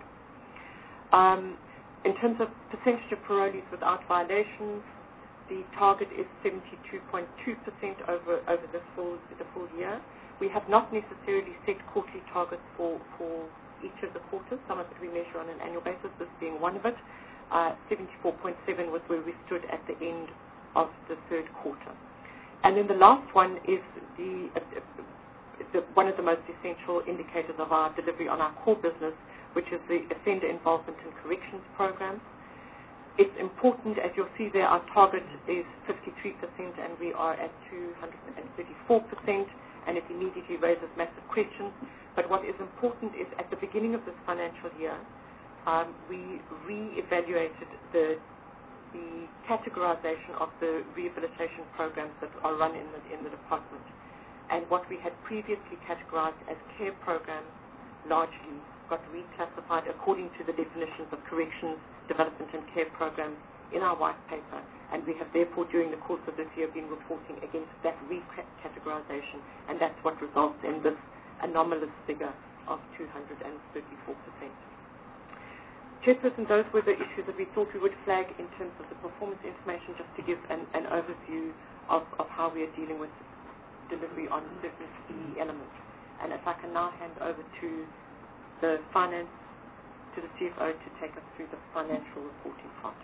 Um, in terms of percentage of parolees without violations, the target is seventy-two point two percent over, over the, full, the full year. We have not necessarily set quarterly targets for, for each of the quarters. Some of it we measure on an annual basis, this being one of it. Uh, seventy-four point seven was where we stood at the end of the third quarter. And then the last one is the, uh, the one of the most essential indicators of our delivery on our core business, which is the offender involvement and corrections program. It's important, as you'll see there, our target is fifty-three percent and we are at two hundred thirty-four percent, and it immediately raises massive questions. But what is important is at the beginning of this financial year, Um, we re-evaluated the, the categorization of the rehabilitation programs that are run in the, in the department. And what we had previously categorized as care programs largely got reclassified according to the definitions of corrections, development and care programs in our white paper. And we have therefore during the course of this year been reporting against that recategorization, and that's what results in this anomalous figure of two hundred thirty-four percent. Chairperson, those were the issues that we thought we would flag in terms of the performance information, just to give an, an overview of, of how we are dealing with delivery on certain key elements. And if I can now hand over to the finance, to the C F O to take us through the financial reporting part.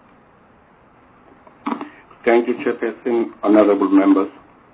Thank you, Chairperson, honorable members.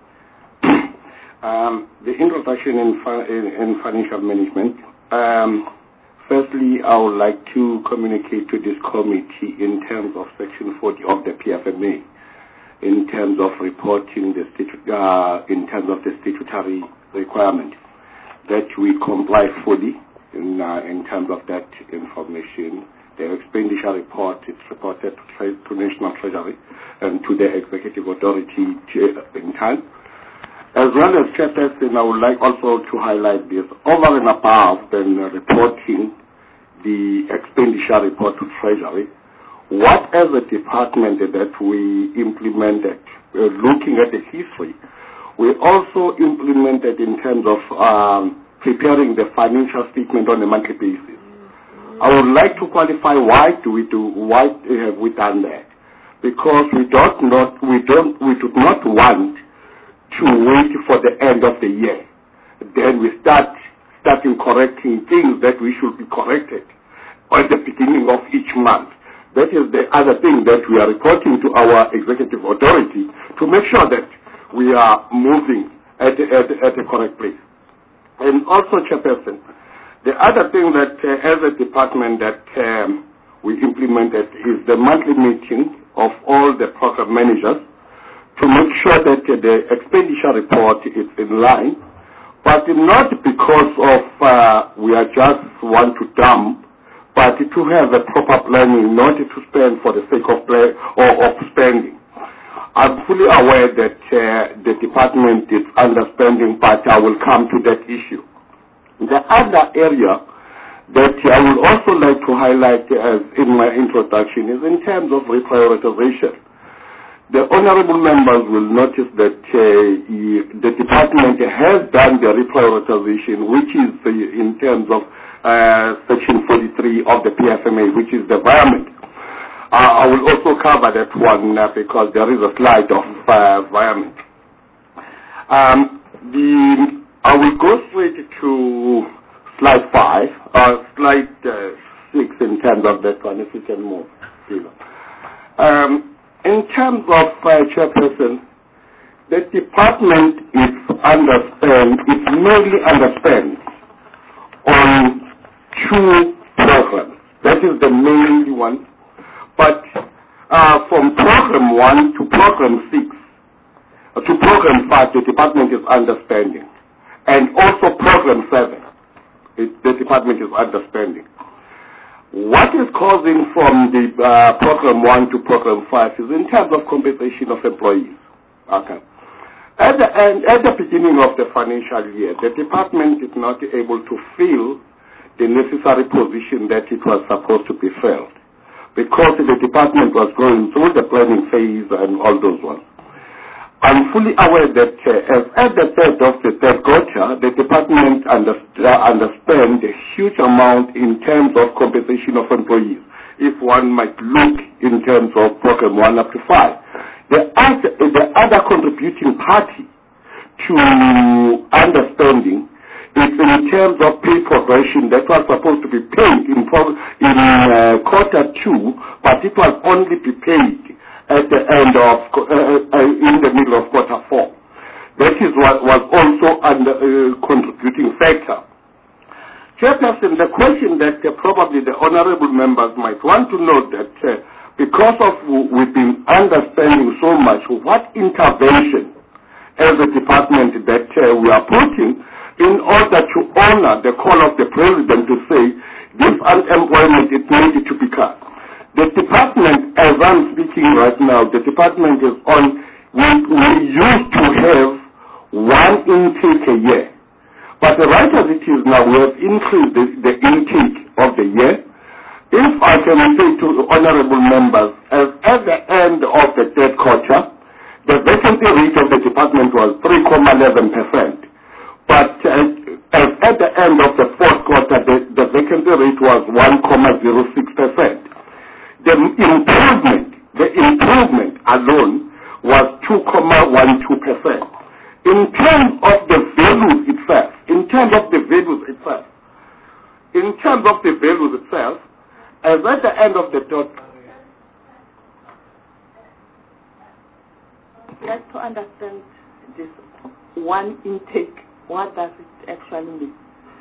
um, the introduction in, fi- in, in financial management. Um, Firstly, I would like to communicate to this committee in terms of Section forty of the P F M A, in terms of reporting the statu- uh, in terms of the statutory requirement, that we comply fully in, uh, in terms of that information. The expenditure report is reported to, tra- to National Treasury and to the Executive Authority in time. As well as Chairperson, I would like also to highlight this. Over and above then reporting the expenditure report to Treasury, what as a department that we implemented, uh, looking at the history, we also implemented in terms of um, preparing the financial statement on a monthly basis. I would like to qualify why do we do, why have we done that? Because we don't not, we don't, we do not want to wait for the end of the year. Then we start starting correcting things that we should be corrected at the beginning of each month. That is the other thing that we are reporting to our executive authority to make sure that we are moving at the, at the, at the correct place. And also, Chairperson, the other thing that uh, as a department that um, we implemented is the monthly meeting of all the program managers to make sure that uh, the expenditure report is in line but not because of uh, we are just want to dump, but to have a proper planning, not to spend for the sake of play or of spending. I'm fully aware that uh, the department is underspending, but I will come to that issue. The other area that I would also like to highlight as in my introduction is in terms of reprioritization. The honorable members will notice that uh, the department has done the reprioritization, which is uh, in terms of uh, Section forty-three of the P F M A, which is the environment. Uh, I will also cover that one uh, because there is a slide of uh, environment. Um, the, I will go straight to slide five, uh, slide uh, six in terms of that one, if we can move. Um, in terms of uh, chairperson, the department is underspent, it's mainly underspent on two programs. That is the main one. But uh, from program one to program six, uh, to program five, the department is underspending. And also program seven, it, the department is underspending. What is causing from the uh, program one to program five is in terms of compensation of employees. Okay. At the end, at the beginning of the financial year, the department is not able to fill the necessary position that it was supposed to be filled, because the department was going through the planning phase and all those ones. I'm fully aware that uh, as at the third of the third quarter, the department under, uh, underspent a huge amount in terms of compensation of employees, if one might look in terms of program one up to five. The other, the other contributing party to underspending is in terms of pay progression that was supposed to be paid in, in uh, quarter two, but it was only be paid at the end of, uh, uh, in the middle of quarter four. That is what was also a uh, contributing factor. Chairperson, the question that uh, probably the honorable members might want to know that uh, because of we've been underspending so much, what intervention as a department that uh, we are putting in order to honor the call of the president to say this unemployment is needed to be cut. The department, as I'm speaking right now, the department is on, we, we used to have one intake a year. But right as it is now, we have increased the, the intake of the year. If I can say to the honorable members, as at the end of the third quarter, the vacancy rate of the department was three point one one percent. But uh, as at the end of the fourth quarter, the, the vacancy rate was one point zero six percent. The improvement, the improvement alone was two point one two percent. In terms of the values itself, in terms of the values itself, in terms of the values itself, as at the end of the third. I'd like to understand this one intake. What does it actually mean?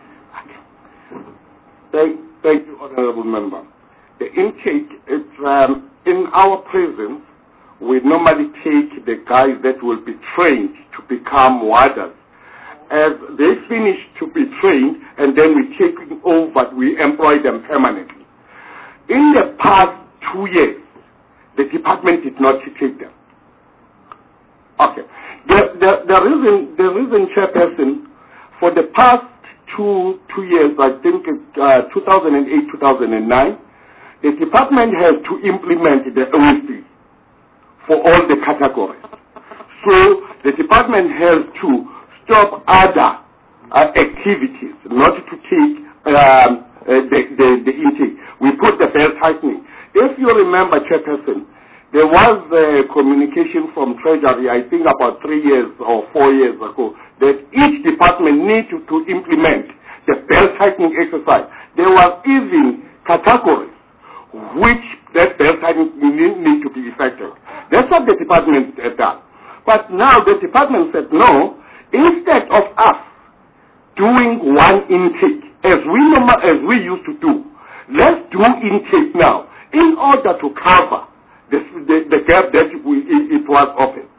Thank, thank you, honorable member. The intake, it's, um, in our prisons, we normally take the guys that will be trained to become warders. As they finish to be trained, and then we take them over, we employ them permanently. In the past two years, the department did not take them. Okay. The, the, the reason, the reason, Chairperson, for the past two, two years, I think it's uh, two thousand eight, two thousand nine, the department has to implement the O S D for all the categories. So the department has to stop other uh, activities, not to take um, uh, the, the, the intake. We put the belt tightening. If you remember, Chairperson, there was a communication from Treasury, I think about three years or four years ago, that each department needed to implement the belt tightening exercise. There was even categories which that belt tightening need, need to be effective. That's what the department had done. But now the department said, no, instead of us doing one intake, as we normal, as we used to do, let's do intake now in order to cover the, the, the gap that we, it, it was open.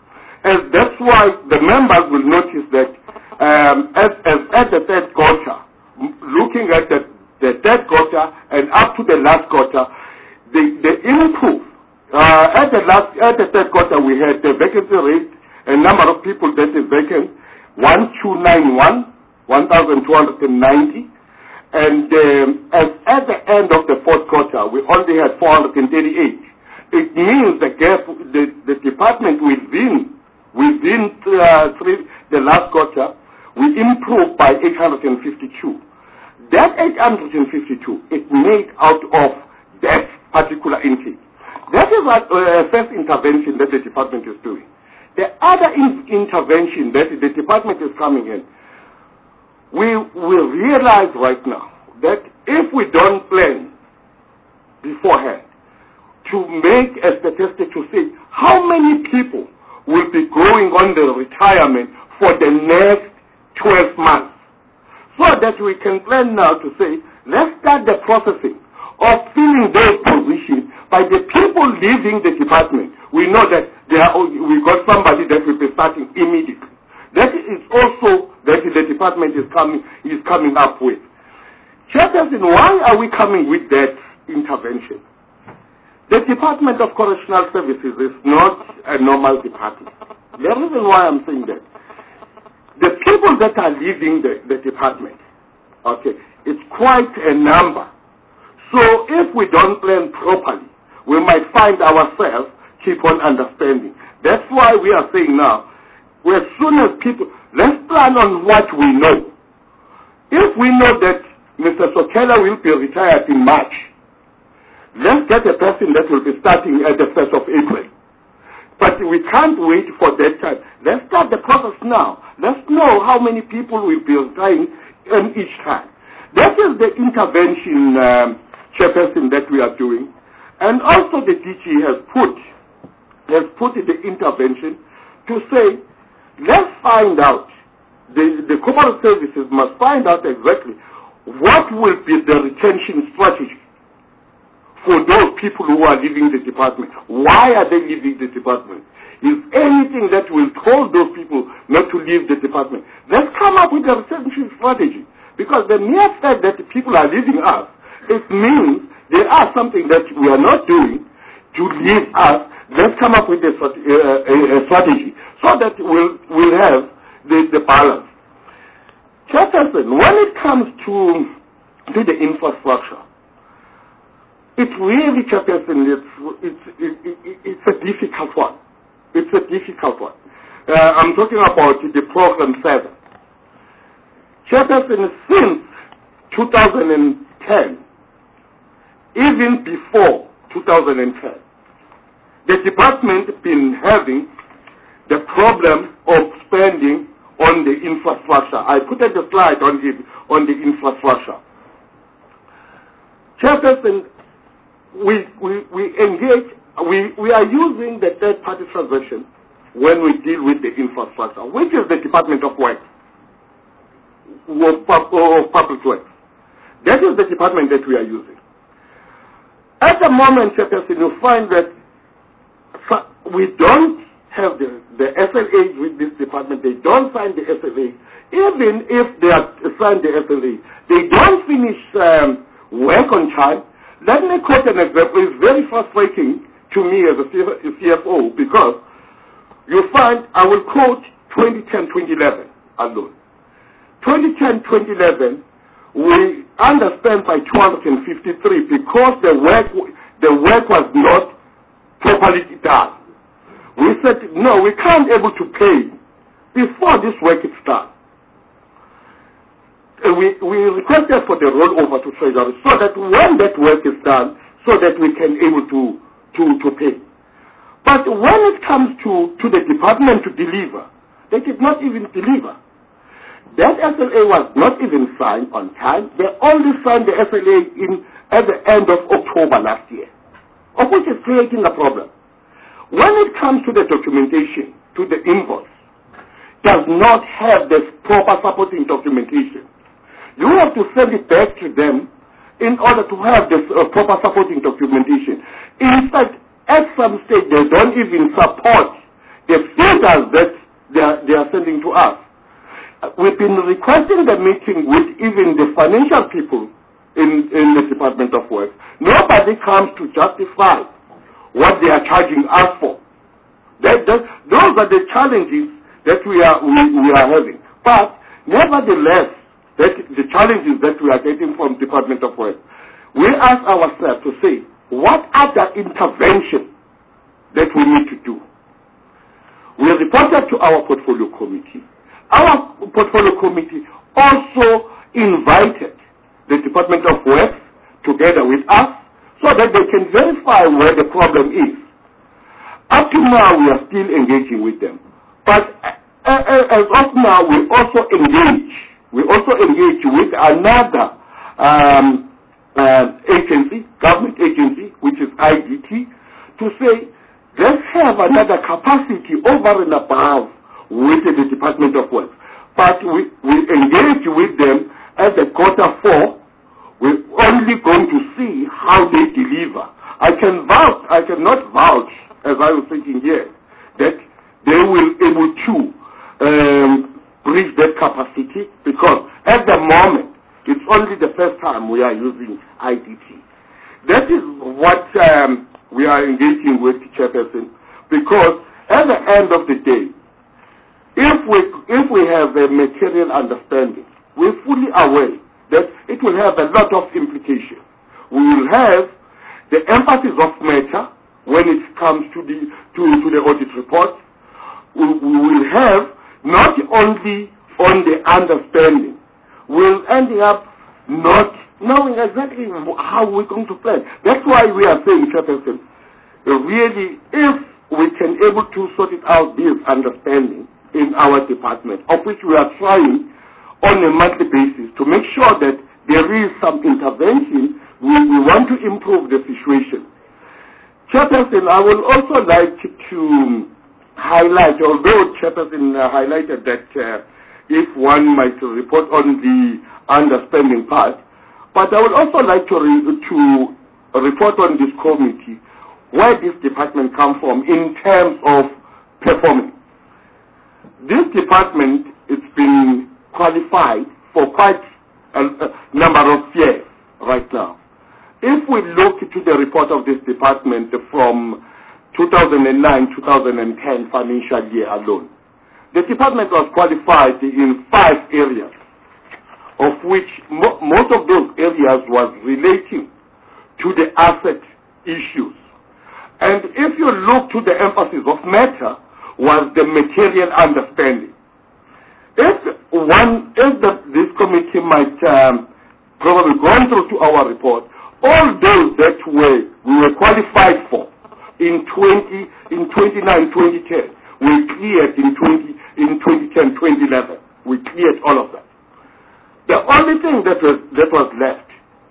And that's why the members will notice that um, as, as at the third quarter, looking at the, the third quarter and up to the last quarter, they, they improve. Uh, at the last, at the third quarter, we had the vacancy rate, a number of people that is vacant, one two nine one, one thousand two hundred ninety. And um, as at the end of the fourth quarter, we only had four hundred thirty-eight. It means the gap, the, the department within within uh, three, the last quarter, we improved by eight hundred fifty-two. That eight hundred fifty-two is made out of that particular intake. That is what uh, first intervention that the department is doing. The other in intervention that the department is coming in, we will realize right now that if we don't plan beforehand to make a statistic to say how many people will be going on the retirement for the next twelve months, so that we can plan now to say, let's start the processing of filling those positions by the people leaving the department. We know that they are, we got somebody that will be starting immediately. That is also that the department is coming is coming up with. Chairperson, why are we coming with that intervention? The Department of Correctional Services is not a normal department. The reason why I'm saying that, the people that are leaving the, the department, okay, it's quite a number. So if we don't plan properly, we might find ourselves keep on understanding. That's why we are saying now, as soon as people, let's plan on what we know. If we know that Mister Sokela will be retired in March, let's get a person that will be starting at the first of April. But we can't wait for that time. Let's start the process now. Let's know how many people will be retiring um, each time. That is the intervention, um, Chairperson, that we are doing. And also the D G has put, has put the intervention to say, let's find out, the, the corporate services must find out exactly what will be the retention strategy for those people who are leaving the department. Why are they leaving the department? Is anything that will cause those people not to leave the department? Let's come up with a retention strategy. Because the mere fact that the people are leaving us, it means there are something that we are not doing to leave us. Let's come up with a, uh, a, a strategy so that we'll, we'll have the, the balance. Chairperson, when it comes to, to the infrastructure, it's really, Chairperson, it's, it's, it, it, it's a difficult one. It's a difficult one. Uh, I'm talking about the program seven. Chairperson, since two thousand ten, even before two thousand ten, the department has been having the problem of spending on the infrastructure. I put a slide on the, on the infrastructure. Chairperson, we, we, we engage, we, we are using the third-party transaction when we deal with the infrastructure, which is the Department of Works, of Public Works. That is the department that we are using. At the moment, Chairperson, you find that we don't have the, the S L A with this department. They don't sign the S L A. Even if they have signed the S L A, they don't finish um, work on time. Let me quote an example. It's very frustrating to me as a C F O because you find, I will quote twenty ten twenty eleven alone. twenty ten twenty eleven, we underspent by two hundred fifty-three because the work, the work was not properly done. We said, no, we can't able to pay before this work is done. And we, we requested for the rollover to Treasury so that when that work is done, so that we can able to, to, to pay. But when it comes to, to the department to deliver, they did not even deliver. That S L A was not even signed on time. They only signed the S L A in, at the end of October last year, of which is creating a problem. When it comes to the documentation, to the invoice, does not have the proper supporting documentation. You have to send it back to them in order to have the uh, proper supporting documentation. In fact, at some stage, they don't even support the figures that they are, they are sending to us. We've been requesting the meeting with even the financial people in, in the Department of Works. Nobody comes to justify what they are charging us for. That, that, those are the challenges that we are, we, we are having. But nevertheless, that the challenges that we are getting from Department of Works, we ask ourselves to say, what other intervention that we need to do? We reported to our portfolio committee. Our portfolio committee also invited the Department of Works together with us so that they can verify where the problem is. Up to now, we are still engaging with them. But uh, as of now, we also engage. We also engage with another um, uh, agency, government agency, which is I D T, to say, let's have another capacity over and above with the Department of Works. But we, we engage with them at the quarter four. We're only going to see how they deliver. I can vouch, I cannot vouch, as I was thinking here, that they will be able to um, bridge that capacity, because at the moment, it's only the first time we are using I D T. That is what um, we are engaging with, Chairperson, because at the end of the day, if we, if we have a material understanding, we're fully aware that it will have a lot of implications. We will have the emphasis of matter when it comes to the, to, to the audit report. We, we will have not only on the understanding, we'll end up not knowing exactly how we're going to plan. That's why we are saying, Chairperson, really, if we can able to sort it out, this understanding in our department, of which we are trying on a monthly basis to make sure that there is some intervention, we, we want to improve the situation. Chairperson, I would also like to highlight, although Chairperson uh, highlighted that uh, if one might report on the understanding part, but I would also like to, re to report on this committee where this department comes from in terms of performance. This department, it's been qualified for quite a, a number of years right now. If we look to the report of this department from two thousand nine to two thousand ten financial year alone, the department was qualified in five areas, of which mo most of those areas was relating to the asset issues. And if you look to the emphasis of matter, was the material understanding. If one, if the, this committee might um, probably go through to our report, all those that were we were qualified for in twenty in twenty nine twenty ten, we cleared in twenty in twenty ten twenty eleven. We cleared all of that. The only thing that was that was left,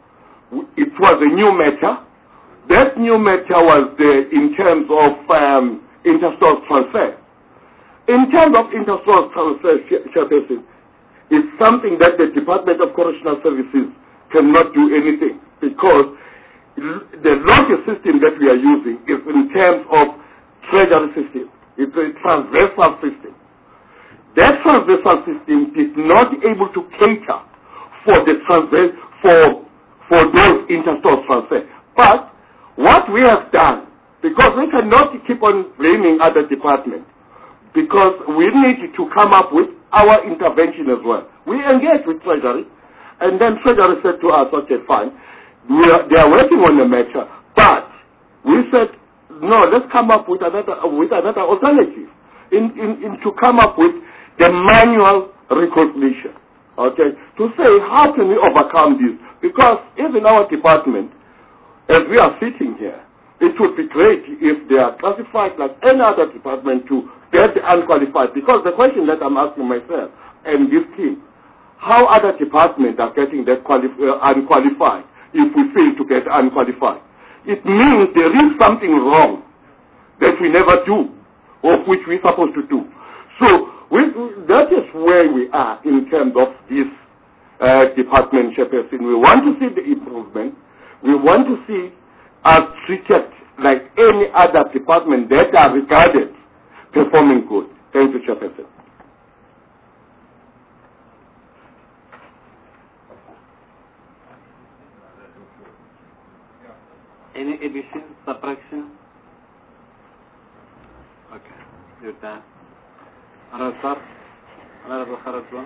it was a new matter. That new matter was the, in terms of um, inter-source transfer. In terms of inter-source transfer, Chairperson, it's something that the Department of Correctional Services cannot do anything, because the login system that we are using is in terms of treasury system. It's a transversal system. That transversal system is not able to cater for the transfer, for, for those inter-source transfer. But what we have done, because we cannot keep on blaming other departments, because we need to come up with our intervention as well. We engaged with Treasury, and then Treasury said to us, okay, fine, we are, they are working on the matter, but we said, no, let's come up with another, with another alternative, in, in, in to come up with the manual recognition, okay, to say, how can we overcome this? Because even our department, as we are sitting here, it would be great if they are classified like any other department to get the unqualified. Because the question that I'm asking myself and this team, how other departments are getting that uh, unqualified if we fail to get unqualified? It means there is something wrong that we never do, or which we're supposed to do. So we, that is where we are in terms of this uh, department, Chairperson. We want to see the improvement. We want to see us treated like any other department that are regarded performing good. Thank you, Chairperson. Any addition, subtraction? Okay, your time. Honorable Sir, Honorable Kharazwan.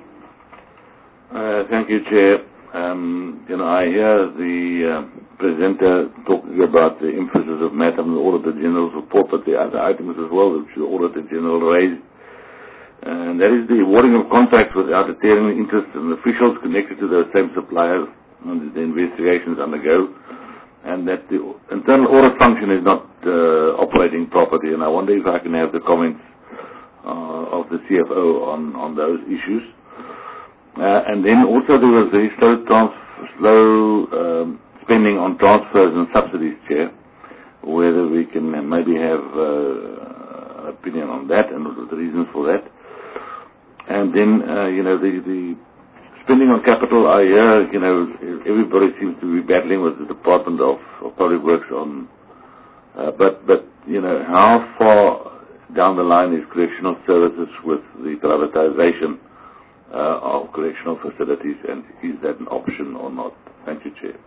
Uh, thank you, Chair. Um, you know, I hear the uh, presenter talking about the emphasis of matter in the Auditor General's report, but the other items as well which the Auditor General raised. And that is the awarding of contracts without deterring interest in officials connected to those same suppliers and the investigations undergo, and that the internal audit function is not uh, operating properly. And I wonder if I can have the comments uh, of the C F O on, on those issues. Uh, and then also there was very slow, trans slow um, spending on transfers and subsidies, Chair, whether we can maybe have uh, an opinion on that and the reasons for that. And then, uh, you know, the, the spending on capital, I hear, you know, everybody seems to be battling with the Department of, of Public Works on, uh, but, but, you know, how far down the line is correctional services with the privatization uh, of correctional facilities, and is that an option or not? Thank you, Chair.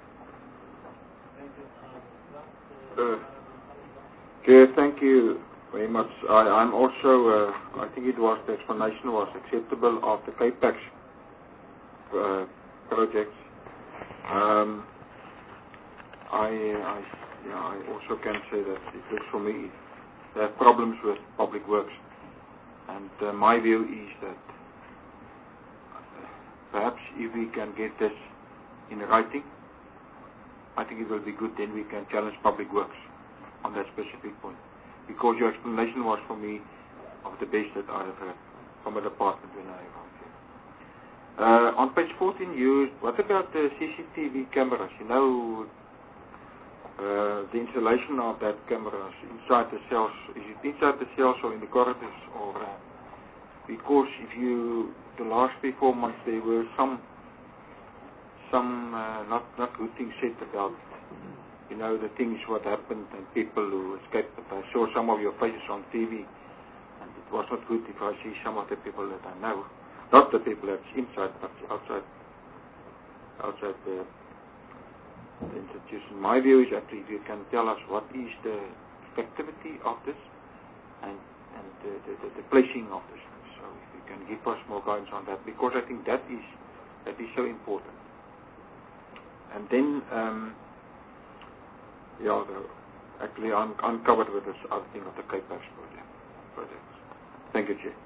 Uh, Chair, thank you very much. I, I'm also, uh, I think it was, the explanation was acceptable of the CAPEX uh, projects. Um, I, I, yeah, I also can say that it looks for me they have problems with public works, and uh, my view is that uh, perhaps if we can get this in writing, I think it will be good. Then we can challenge public works on that specific point, because your explanation was for me of the best that I have heard from a department when I arrived here. Uh, on page fourteen, you, what about the C C T V cameras? You know, uh, the installation of that cameras inside the cells, is it inside the cells or in the corridors? Or uh, because if you, the last three, four months, there were some some uh, not, not good things said about, you know, the things what happened and people who escaped. But I saw some of your faces on T V, and it was not good if I see some of the people that I know. Not the people that's inside, but outside, outside the, the institution. My view is actually if you can tell us what is the effectivity of this and, and the, the, the, the placing of this. So if you can give us more guidance on that, because I think that is, that is so important. And then, um, yeah, the, actually I'm, I'm covered with this other thing of the CAPEX project, projects. Thank you, Chair.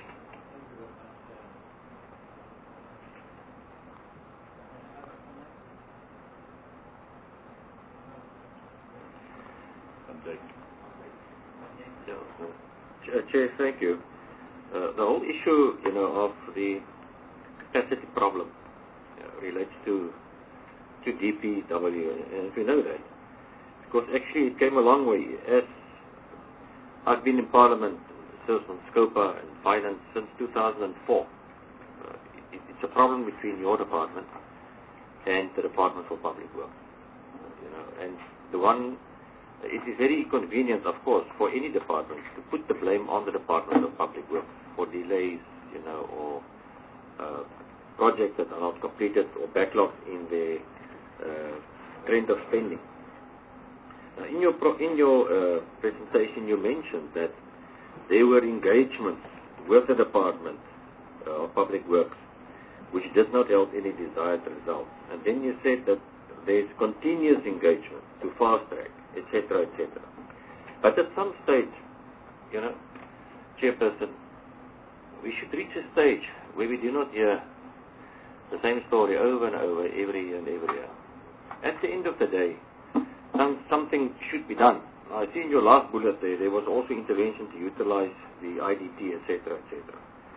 Chair, thank you. Uh, the whole issue, you know, of the capacity problem uh, relates to to D P W, and we know that because actually it came a long way. As I've been in Parliament, sales on SCOPA and finance since two thousand four. Uh, it, it's a problem between your department and the Department for Public Works. You know, and the one. It is very convenient, of course, for any department to put the blame on the Department of Public Works for delays, you know, or uh, projects that are not completed or backlogs in the uh, trend of spending. Now, in your pro in your uh, presentation, you mentioned that there were engagements with the Department uh, of Public Works which did not yield any desired results, and then you said that there is continuous engagement to fast track, et cetera, et cetera. But at some stage, you know, Chairperson, we should reach a stage where we do not hear the same story over and over every year and every year. At the end of the day, some, something should be done. I see in your last bullet there, there was also intervention to utilize the I D T, et cetera, et cetera.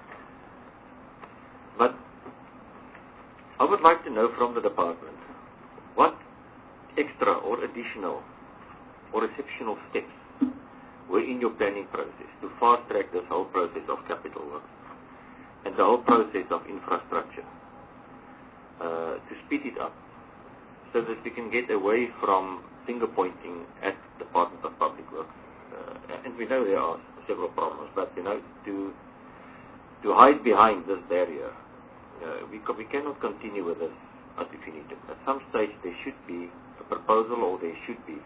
But I would like to know from the department what extra or additional or exceptional steps were in your planning process to fast-track this whole process of capital work and the whole process of infrastructure, uh, to speed it up so that we can get away from finger-pointing at the Department of Public Works. Uh, and we know there are several problems. But, you know, to to hide behind this barrier, uh, we, we cannot continue with this ad infinitum. At some stage, there should be a proposal, or there should be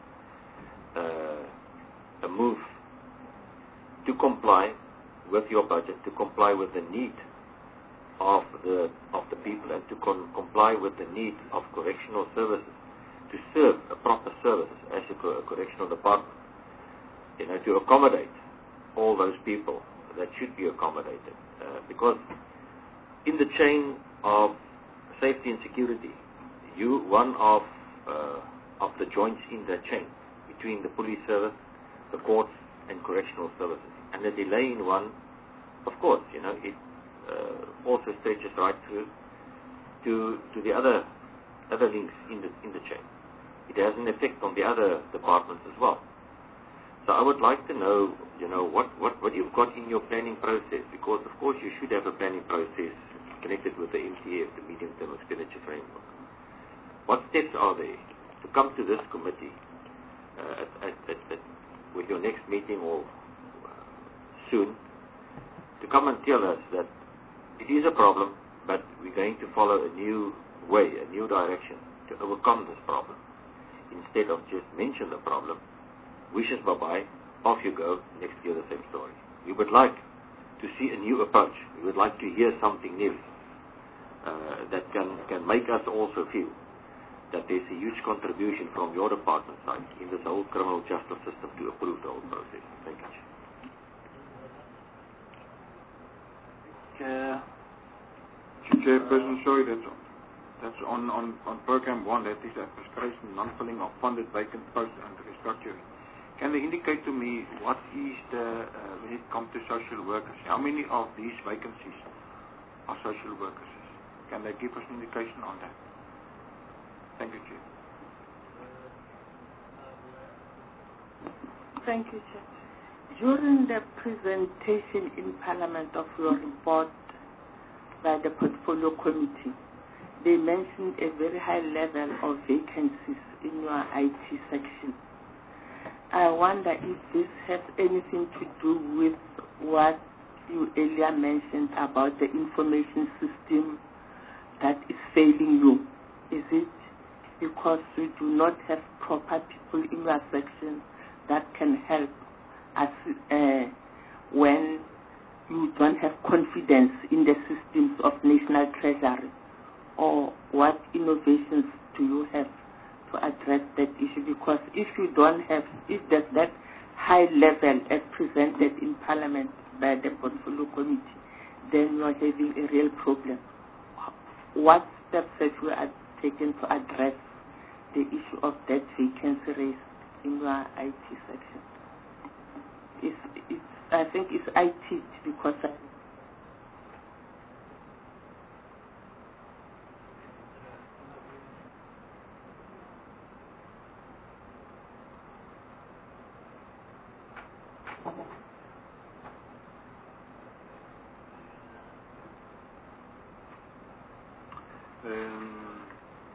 uh, a move to comply with your budget, to comply with the need of the of the people, and to con comply with the need of correctional services, to serve a proper service as a, co a correctional department, you know, to accommodate all those people that should be accommodated. Uh, because in the chain of safety and security, you one of uh, of the joints in that chain between the police service, the courts, and correctional services. And the delay in one, of course, you know, it uh, also stretches right through to to the other other links in the in the chain. It has an effect on the other departments as well. So I would like to know, you know, what, what, what you've got in your planning process, because of course you should have a planning process connected with the M T F, the medium-term expenditure framework. What steps are there to come to this committee uh, at, at, at, at, with your next meeting or uh, soon, to come and tell us that it is a problem, but we're going to follow a new way, a new direction to overcome this problem, instead of just mention the problem, wishes bye-bye, off you go, next year the same story. We would like to see a new approach. We would like to hear something new uh, that can, can make us also feel that there's a huge contribution from your department side in this whole criminal justice system to improve the whole process. Thank you. Chair, Chairperson, sorry, that's on, that's on, on, on program one, that is administration, non-filling of funded vacant posts and restructuring. Can they indicate to me what is the, uh, when it comes to social workers, how many of these vacancies are social workers? Can they give us an indication on that? Thank you, Chair. Thank you, Chair. During the presentation in Parliament of your report by the Portfolio Committee, they mentioned a very high level of vacancies in your I T section. I wonder if this has anything to do with what you earlier mentioned about the information system that is failing you. Is it because you do not have proper people in your section that can help us uh, when you don't have confidence in the systems of National Treasury? Or what innovations do you have to address that issue? Because if you don't have, if there's that high level as presented in Parliament by the Portfolio Committee, then you are having a real problem. What steps have you taken to address the issue of that vacancy raised in your I T section? It's, it's, I think it's I T because I Um,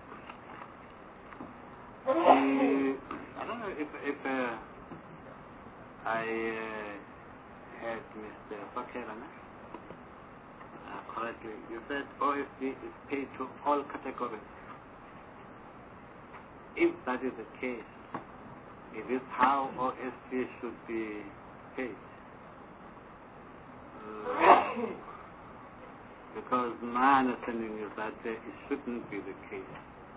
the, I don't know if, if uh, I uh, had Mister Bakerana uh, correctly. You said O S D is paid to all categories. If that is the case, it is how O S D should be paid. Uh, because my understanding is that uh, it shouldn't be the case.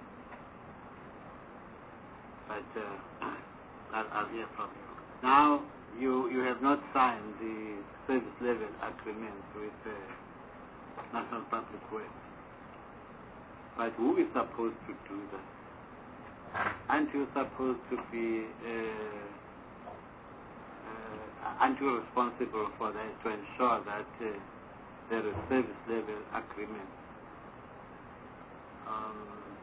But uh, I'll, I'll hear from you. Now, you, you have not signed the service level agreement with the uh, National Public Works. But who is supposed to do that? Aren't you supposed to be, uh, uh, aren't you responsible for that, to ensure that uh, there is service level agreement? Um,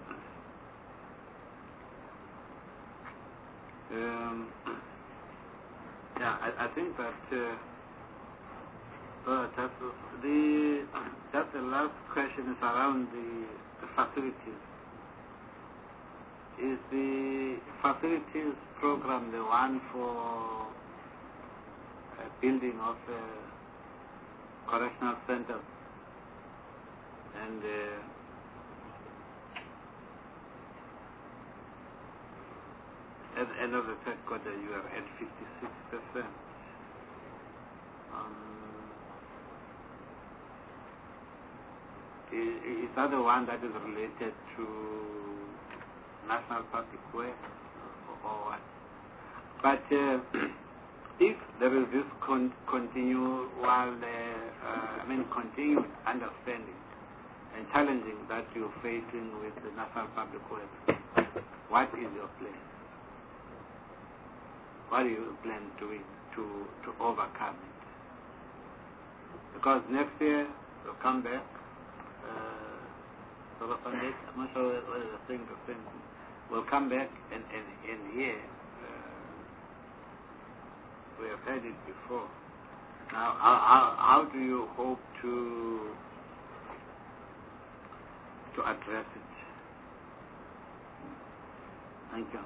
um, yeah, I, I think that uh, uh, that's the that's the last question is around the, the facilities. Is the facilities program the one for uh, building of uh, correctional centers. And uh, at the end of the third quarter, you are at fifty-six percent. Um, is, is that the one that is related to National Public Works or, or what? But uh, if there is this con continual, uh, uh, I mean, continued understanding and challenging that you're facing with the National Public Works, what is your plan? What do you plan doing to, to overcome it? Because next year you'll come back, uh, sort of on this, I'm not sure what is the thing to think. We'll come back and, and, and here, uh, we have had it before. Now, how, how, how do you hope to to address it? Thank you.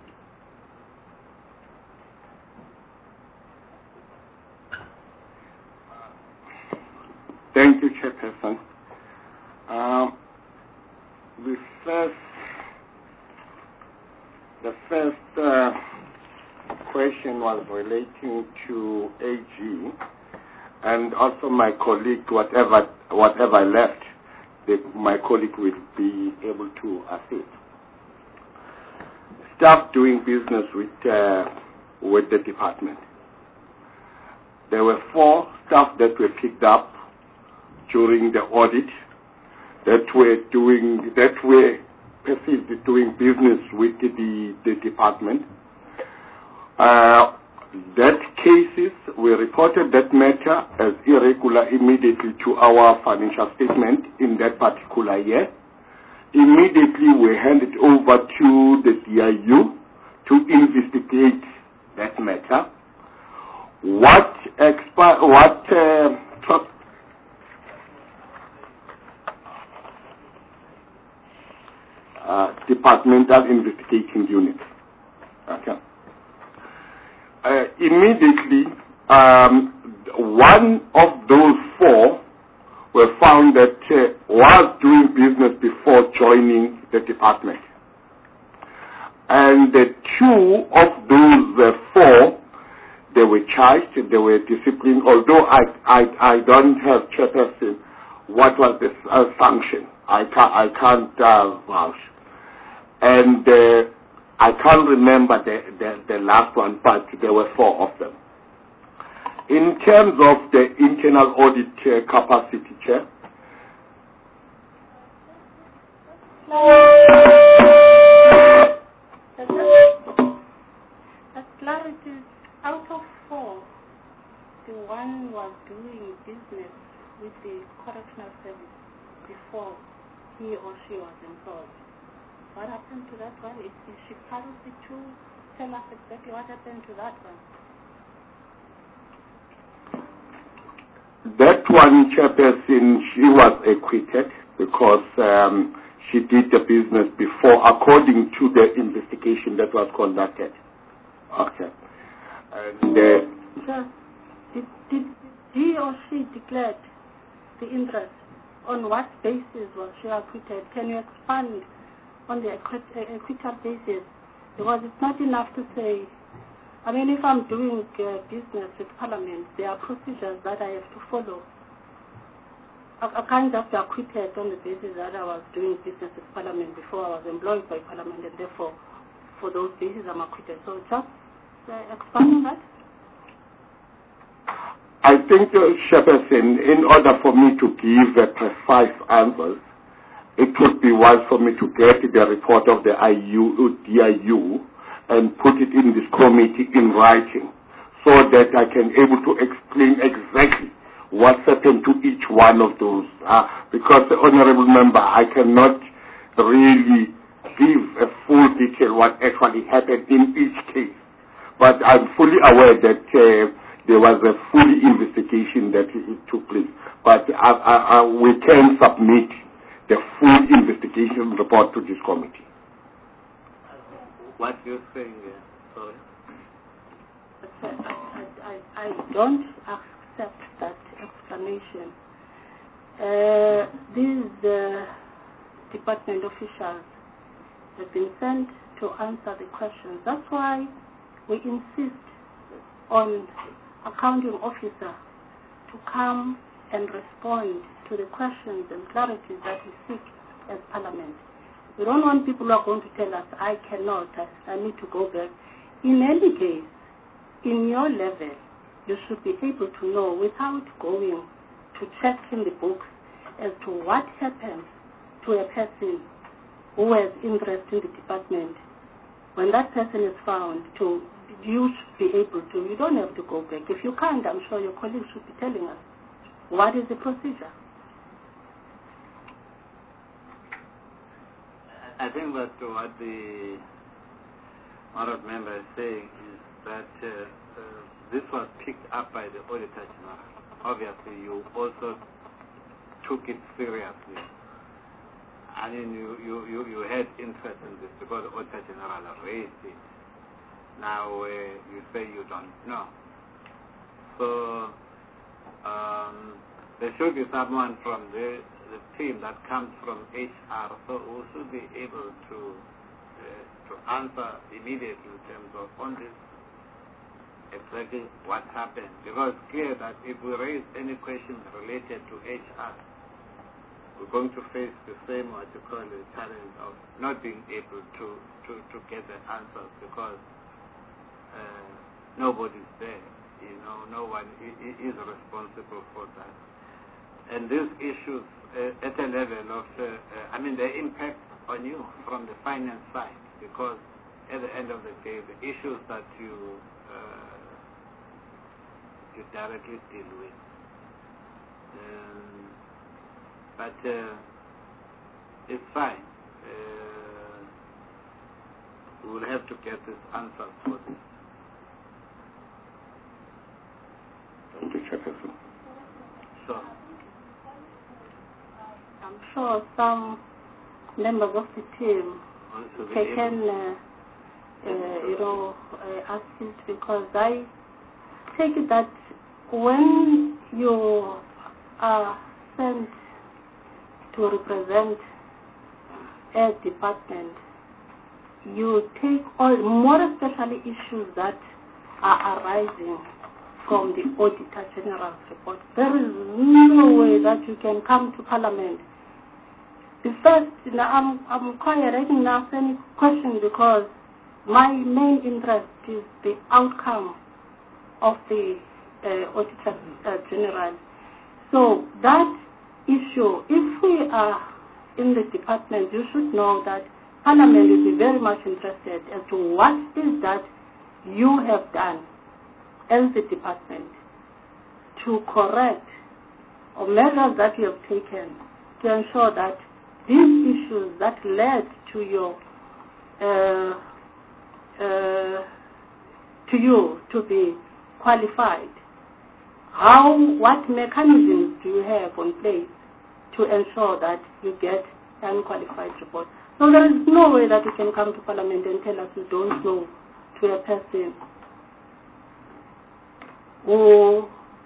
Thank you, Chairperson. Um, the first, the first uh, question was relating to A G, and also my colleague, whatever whatever left, the, my colleague will be able to assist. Staff doing business with uh, with the department. There were four staff that were picked up during the audit that were doing that were perceived doing business with the, the department. Uh, that cases, we reported that matter as irregular immediately to our financial statement in that particular year. Immediately we handed over to the D I U to investigate that matter. What expi- what uh, trust Uh, departmental investigation unit. Okay. Uh, immediately, um, one of those four were found that uh, was doing business before joining the department, and the two of those uh, four, they were charged, they were disciplined. Although I I I don't have Chairperson, what was the uh, sanction? I can't I can't uh, vouch. And uh, I can't remember the, the, the last one, but there were four of them. In terms of the internal audit uh, capacity, Chair, As clarity, out of four, the one was doing business with the correctional service before he or she was employed. What happened to that one? Is, is she part of the two? Tell us exactly what happened to that one. That one, Chairperson, she was acquitted because um, she did the business before, according to the investigation that was conducted. Okay. And uh, Sir, did, did he or she declared the interest? On what basis was she acquitted? Can you expand on the acquittal basis? Because it's not enough to say, I mean, if I'm doing uh, business with Parliament, there are procedures that I have to follow. I, I can't just be acquitted on the basis that I was doing business with Parliament before I was employed by Parliament, and therefore, for those bases, I'm acquitted. So just uh, expand on that. I think, uh, Chairperson, in order for me to give a precise answer, it would be wise for me to get the report of the I U, D I U and put it in this committee in writing so that I can able to explain exactly what happened to each one of those. Uh, because, the Honorable Member, I cannot really give a full detail what actually happened in each case. But I'm fully aware that uh, there was a full investigation that it took place. But I, I, I, we can submit the full investigation report to this committee. What you're saying, uh, sorry? I, I, I don't accept that explanation. Uh, these uh, department officials have been sent to answer the questions. That's why we insist on accounting officer to come and respond to the questions and clarities that we seek as Parliament. We don't want people who are going to tell us, I cannot, I, I need to go back. In any case, in your level, you should be able to know without going to check in the books as to what happens to a person who has interest in the department. When that person is found, to you should be able to. You don't have to go back. If you can't, I'm sure your colleagues should be telling us what is the procedure. I think that what the honourable member is saying is that uh, uh, this was picked up by the Auditor General. Obviously, you also took it seriously. I mean, you, you, you, you had interest in this because the Auditor General raised it. Now uh, you say you don't know. So um, there should be someone from the, the team that comes from H R, so who should be able to uh, to answer immediately in terms of on this exactly what happened. Because it's clear that if we raise any questions related to H R, we're going to face the same, what you call the challenge of not being able to, to, to get the answers because uh, nobody's there. You know, no one is responsible for that. And these issues uh, at a level of, uh, uh, I mean, they impact on you from the finance side because at the end of the day, the issues that you uh, you directly deal with. Um, but uh, it's fine. Uh, we will have to get this answer for this. Thank you, Chairperson. Sure. I'm sure some members of the team they can, uh, uh, you know, uh, assist because I take it that when you are sent to represent a department, you take all, more especially issues that are arising from the Auditor General's report. There is no way that you can come to Parliament. The first, you know, I'm, I'm quite ready now any question because my main interest is the outcome of the uh, Auditor uh, General. So that issue, if we are in the department, you should know that Parliament will be very much interested as to what is that you have done as the department to correct or measures that you have taken to ensure that these issues that led to your uh, uh, to you to be qualified, how, what mechanisms do you have in place to ensure that you get an unqualified report? So there is no way that you can come to Parliament and tell us you don't know to a person who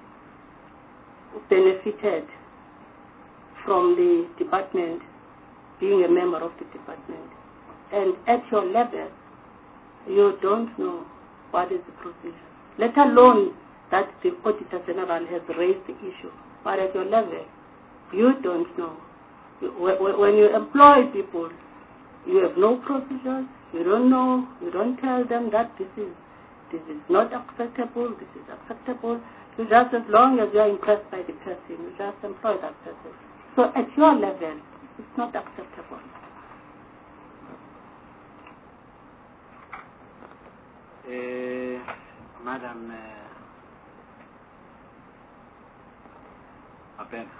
benefited from the department being a member of the department. And at your level, you don't know what is the procedure, let alone that the Auditor General has raised the issue. But at your level, you don't know. When you employ people, you have no procedures, you don't know, you don't tell them that this is this is not acceptable, this is acceptable. You just, as long as you are impressed by the person, you just employ that person. So at your level, it's not acceptable. Uh, Madam uh, Apen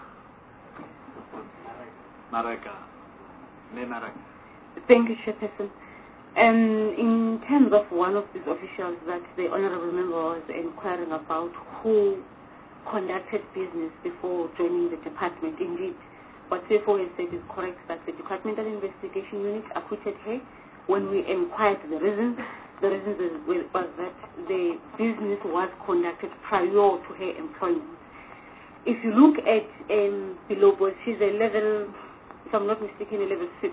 Maraka, Me Maraka. Thank you, Chairperson. Um, in terms of one of these officials that the Honourable Member was inquiring about who conducted business before joining the department, indeed, what C F O has said is correct, that the Departmental Investigation Unit acquitted her when we inquired the reasons the reason was that the business was conducted prior to her employment. If you look at um, below board, she's a level, if I'm not mistaken, a level six.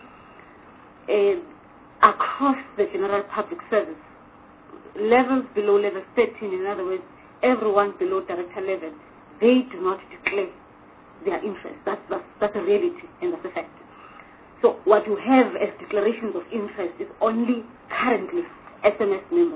Uh, across the general public service, levels below level thirteen, in other words, everyone below director level, they do not declare their interest. That's, that's, that's a reality and that's a fact. So what you have as declarations of interest is only currently S M S members.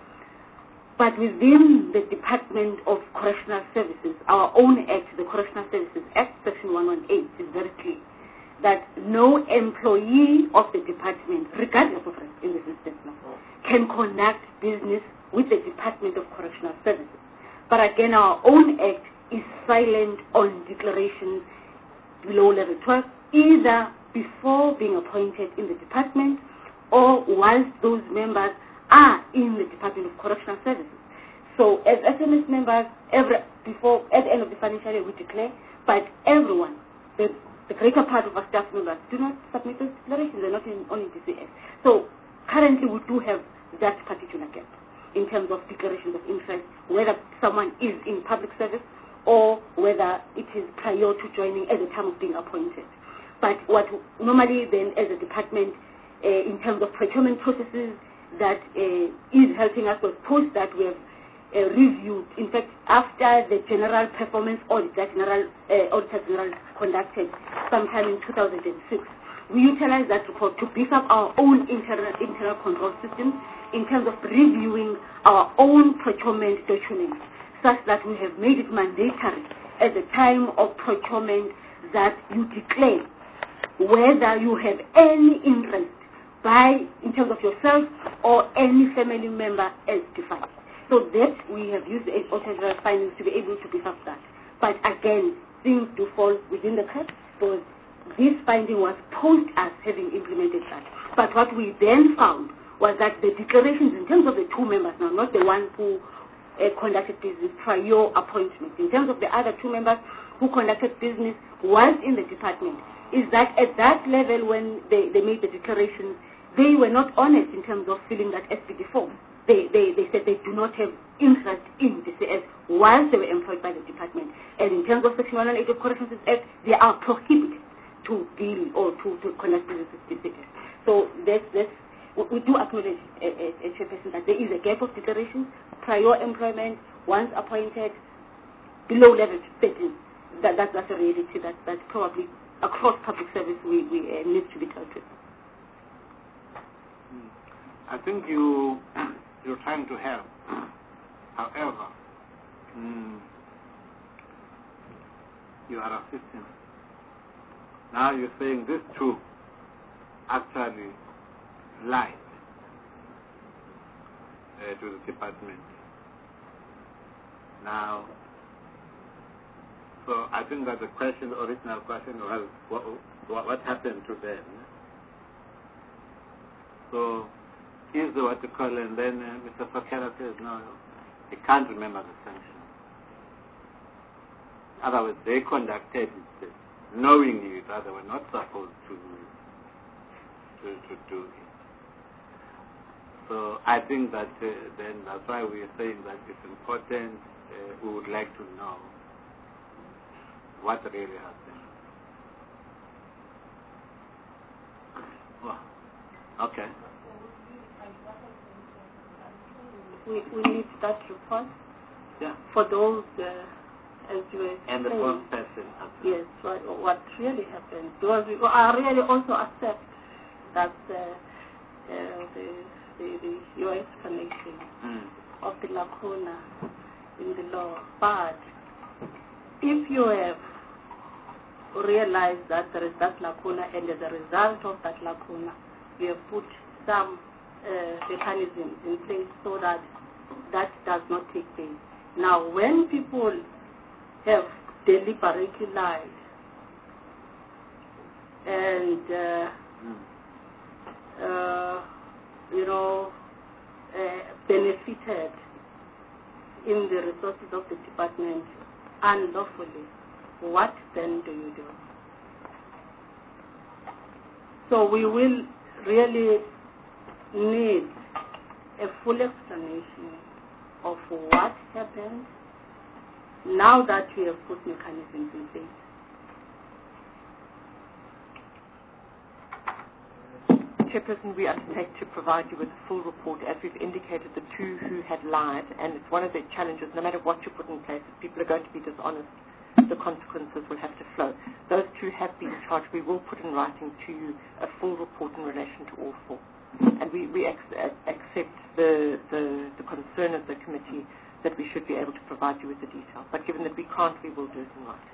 But within the Department of Correctional Services, our own Act, the Correctional Services Act, Section one eighteen, is very clear that no employee of the department, regardless of rank in this instance, can conduct business with the Department of Correctional Services. But again, our own Act is silent on declarations below level twelve, either before being appointed in the department or whilst those members are in the Department of Correctional Services. So as S M S members, every, before, at the end of the financial year, we declare, but everyone, the, the greater part of our staff members, do not submit those declarations. They're not in, only D C S. So currently we do have that particular gap in terms of declarations of interest, whether someone is in public service or whether it is prior to joining at the time of being appointed. But what normally then as a department, uh, in terms of procurement processes, that uh, is helping us was post that we have uh, reviewed. In fact, after the general performance audit that general, uh, Auditor General conducted sometime in two thousand six, we utilized that report to beef up our own internal, internal control systems in terms of reviewing our own procurement documents, such that we have made it mandatory at the time of procurement that you declare whether you have any interest by, in terms of yourself or any family member as defined. So that we have used the Auditor General findings to be able to beef up that. But again, things do fall within the cracks because this finding was post us having implemented that. But what we then found was that the declarations in terms of the two members, now not the one who uh, conducted business prior appointment, in terms of the other two members who conducted business whilst in the department, is that at that level when they, they made the declarations, they were not honest in terms of filling that S P D form. They, they, they said they do not have interest in D C S whilst they were employed by the department. And in terms of Section one eighteen of Corrections Act, they are prohibited to deal or to, to conduct business with D C S. So that's, that's, we do acknowledge, a, a, a chairperson, that there is a gap of declarations, prior employment, once appointed, below level thirteen. That, that, that's a reality that, that probably across public service we, we uh, need to be dealt with. I think you, you're trying to help. However, mm, you are assisting. Now you're saying this two actually lied uh, to the department. Now, so I think that the question, the original question was, what, what, what happened to them? So, here's the what to call, and then uh, Mister Fakela says, no, he can't remember the sanction. In other words, they conducted it knowingly that they were not supposed to, to, to do it. So I think that uh, then that's why we are saying that it's important, uh, we would like to know what really happened. Well, okay. We, we need that report. Yeah. For those, uh, as you were And the saying, first person. yes, what, what really happened. Because we I really also accept that uh, uh, the, the, the your explanation mm. of the lacuna in the law. But if you have realized that there is that lacuna, and as a result of that lacuna, you have put some uh, mechanisms in place so that that does not take place. Now, when people have deliberately lied and uh, uh, you know uh, benefited in the resources of the department unlawfully, what then do you do? So we will really need a full explanation of what happened now that we have put mechanisms in place. Chairperson, we undertake to provide you with a full report. As we've indicated, the two who had lied, and it's one of the challenges, no matter what you put in place, if people are going to be dishonest, the consequences will have to flow. Those two have been charged. We will put in writing to you a full report in relation to all four. And we, we ex- accept the, the, the concern of the committee that we should be able to provide you with the details. But given that we can't, we will do it in writing.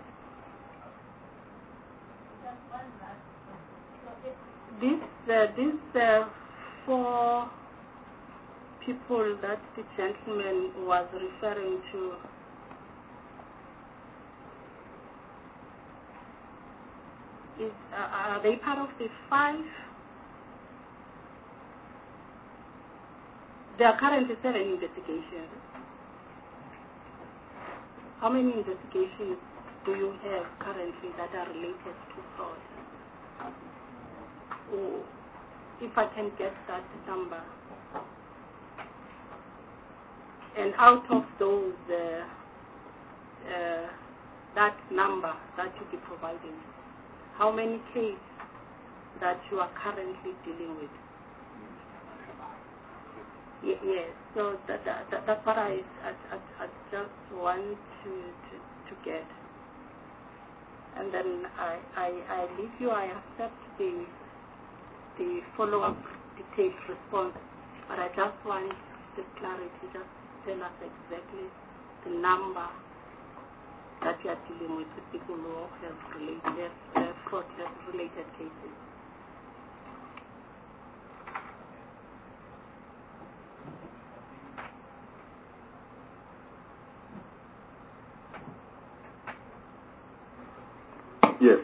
This, uh, this uh, four people that the gentleman was referring to, is, uh, are they part of the five? There are currently seven investigations. How many investigations do you have currently that are related to fraud? Or if I can get that number. And out of those, uh, uh, that number that you be providing, how many cases that you are currently dealing with? Yes, yeah, so that, that, that, that's what I, I, I, I just want to, to, to get. And then I, I, I leave you, I accept the, the follow-up detailed response, but I just want the clarity, just tell us exactly the number that you are dealing with, with people who have related, uh, fraud related cases. Yes.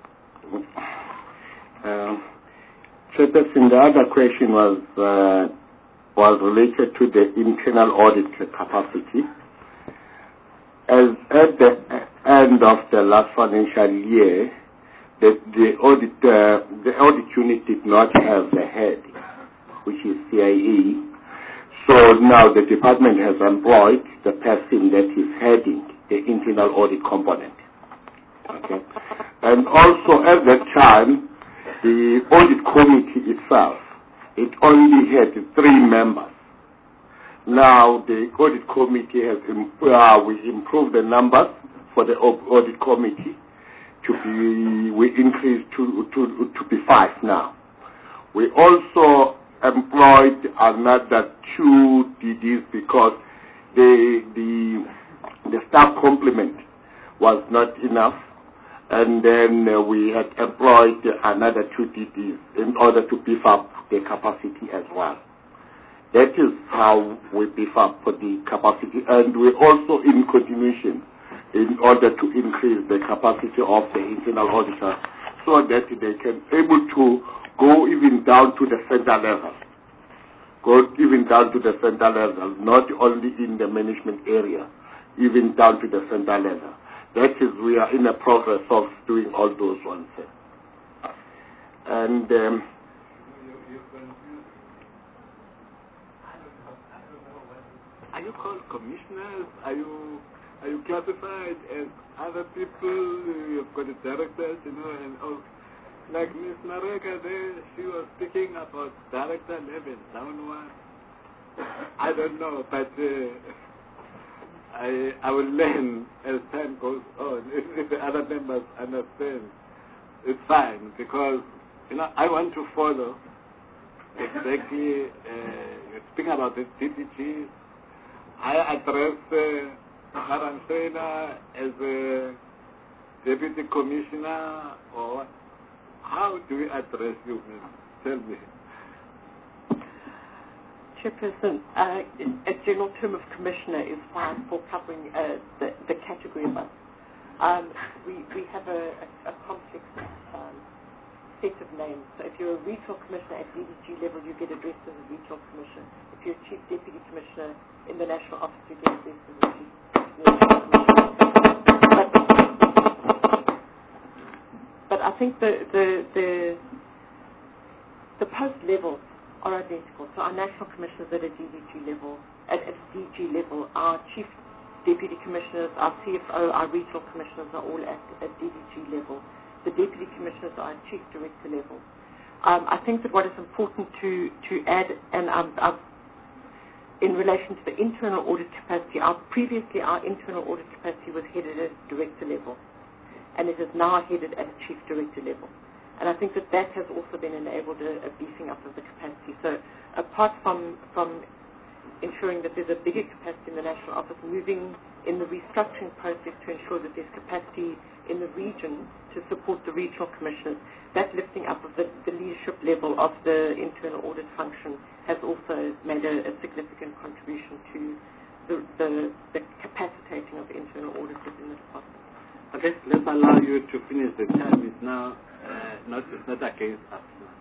Um, Chairperson, the other question was uh, was related to the internal audit capacity. As at the end of the last financial year, the, the audit uh, the audit unit did not have the head, which is C I E. So now the department has employed the person that is heading the internal audit component. Okay. And also at that time, the audit committee itself, it only had three members. Now the audit committee has uh, we improved the numbers for the audit committee to be, we increased to, to, to be five now. We also employed another two D Ds because the, the, the staff complement was not enough. And then uh, we had employed another two D Ds in order to beef up the capacity as well. That is how we beef up the capacity. And we also in continuation in order to increase the capacity of the internal auditor so that they can able to go even down to the center level. Go even down to the center level, not only in the management area, even down to the center level. That is, we are in the process of doing all those ones. And um, are you called commissioners? Are you are you classified as other people? You've got the directors, you know, and oh, like Miss Mareka there, she was speaking about director level, down one. I don't know, but. Uh, I, I will learn as time goes on. If, if the other members understand, it's fine, because, you know, I want to follow exactly, uh, speaking about the D P Gs. I address uh, Madam Sena as a deputy commissioner, or how do we address you, ma'am? Tell me. Chairperson, uh, a general term of commissioner is fine for covering uh, the, the category of us. Um, we, we have a, a, a complex um, set of names. So if you're a retail commissioner at D D G level, you get addressed as a retail commissioner. If you're a chief deputy commissioner in the national office, you get addressed as a chief commissioner. But, but I think the, the, the, the post level are identical. So our national commissioners at a D D G level, at a D G level, our chief deputy commissioners, our C F O, our regional commissioners are all at a D D G level. The deputy commissioners are at chief director level. Um, I think that what is important to, to add, and um, I've, in relation to the internal audit capacity, our, previously our internal audit capacity was headed at director level, and it is now headed at a chief director level. And I think that that has also been enabled a, a beefing up of the capacity. So apart from, from ensuring that there's a bigger capacity in the national office, moving in the restructuring process to ensure that there's capacity in the region to support the regional commissioners, that lifting up of the, the leadership level of the internal audit function has also made a, a significant contribution to the, the, the capacitating of the internal audit within the department. Okay, let's allow you to finish. The time is now uh, not, it's not against us now.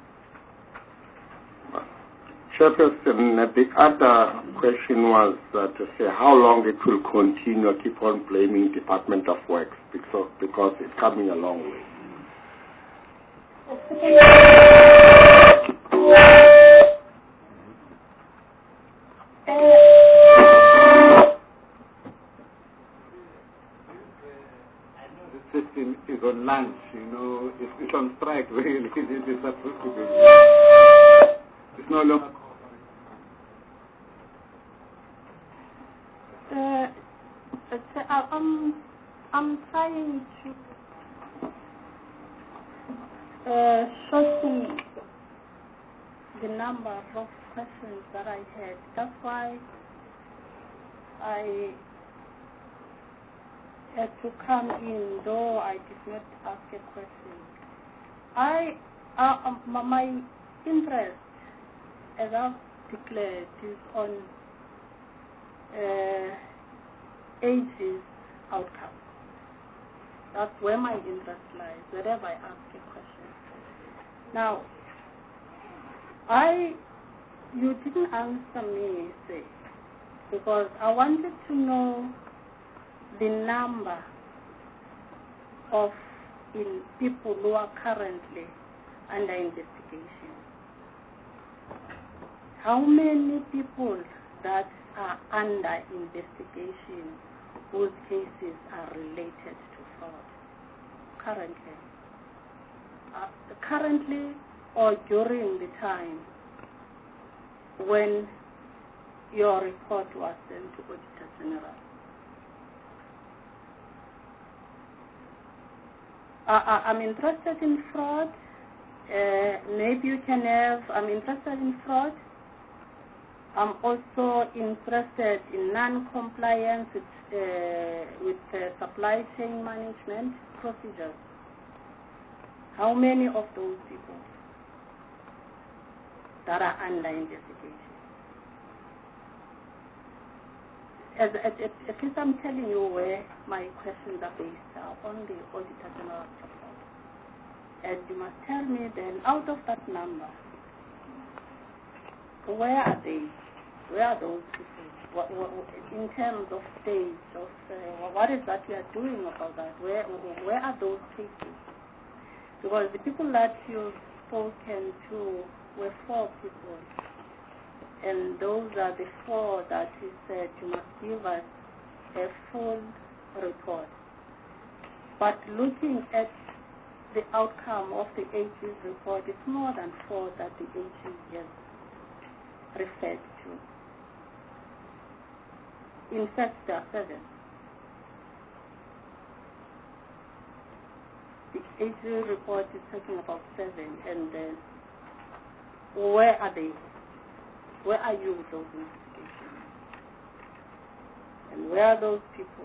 Chairperson, the other question was uh, to say how long it will continue, keep on blaming Department of Works because, because it's coming a long way. The system is on lunch, you know, it's, it's on strike, really. This is supposed to be. It's no longer. Uh, I'm, I'm trying to uh, shorten the number of questions that I had. That's why I had to come in, though I did not ask a question. I, uh, um, my interest, as I've declared, is on uh, age's outcome. That's where my interest lies, wherever I ask a question. Now, I, you didn't answer me, say, because I wanted to know the number of in people who are currently under investigation. How many people that are under investigation whose cases are related to fraud currently? Uh, currently or during the time when your report was sent to Auditor General? Uh, I'm interested in fraud. Uh, maybe you can have, I'm interested in fraud. I'm also interested in non-compliance with, uh, with uh, supply chain management procedures. How many of those people that are under investigation? As, at, at, at least I'm telling you where my questions are based are on the Auditor General report. And you must tell me then, out of that number, where are they? Where are those people? What, what, in terms of stage, of uh, what is that you are doing about that? Where, where are those cases? Because the people that you've spoken to were four people, and those are the four that you said you must give us a full report. But looking at the outcome of the A G's report, it's more than four that the A G has referred to. In fact, there are seven. The A G report is talking about seven, and uh, where are they? Where are you with those investigations? And where are those people?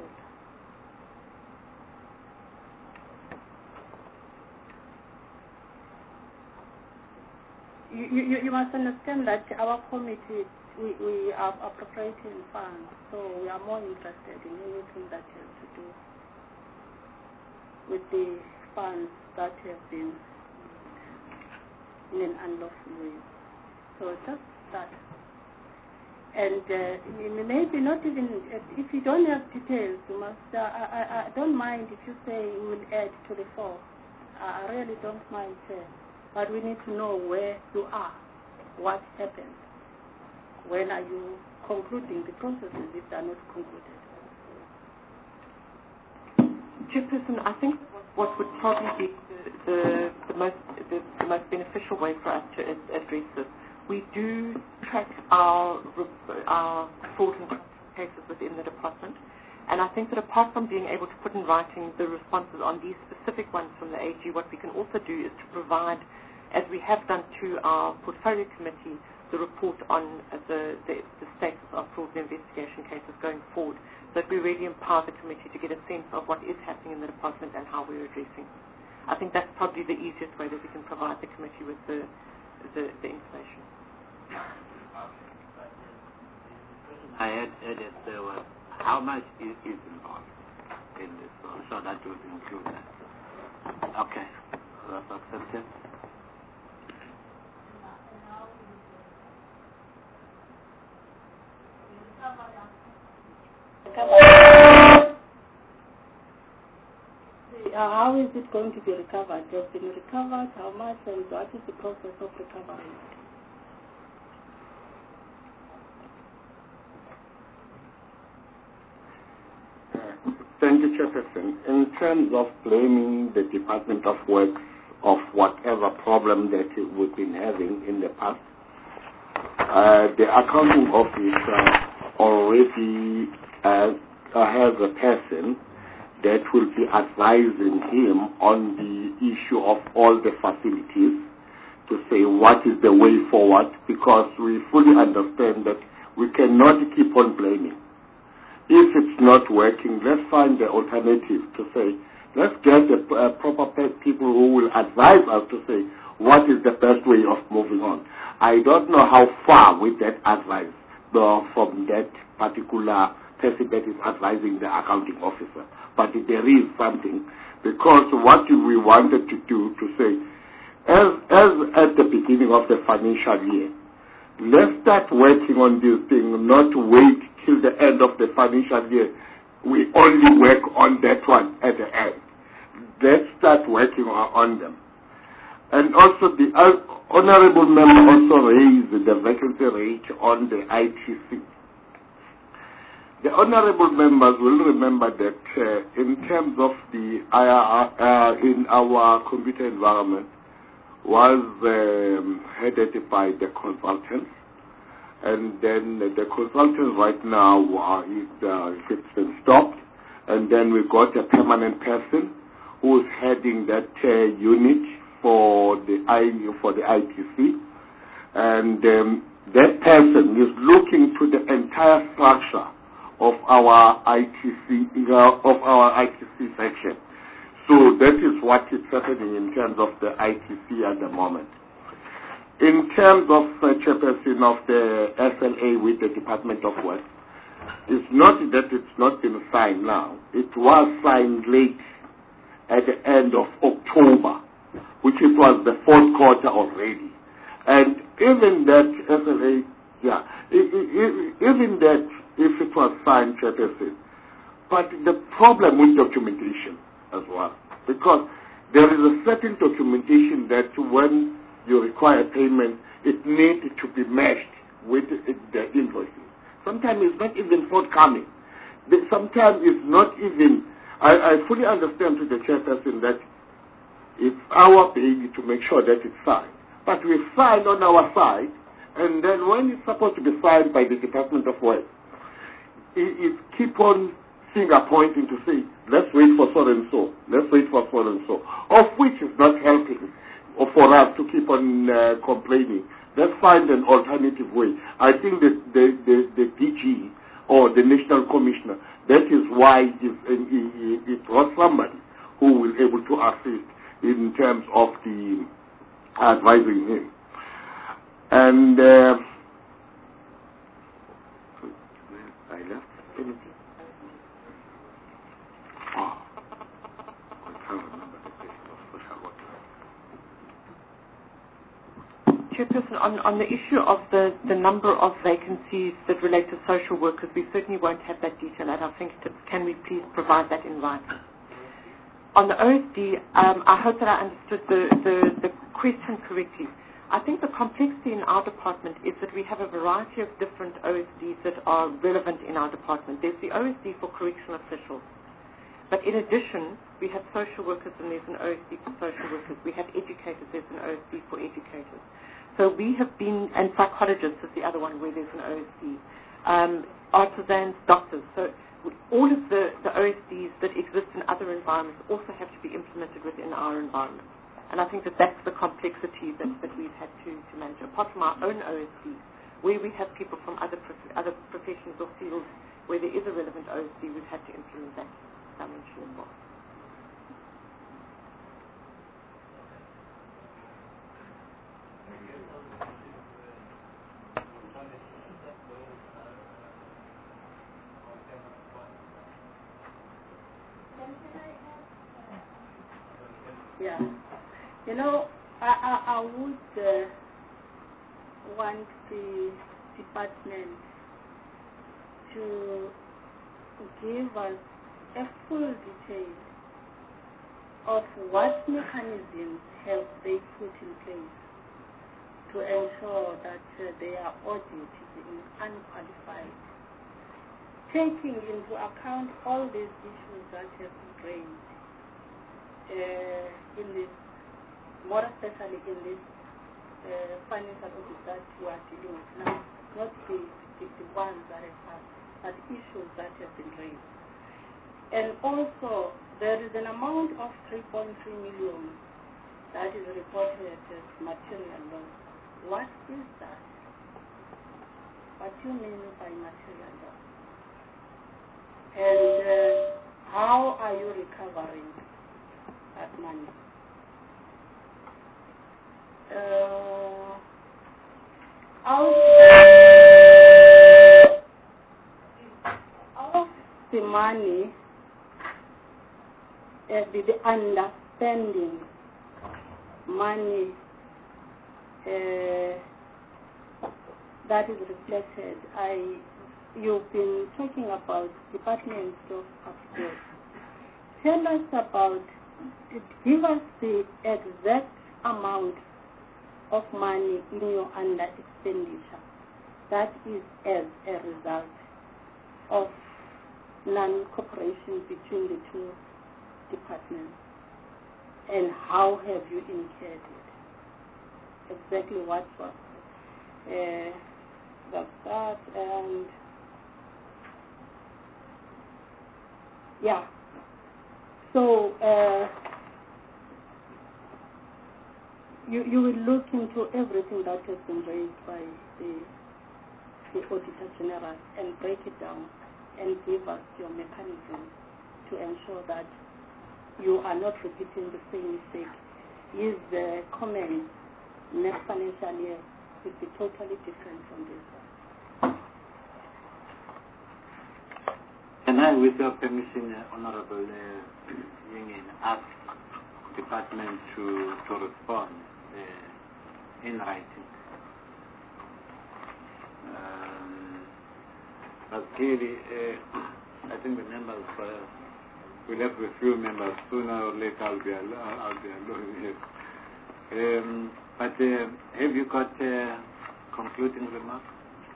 You, you, you must understand that our committee, we, we are appropriating funds, so we are more interested in anything that has to do with the funds that have been in an unlawful way. So just that. And uh, maybe not even, if you don't have details, you must, uh, I, I, I don't mind if you say we will add to the four. I really don't mind, uh, but we need to know where you are what happened? When are you concluding the processes if they are not concluded? Chairperson, I think what would probably be the, the, the, most, the, the most beneficial way for us to address this, we do track our, our fraud and corruption cases within the department, and I think that apart from being able to put in writing the responses on these specific ones from the A G, what we can also do is to provide, as we have done to our portfolio committee, the report on the, the, the status of fraud and investigation cases going forward, so that we really empower the committee to get a sense of what is happening in the department and how we're addressing. I think that's probably the easiest way that we can provide the committee with the, the, the information. I had added there was how much is, is involved in this, so, so that would include that. Okay, that's accepted. Uh, how is it going to be recovered? Has been recovered? How much? And what is the process of recovery? Thank you, Chairperson. In terms of blaming the Department of Works of whatever problem that we've been having in the past, uh, the accounting office uh, already uh, has a person that will be advising him on the issue of all the facilities to say what is the way forward, because we fully understand that we cannot keep on blaming. If it's not working, let's find the alternative to say, let's get the uh, proper people who will advise us to say what is the best way of moving on. I don't know how far with that advice uh, from that particular person that is advising the accounting officer, but there is something, because what we wanted to do to say, as, as at the beginning of the financial year, let's start working on this thing, not wait till the end of the financial year. We only work on that one at the end. Let's start working on them. And also the uh, honorable member also raised the vacancy rate on the I T C. The honorable members will remember that uh, in terms of the I R R uh, in our computer environment was um, headed by the consultants, and then the consultants right now are uh, it's been stopped, and then we got a permanent person who's heading that uh, unit for the I for the I T C, and um, that person is looking to the entire structure of our I T C uh, of our I T C section. So that is what is happening in terms of the I T C at the moment. In terms of uh, chairperson of the S L A with the Department of Work, it's not that it's not been signed now. It was signed late at the end of October, which it was the fourth quarter already. And even that S L A, yeah, even that, if it was signed, chairperson, but the problem with documentation as well, because there is a certain documentation that when you require payment, it needs to be matched with the invoices. Sometimes it's not even forthcoming. Sometimes it's not even, I, I fully understand to the chairperson that it's our baby to make sure that it's signed. But we signed on our side, and then when it's supposed to be signed by the Department of Work, it, it keep on finger pointing to say, let's wait for so and so, let's wait for so and so, of which is not helping for us to keep on uh, complaining. Let's find an alternative way. I think that the, the, the D G or the National Commissioner, that is why it, it, it was somebody who will able to assist in terms of the advising him. And uh, I left anything. Oh, I can't remember the date of social work. Chairperson, on, on the issue of the, the number of vacancies that relate to social workers, we certainly won't have that detail at our fingertips. Can we please provide that in writing? On the O S D, um, I hope that I understood the, the, the question correctly. I think the complexity in our department is that we have a variety of different O S Ds that are relevant in our department. There's the O S D for correctional officials. But in addition, we have social workers and there's an O S D for social workers. We have educators, there's an O S D for educators. So we have been, and psychologists is the other one where there's an O S D. Um, artisans, doctors. So all of the, the O S Ds that exist in other environments also have to be implemented within our environment. And I think that that's the complexity that, that we've had to, to manage. Apart from our own O S Ds, where we have people from other prof- other professions or fields where there is a relevant O S D, we've had to implement that dimension as well. Yeah. You know, I, I, I would uh, want the department to give us a full detail of what mechanisms have they put in place to ensure that uh, their audit is unqualified, taking into account all these issues that have been raised uh, in this, more especially in this uh, financial audit that we are dealing with now, not the, the, the ones that have passed, but issues that have been raised. And also, there is an amount of three point three million that is reported as material loss. What is that? What do you mean by material loss? And uh, how are you recovering that money? Uh, out, of the money, uh, the, the understanding money uh, that is reflected, I you've been talking about Department of Affairs. Tell us about, give us the exact amount of money in your under expenditure that is as a result of non-cooperation between the two departments, and how have you incurred it? Exactly what was uh, the start and yeah. So uh, you you will look into everything that has been raised by the the Auditor General and break it down and give us your mechanism to ensure that you are not repeating the same mistake. His uh, comment next financial year will be totally different from this one. Can I, with your permission, uh, Honorable uh, Yingin, ask Department to, to respond uh, in writing? Um, but clearly, uh, I think the members, uh, we'll have a few members sooner or later. I'll be alone. I'll be alone here. Um, but uh, have you got uh, concluding remarks?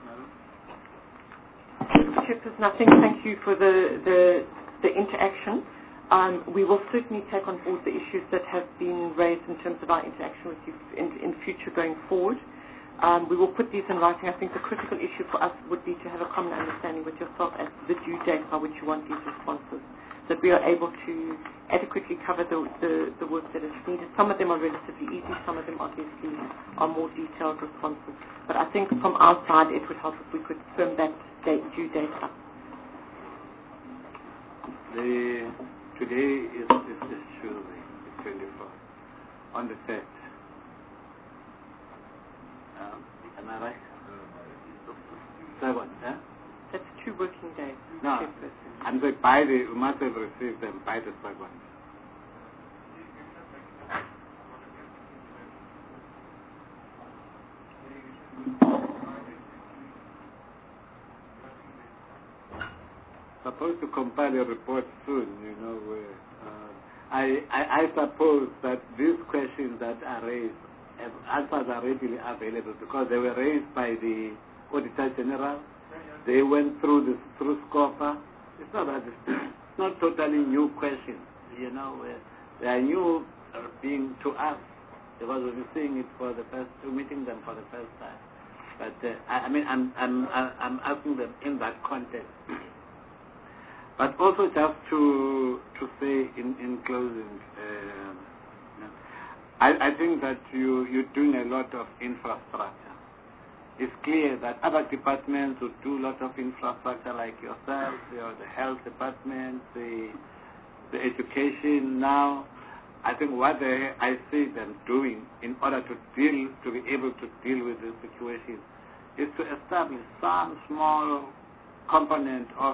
Chairperson, I think thank you for the the, the interaction. Um, we will certainly take on board the issues that have been raised in terms of our interaction with you in, in future going forward. Um, we will put these in writing. I think the critical issue for us would be to have a common understanding with yourself as to the due date by which you want these responses, that we are able to adequately cover the, the, the work that is needed. Some of them are relatively easy, some of them obviously are more detailed responses. But I think from our side it would help if we could firm that date, due date up. The, today is, is, is Tuesday, the twenty-fourth. On the third. Um, am I right? Seven, yeah? That's two working days. No, I'm going by the, we must have received them by the second. Supposed to compile a report soon, you know. Where, uh, I, I I suppose that these questions that are raised answers are readily available because they were raised by the Auditor General. They went through this through SCOPA. It's not that it's not totally new questions, you know. Uh, they are new uh, being to us because we're seeing it for the first, we're meeting them for the first time. But uh, I, I mean, I'm I'm I'm asking them in that context. But also just to to say in in closing, uh, I I think that you you're doing a lot of infrastructure. It's clear that other departments would do a lot of infrastructure like yourself, you know, the health department, the the education. Now, I think what they, I see them doing in order to deal to be able to deal with this situation is to establish some small component of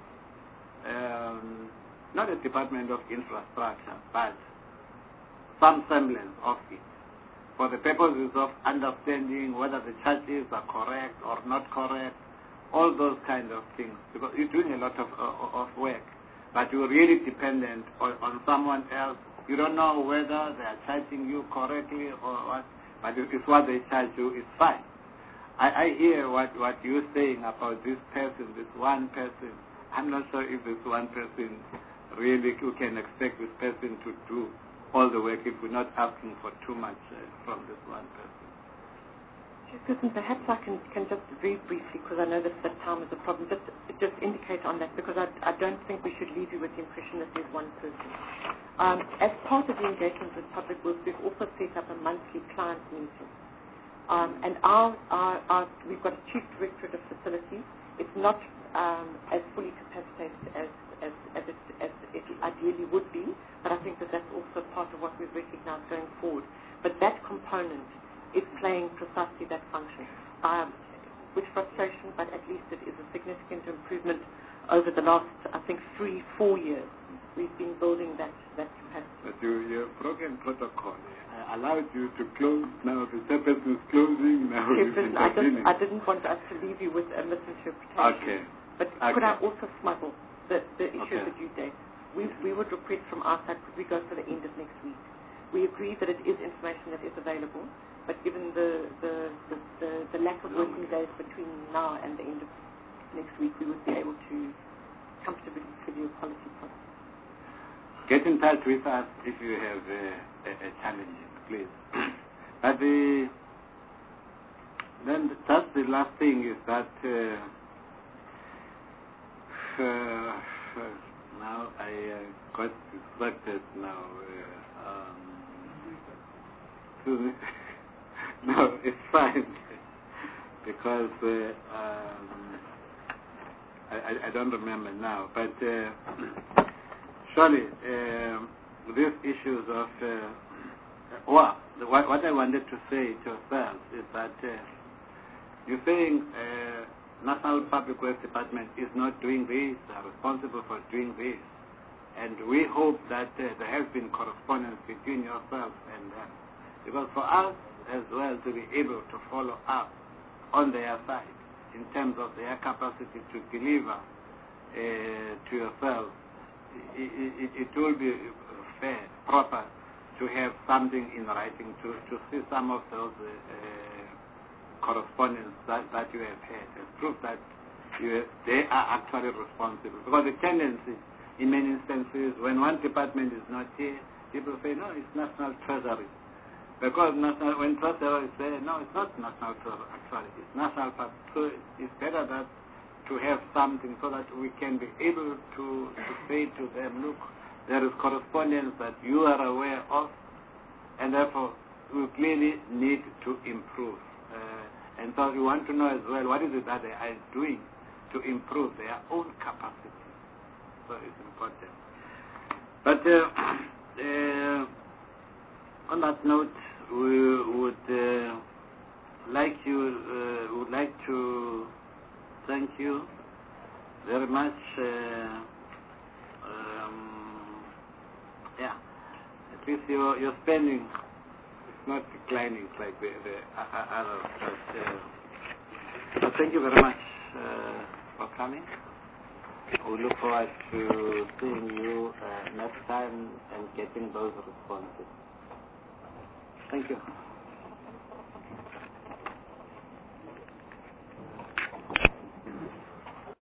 Um, not a department of infrastructure, but some semblance of it, for the purposes of understanding whether the charges are correct or not correct, all those kind of things. Because you're doing a lot of uh, of work, but you're really dependent on, on someone else. You don't know whether they are charging you correctly or what, but it's what they charge you is fine. I, I hear what, what you're saying about this person, this one person. I'm not sure if this one person really, you can expect this person to do all the work if we're not asking for too much uh, from this one person. Susan, perhaps I can, can just very briefly, because I know that, that time is a problem, just, just indicate on that, because I, I don't think we should leave you with the impression that there's one person. Um, as part of the engagement with Public Works, we've also set up a monthly client meeting. Um, and our, our, our, we've got a Chief Directorate of Facilities. It's not Um, as fully capacitated as, as, as, it, as it ideally would be, but I think that that's also part of what we've recognized going forward. But that component is playing precisely that function. Um, with frustration, but at least it is a significant improvement over the last, I think, three, four years. We've been building that, that capacity. But you, you've broken protocol. I allowed you to close. Now the chairperson is closing. Now Chairperson, I, just, I didn't want us to leave you with a misinterpretation. Okay. But okay. could I also smuggle the, the issue okay. of the due date? We, we would request from our side, could we go for the end of next week? We agree that it is information that is available, but given the, the, the, the, the lack of working days between now and the end of next week, we would be able to comfortably give you a policy point. Get in touch with us if you have a, a, a challenge, please. But the, then just the last thing is that uh, Uh, now I uh, got distracted now. Uh, um, no, it's fine because uh, um, I, I don't remember now. But uh, surely uh, these issues of uh, well, what, what I wanted to say to ourselves is that uh, you're saying. Uh, National Public Works Department is not doing this, are responsible for doing this. And we hope that uh, there has been correspondence between yourselves and them. Because for us as well to be able to follow up on their side in terms of their capacity to deliver uh, to yourselves, it, it, it will be fair, proper to have something in writing to, to see some of those uh, correspondence that, that you have had as proof that you, they are actually responsible. Because the tendency in many instances, when one department is not here, people say, no, it's National Treasury. Because national, when Treasury say, no, it's not National Treasury, actually, it's National Public. So it's better that to have something so that we can be able to, to say to them, look, there is correspondence that you are aware of, and therefore we clearly need to improve. Uh, and so we want to know as well what is it that they are doing to improve their own capacity. So it's important. But uh, uh, on that note, we would uh, like you uh, would like to thank you very much. Uh, um, yeah, at least your your spending. Not declining like the, the uh, others. But, uh, so thank you very much uh, for coming. We look forward to seeing you uh, next time and getting those responses. Thank you.